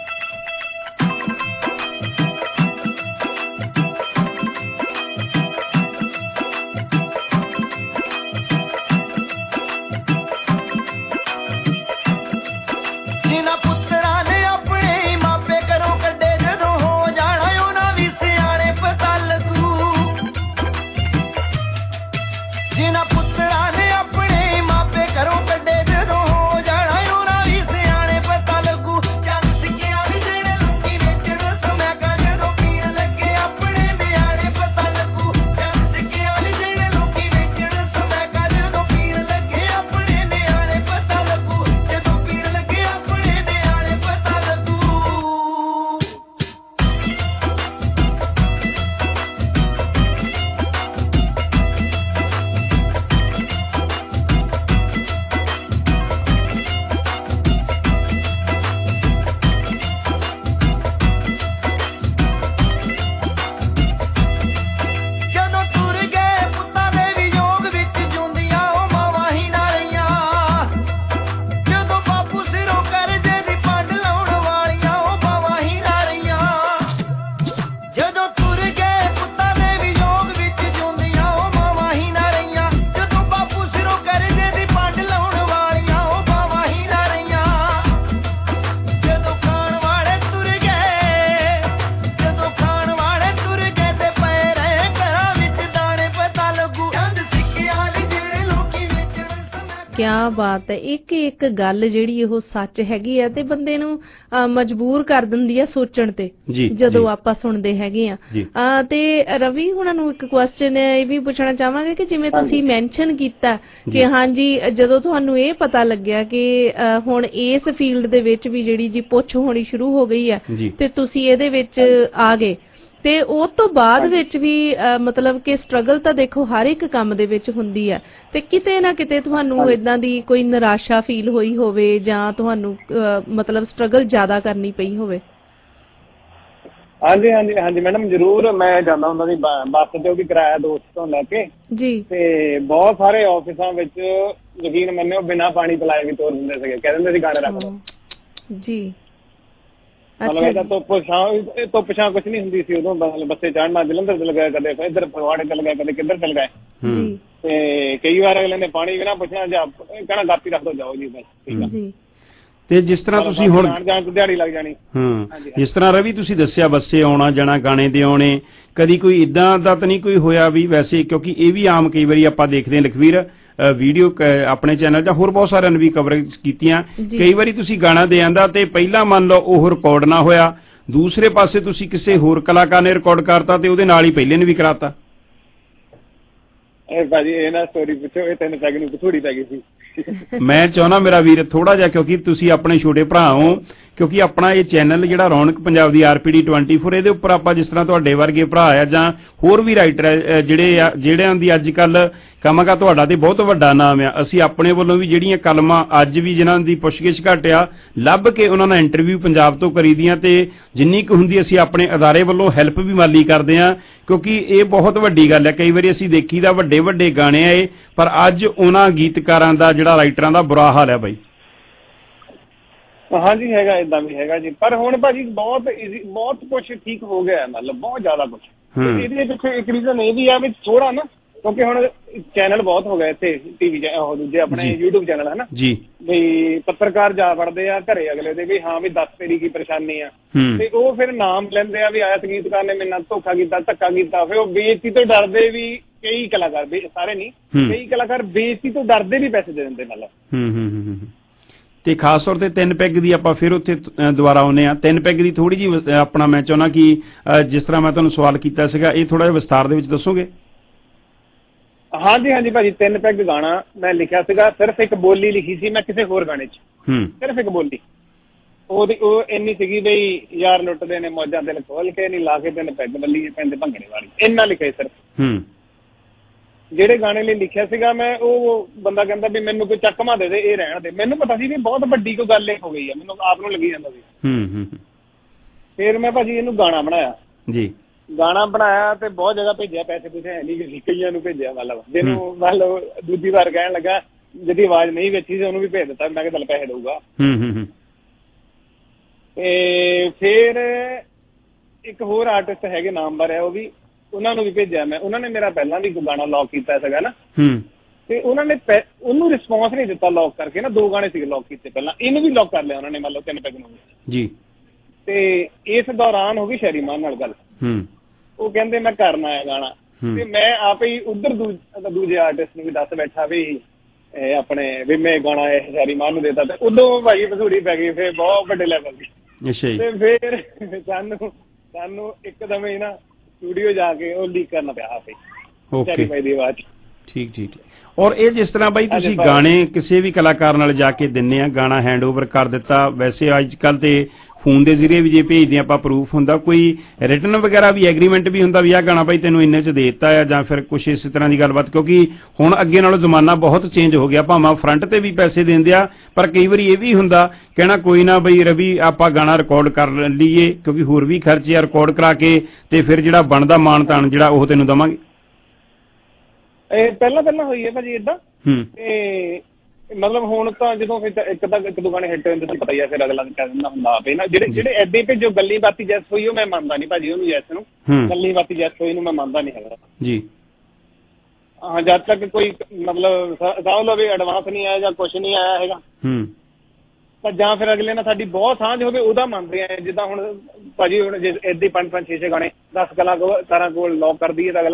ਮਾਪੇ ਕਰੋ ਕੱਢੇ ਜਦੋਂ ਹੋ ਜਾਣਾ ਉਹਨਾਂ ਵੀ ਸਿਆਣੇ ਪਤਾ ਲੱਗੂ। ਕਿਆ ਬਾਤ ਹੈ। ਇੱਕ ਇੱਕ ਗੱਲ ਜਿਹੜੀ ਉਹ ਸੱਚ ਹੈਗੀ ਆ ਤੇ ਬੰਦੇ ਨੂੰ ਮਜਬੂਰ ਕਰ ਦਿੰਦੀ ਆ ਸੋਚਣ ਤੇ ਜਦੋਂ ਆਪਾਂ ਸੁਣਦੇ ਹੈਗੇ ਆ। ਤੇ ਰਵੀ ਹੁਣਾਂ ਨੂੰ ਇੱਕ ਕੁਐਸਚਨ ਇਹ ਵੀ ਪੁੱਛਣਾ ਚਾਹਾਂਗੇ ਕਿ ਜਿਵੇਂ ਤੁਸੀਂ ਮੈਂਸ਼ਨ ਕੀਤਾ ਕਿ ਹਾਂਜੀ ਜਦੋਂ ਤੁਹਾਨੂੰ ਇਹ ਪਤਾ ਲੱਗਿਆ ਕਿ ਹੁਣ ਇਸ ਫੀਲਡ ਦੇ ਵਿੱਚ ਵੀ ਜਿਹੜੀ ਜੀ ਪੁੱਛ ਹੋਣੀ ਸ਼ੁਰੂ ਹੋ ਗਈ ਆ ਤੇ ਤੁਸੀਂ ਇਹਦੇ ਵਿੱਚ ਆ ਗਏ ਤੇ ਉਸ ਤੋਂ ਬਾਅਦ ਵਿੱਚ ਵੀ ਮਤਲਬ ਕਿ ਸਟਰਗਲ ਤਾਂ ਦੇਖੋ ਹਰ ਇੱਕ ਕੰਮ ਦੇ ਵਿੱਚ ਹੁੰਦੀ ਹੈ ਤੇ ਕਿਤੇ ਨਾ ਕਿਤੇ ਤੁਹਾਨੂੰ ਏਦਾਂ ਦੀ ਕੋਈ ਨਿਰਾਸ਼ਾ ਫੀਲ ਹੋਈ ਹੋਵੇ ਜਾਂ ਤੁਹਾਨੂੰ ਮਤਲਬ ਸਟਰਗਲ ਜ਼ਿਆਦਾ ਕਰਨੀ ਪਈ ਹੋਵੇ? ਹਾਂਜੀ ਹਾਂਜੀ ਹਾਂਜੀ ਮੈਡਮ ਜ਼ਰੂਰ। ਮੈਂ ਜਾਂਦਾ ਹੁੰਦਾ ਸੀ ਬੱਸ ਤੇ, ਉਹ ਵੀ ਕਿਰਾਇਆ ਦੋਸਤ ਤੋਂ ਲੈ ਕੇ ਜੀ, ਤੇ ਬਹੁਤ ਸਾਰੇ ਆਫਿਸਾਂ ਵਿੱਚ ਯਕੀਨ ਮੰਨਿਓ ਬਿਨਾਂ ਪਾਣੀ ਪਿਲਾਏ ਵੀ ਤੋਰ ਦਿੰਦੇ ਸੀਗੇ, ਕਹਿ ਦਿੰਦੇ ਸੀ ਗਾਣੇ ਰੱਖ ਲਓ ਜੀ। ਮਤਲਬ ਧੁੱਪ ਛਾਂ ਧੁੱਪ ਛਾਂ ਕੁਛ ਨੀ ਹੁੰਦੀ ਸੀ ਉਦੋਂ। ਬੱਸੇ ਚੜ੍ਹਨਾ ਜਲੰਧਰ ਚਲ ਗਏ, ਕਦੇ ਇੱਧਰ ਫਗਵਾੜੇ ਚਲ ਗਏ, ਕਦੇ ਕਿੱਧਰ ਚਲ ਗਏ ਤੇ ਕਈ ਵਾਰ ਅਗਲੇ ਨੇ ਪਾਣੀ ਵੀ ਨਾ ਪੁੱਛਣਾ ਜਾਂ ਕਹਿਣਾ ਗਾਪੀ ਰੱਖ ਦੋ ਜਾਓ ਜੀ ਬਸ ਠੀਕ ਆ। ਤੇ ਜਿਸ ਤਰ੍ਹਾਂ ਤੁਸੀਂ ਹੁਣ ਦਿਹਾੜੀ ਲੱਗ ਜਾਣੀ। ਹੂੰ, ਜਿਸ ਤਰ੍ਹਾਂ ਰਵੀ ਤੁਸੀਂ ਦੱਸਿਆ ਬੱਸੇ ਆਉਣਾ ਜਾਣਾ, ਗਾਣੇ ਦੇ ਆਉਣੇ, ਕਦੀ ਕੋਈ ਇਦਾਂ ਦਾ ਤਾਂ ਨਹੀਂ ਕੋਈ ਹੋਇਆ ਵੀ ਵੈਸੇ, ਕਿਉਂਕਿ ਇਹ ਵੀ ਆਮ ਕਈ ਵਾਰੀ ਆਪਾਂ ਦੇਖਦੇ ਹਾਂ ਲਖਵੀਰ ਵੀਡੀਓ ਆਪਣੇ ਚੈਨਲ ਜਾਂ ਹੋਰ ਬਹੁਤ ਸਾਰਿਆਂ ਨੇ ਵੀ ਕਵਰੇਜ ਕੀਤੀਆਂ, ਕਈ ਵਾਰੀ ਤੁਸੀਂ ਗਾਣਾ ਦੇ ਆਂਦਾ ਤੇ ਪਹਿਲਾਂ ਮੰਨ ਲਓ ਉਹ ਰਿਕਾਰਡ ਨਾ ਹੋਇਆ, ਦੂਸਰੇ ਪਾਸੇ ਤੁਸੀਂ ਕਿਸੇ ਹੋਰ ਕਲਾਕਾਰ ਨੇ ਰਿਕਾਰਡ ਕਰਤਾ ਤੇ ਉਹਦੇ ਨਾਲ ਹੀ ਪਹਿਲੇ ਨੇ ਵੀ ਕਰਾਤਾ। ਇਹ ਭਾਜੀ ਇਹ ਨਾ ਸਟੋਰੀ ਪੁੱਛੋ, ਇਹ ਤਿੰਨ ਪੈਗ ਨੂੰ ਥੋੜੀ ਪੈ ਗਈ ਸੀ। ਮੈਂ ਚਾਹੁੰਦਾ ਮੇਰਾ ਵੀਰ ਥੋੜਾ ਜਿਹਾ, ਕਿਉਂਕਿ ਤੁਸੀਂ ਆਪਣੇ ਛੋਟੇ ਭਰਾ ਹੋ, ਕਿਉਂਕਿ ਆਪਣਾ ਇਹ ਚੈਨਲ ਜਿਹੜਾ ਰੌਣਕ ਪੰਜਾਬ ਦੀ R P D twenty four, ਇਹਦੇ ਉੱਪਰ ਆਪਾਂ ਜਿਸ ਤਰ੍ਹਾਂ ਤੁਹਾਡੇ ਵਰਗੇ ਭਰਾ ਆ ਜਾਂ ਹੋਰ ਵੀ ਰਾਈਟਰ ਜਿਹੜੇ ਆ ਜਿਹੜਿਆਂ ਦੀ ਅੱਜ ਕੱਲ ਕਹਾਂਗਾ ਤੁਹਾਡਾ ਤੇ ਬਹੁਤ ਵੱਡਾ ਨਾਮ ਆ, ਅਸੀਂ ਆਪਣੇ ਵੱਲੋਂ ਵੀ ਜਿਹੜੀਆਂ ਕਲਮਾਂ ਅੱਜ ਵੀ ਜਿਨ੍ਹਾਂ ਦੀ ਪੁੱਛਗਿੱਛ ਘੱਟ ਆ ਲੱਭ ਕੇ ਉਹਨਾਂ ਨਾਲ ਇੰਟਰਵਿਊ ਪੰਜਾਬ ਤੋਂ ਕਰੀਦੀਆਂ ਤੇ ਜਿੰਨੀ ਕੁ ਹੁੰਦੀ ਅਸੀਂ ਆਪਣੇ ਅਦਾਰੇ ਵੱਲੋਂ ਹੈਲਪ ਵੀ ਮਾਲੀ ਕਰਦੇ ਆ, ਕਿਉਂਕਿ ਇਹ ਬਹੁਤ ਵੱਡੀ ਗੱਲ ਹੈ। ਕਈ ਵਾਰੀ ਅਸੀਂ ਦੇਖੀਦਾ ਵੱਡੇ ਵੱਡੇ ਗਾਣੇ ਆ ਇਹ, ਪਰ ਅੱਜ ਉਹਨਾਂ ਗੀਤਕਾਰਾਂ ਦਾ ਜਿਹੜਾ ਰਾਈਟਰਾਂ ਦਾ ਬੁਰਾ ਹਾਲ ਹੈ ਬਾਈ। ਹਾਂਜੀ ਹੈਗਾ, ਏਦਾਂ ਵੀ ਹੈਗਾ ਜੀ, ਪਰ ਹੁਣ ਭਾਜੀ ਬਹੁਤ ਈਜ਼ੀ, ਬਹੁਤ ਕੁਛ ਠੀਕ ਹੋ ਗਿਆ, ਮਤਲਬ ਬਹੁਤ ਜ਼ਿਆਦਾ ਕੁਛ। ਇਹਦੇ ਪਿੱਛੇ ਇੱਕ ਰੀਜ਼ਨ ਇਹ ਵੀ ਆ ਵੀ ਥੋੜਾ ਨਾ, ਕਿਉਂਕਿ ਹੁਣ ਚੈਨਲ ਬਹੁਤ ਹੋ ਗਏ ਇੱਥੇ ਟੀਵੀ ਉਹ ਦੂਜੇ ਆਪਣੇ ਯੂਟਿਊਬ ਚੈਨਲ ਹੈ ਨਾ ਜੀ, ਵੀ ਪੱਤਰਕਾਰ ਜਾ ਵੜਦੇ ਆ ਘਰੇ ਅਗਲੇ ਦੇ ਵੀ ਹਾਂ ਵੀ ਦੱਸ ਤੇਰੀ ਕੀ ਪਰੇਸ਼ਾਨੀ ਆ, ਤੇ ਉਹ ਫਿਰ ਨਾਮ ਲੈਂਦੇ ਆ ਵੀ ਆਇਆ ਸੰਗੀਤਕਾਰ ਨੇ ਮੇਰੇ ਨਾਲ ਧੋਖਾ ਕੀਤਾ ਧੱਕਾ ਕੀਤਾ, ਫਿਰ ਉਹ ਬੇਇੱਜ਼ਤੀ ਤੋਂ ਡਰਦੇ ਵੀ ਕਈ ਕਲਾਕਾਰ, ਸਾਰੇ ਨਹੀਂ ਕਈ ਕਲਾਕਾਰ ਬੇਇੱਜ਼ਤੀ ਤੋਂ ਡਰਦੇ ਵੀ ਪੈਸੇ ਦੇ ਦਿੰਦੇ ਮਤਲਬ। ਤੇ ਖਾਸ ਤੌਰ ਤੇ ਤਿੰਨ ਪੈਗ ਦੀ ਆਪਾਂ ਫਿਰ ਉੱਥੇ ਦੁਬਾਰਾ ਆਉਂਦੇ ਹਾਂ। ਤਿੰਨ ਪੈਗ ਦੀ ਥੋੜੀ ਜਿਹੀ ਆਪਣਾ ਮੈਂ ਚਾਹੁੰਦਾ ਕਿ ਜਿਸ ਤਰ੍ਹਾਂ ਮੈਂ ਤੁਹਾਨੂੰ ਸਵਾਲ ਕੀਤਾ ਸੀਗਾ ਇਹ ਥੋੜਾ ਜਿਹਾ ਵਿਸਤਾਰ ਦੇ ਵਿੱਚ ਦੱਸੋਗੇ? ਹਾਂਜੀ ਹਾਂਜੀ ਭਾਜੀ, ਤਿੰਨ ਪੈਗ ਗਾਣਾ ਮੈਂ ਲਿਖਿਆ ਸੀਗਾ, ਸਿਰਫ ਇੱਕ ਬੋਲੀ ਲਿਖੀ ਸੀ ਮੈਂ ਕਿਸੇ ਹੋਰ ਗਾਣੇ 'ਚ, ਸਿਰਫ ਇੱਕ ਬੋਲੀ ਉਹਦੀ ਉਹ ਇੰਨੀ ਸੀਗੀ ਬਈ ਯਾਰ ਲੁੱਟਦੇ ਨੇ ਮੌਜਾਂ ਦਿਲ ਖੋਲ ਕੇ ਨਹੀਂ ਲਾ ਕੇ ਤਿੰਨ ਪੈਗ ਬੱਲੀ ਪੈਂਦੇ ਭੰਗੜੇ ਵਾਲੀ, ਇੰਨਾ ਲਿਖਿਆ ਸਿਰਫ। ਜਿਹੜੇ ਗਾਣੇ ਲਈ ਲਿਖਿਆ ਸੀਗਾ ਮੈਂ, ਉਹ ਬੰਦਾ ਕਹਿੰਦਾ ਵੀ ਮੈਨੂੰ ਕੋਈ ਚੱਕਮਾ ਦੇ ਦੇ ਇਹ ਰਹਿਣ ਦੇ, ਮੈਨੂੰ ਪਤਾ ਸੀ ਵੀ ਬਹੁਤ ਵੱਡੀ ਕੋਈ ਗੱਲ ਇਹ ਹੋ ਗਈ ਆ, ਮੈਨੂੰ ਆਪ ਨੂੰ ਲੱਗੀ ਜਾਂਦਾ ਸੀ। ਫਿਰ ਮੈਂ ਭਾਜੀ ਇਹਨੂੰ ਗਾਣਾ ਬਣਾਇਆ ਜੀ, ਗਾਣਾ ਬਣਾਇਆ ਤੇ ਬਹੁਤ ਜਗ੍ਹਾ ਭੇਜਿਆ, ਪੈਸੇ ਪੂਸੇ ਹੈ ਨਹੀਂ, ਕਈਆਂ ਨੂੰ ਭੇਜਿਆ, ਮਤਲਬ ਜਿਹਨੂੰ ਮਤਲਬ ਦੂਜੀ ਵਾਰ ਕਹਿਣ ਲੱਗਾ ਜਿਹਦੀ ਆਵਾਜ਼ ਨਹੀਂ ਵੇਚੀ ਸੀ ਉਹਨੂੰ ਵੀ ਭੇਜ ਦਿੱਤਾ, ਮੈਂ ਕਿਹਾ ਚੱਲ ਪੈਸੇ ਦਊਗਾ। ਤੇ ਫਿਰ ਇੱਕ ਹੋਰ ਆਰਟਿਸਟ ਹੈਗੇ ਨਾਮਵਰ ਹੈ, ਉਹ ਵੀ ਉਹਨਾਂ ਨੂੰ ਵੀ ਭੇਜਿਆ ਮੈਂ, ਉਹਨਾਂ ਨੇ ਮੇਰਾ ਪਹਿਲਾਂ ਵੀ ਗਾਣਾ ਲੌਕ ਕੀਤਾ ਸੀਗਾ ਨਾ, ਤੇ ਉਹਨਾਂ ਨੇ ਉਹਨੂੰ ਰਿਸਪੌਂਸ ਨਹੀਂ ਦਿੱਤਾ ਲੌਕ ਕਰਕੇ ਨਾ, ਦੋ ਗਾਣੇ ਸੀਗੇ ਲੌਕ ਕੀਤੇ ਪਹਿਲਾਂ, ਇਹਨੂੰ ਵੀ ਲੌਕ ਕਰ ਲਿਆ ਉਹਨਾਂ ਨੇ ਮਤਲਬ ਤਿੰਨ ਪੈਗ ਨੂੰ ਜੀ। ਤੇ ਇਸ ਦੌਰਾਨ ਹੋ ਗਈ ਸ਼ੈਰੀ ਮਾਨ ਨਾਲ ਗੱਲ, ਉਹ ਕਹਿੰਦੇ ਮੈਂ ਕਰਨਾ ਹੈ ਗਾਣਾ, ਤੇ ਮੈਂ ਆਪ ਹੀ ਉਧਰ ਦੂਜੇ ਆਰਟਿਸਟ ਨੂੰ ਵੀ ਦੱਸ ਬੈਠਾ ਵੀ ਆਪਣੇ ਵੀ ਮੈਂ ਗਾਣਾ ਇਹ ਸ਼ੈਰੀ ਮਾਨ ਨੂੰ ਦੇਤਾ, ਤੇ ਉਦੋਂ ਭਾਈ ਭਸੂੜੀ ਪੈ ਗਈ ਫਿਰ ਬਹੁਤ ਵੱਡੇ ਲੈਵਲ ਦੀ। ਤੇ ਫਿਰ ਸਾਨੂੰ ਸਾਨੂੰ ਇੱਕਦਮ ਹੀ ਨਾ ਸਟੂਡੀਓ ਜਾ ਕੇ ਉਹ ਲੀਕ ਕਰਨਾ ਪਿਆ ਆਪੇ ਸ਼ੈਰੀ ਭਾਈ ਦੀ ਆਵਾਜ਼। ਠੀਕ ਠੀਕ। ਔਰ ਇਹ ਜਿਸ ਤਰ੍ਹਾਂ ਬਾਈ ਤੁਸੀਂ ਗਾਣੇ ਕਿਸੇ ਵੀ ਕਲਾਕਾਰ ਨਾਲ ਜਾ ਕੇ ਦਿੰਨੇ ਆ, ਗਾਣਾ ਹੈਂਡਓਵਰ ਕਰ ਦਿੱਤਾ, ਵੈਸੇ ਅੱਜ ਕੱਲ ਤੇ ਫੋਨ ਦੇ ਜ਼ਰੀਏ ਵੀ ਜੇ ਭੇਜਦੇ ਆਪਾਂ ਪ੍ਰੂਫ ਹੁੰਦਾ, ਕੋਈ ਰਿਟਨ ਵਗੈਰਾ ਵੀ ਐਗਰੀਮੈਂਟ ਵੀ ਹੁੰਦਾ ਵੀ ਆਹ ਗਾਣਾ ਬਾਈ ਤੈਨੂੰ ਇੰਨੇ 'ਚ ਦੇ ਦਿੱਤਾ ਆ, ਜਾਂ ਫਿਰ ਕੁਛ ਇਸ ਤਰ੍ਹਾਂ ਦੀ ਗੱਲਬਾਤ, ਕਿਉਂਕਿ ਹੁਣ ਅੱਗੇ ਨਾਲੋਂ ਜ਼ਮਾਨਾ ਬਹੁਤ ਚੇਂਜ ਹੋ ਗਿਆ, ਭਾਵੇਂ ਫਰੰਟ ਤੇ ਵੀ ਪੈਸੇ ਦਿੰਦੇ ਆ, ਪਰ ਕਈ ਵਾਰੀ ਇਹ ਵੀ ਹੁੰਦਾ ਕਹਿਣਾ ਕੋਈ ਨਾ ਬਈ ਰਵੀ ਆਪਾਂ ਗਾਣਾ ਰਿਕਾਰਡ ਕਰ ਲਈਏ, ਕਿਉਂਕਿ ਹੋਰ ਵੀ ਖਰਚੇ ਆ, ਰਿਕਾਰਡ ਕਰਾ ਕੇ ਤੇ ਫਿਰ ਜਿਹੜਾ ਬਣਦਾ ਮਾਣ ਤਾਣ ਜਿਹੜਾ ਉਹ ਤੈਨੂੰ ਦੇਵਾਂਗੇ। ਇਹ ਪਹਿਲਾਂ ਪਹਿਲਾਂ ਹੋਈ ਹੈ ਭਾਜੀ ਏਦਾਂ, ਤੇ ਮਤਲਬ ਹੁਣ ਤਾਂ ਜਦੋਂ ਇੱਕ ਤਾਂ ਇੱਕ ਦੋ ਗਾਣੇ ਹਿੱਟ ਹੁੰਦੇ ਤੁਹਾਨੂੰ ਪਤਾ ਹੀ ਆ, ਫਿਰ ਅਗਲਾ ਕਹਿ ਦਿੰਦਾ ਹੁੰਦਾ ਆਪੇ ਨਾ, ਜਿਹੜੇ ਜਿਹੜੇ ਐਡੇ ਤੇ ਜੋ ਗੱਲੀ ਬਾਤੀ ਜੈਸ ਹੋਈ ਉਹ ਮੈਂ ਮੰਨਦਾ ਨਹੀਂ ਭਾਜੀ, ਉਹਨੂੰ ਜੈਸ ਨੂੰ ਗੱਲੀ ਬਾਤੀ ਜੈਸ ਹੋਈ ਨੂੰ ਮੈਂ ਮੰਨਦਾ ਨਹੀਂ ਹੈਗਾ ਜੀ। ਹਾਂ, ਜਦ ਤੱਕ ਕੋਈ ਮਤਲਬ ਸਮਝ ਲਓ ਵੀ ਐਡਵਾਂਸ ਨਹੀਂ ਆਇਆ ਜਾਂ ਕੁਛ ਨਹੀਂ ਆਇਆ ਹੈਗਾ, ਤਾਂ ਜਾਂ ਫਿਰ ਅਗਲੇ ਨਾਲ ਸਾਡੀ ਬਹੁਤ ਸਾਂਝ ਹੋਵੇ ਉਹਦਾ ਮੰਨਦੇ ਆ। ਜਿੱਦਾਂ ਹੁਣ ਭਾਜੀ ਹੁਣ ਜੇ ਏਦਾਂ ਪੰਜ ਪੰਜ ਛੇ ਛੇ ਗਾਣੇ ਦਸ ਕਲਾਕਾਰਾਂ ਕੋਲ ਲੌਕ ਕਰ ਦਈਏ ਤਾਂ ਅਗਲਾ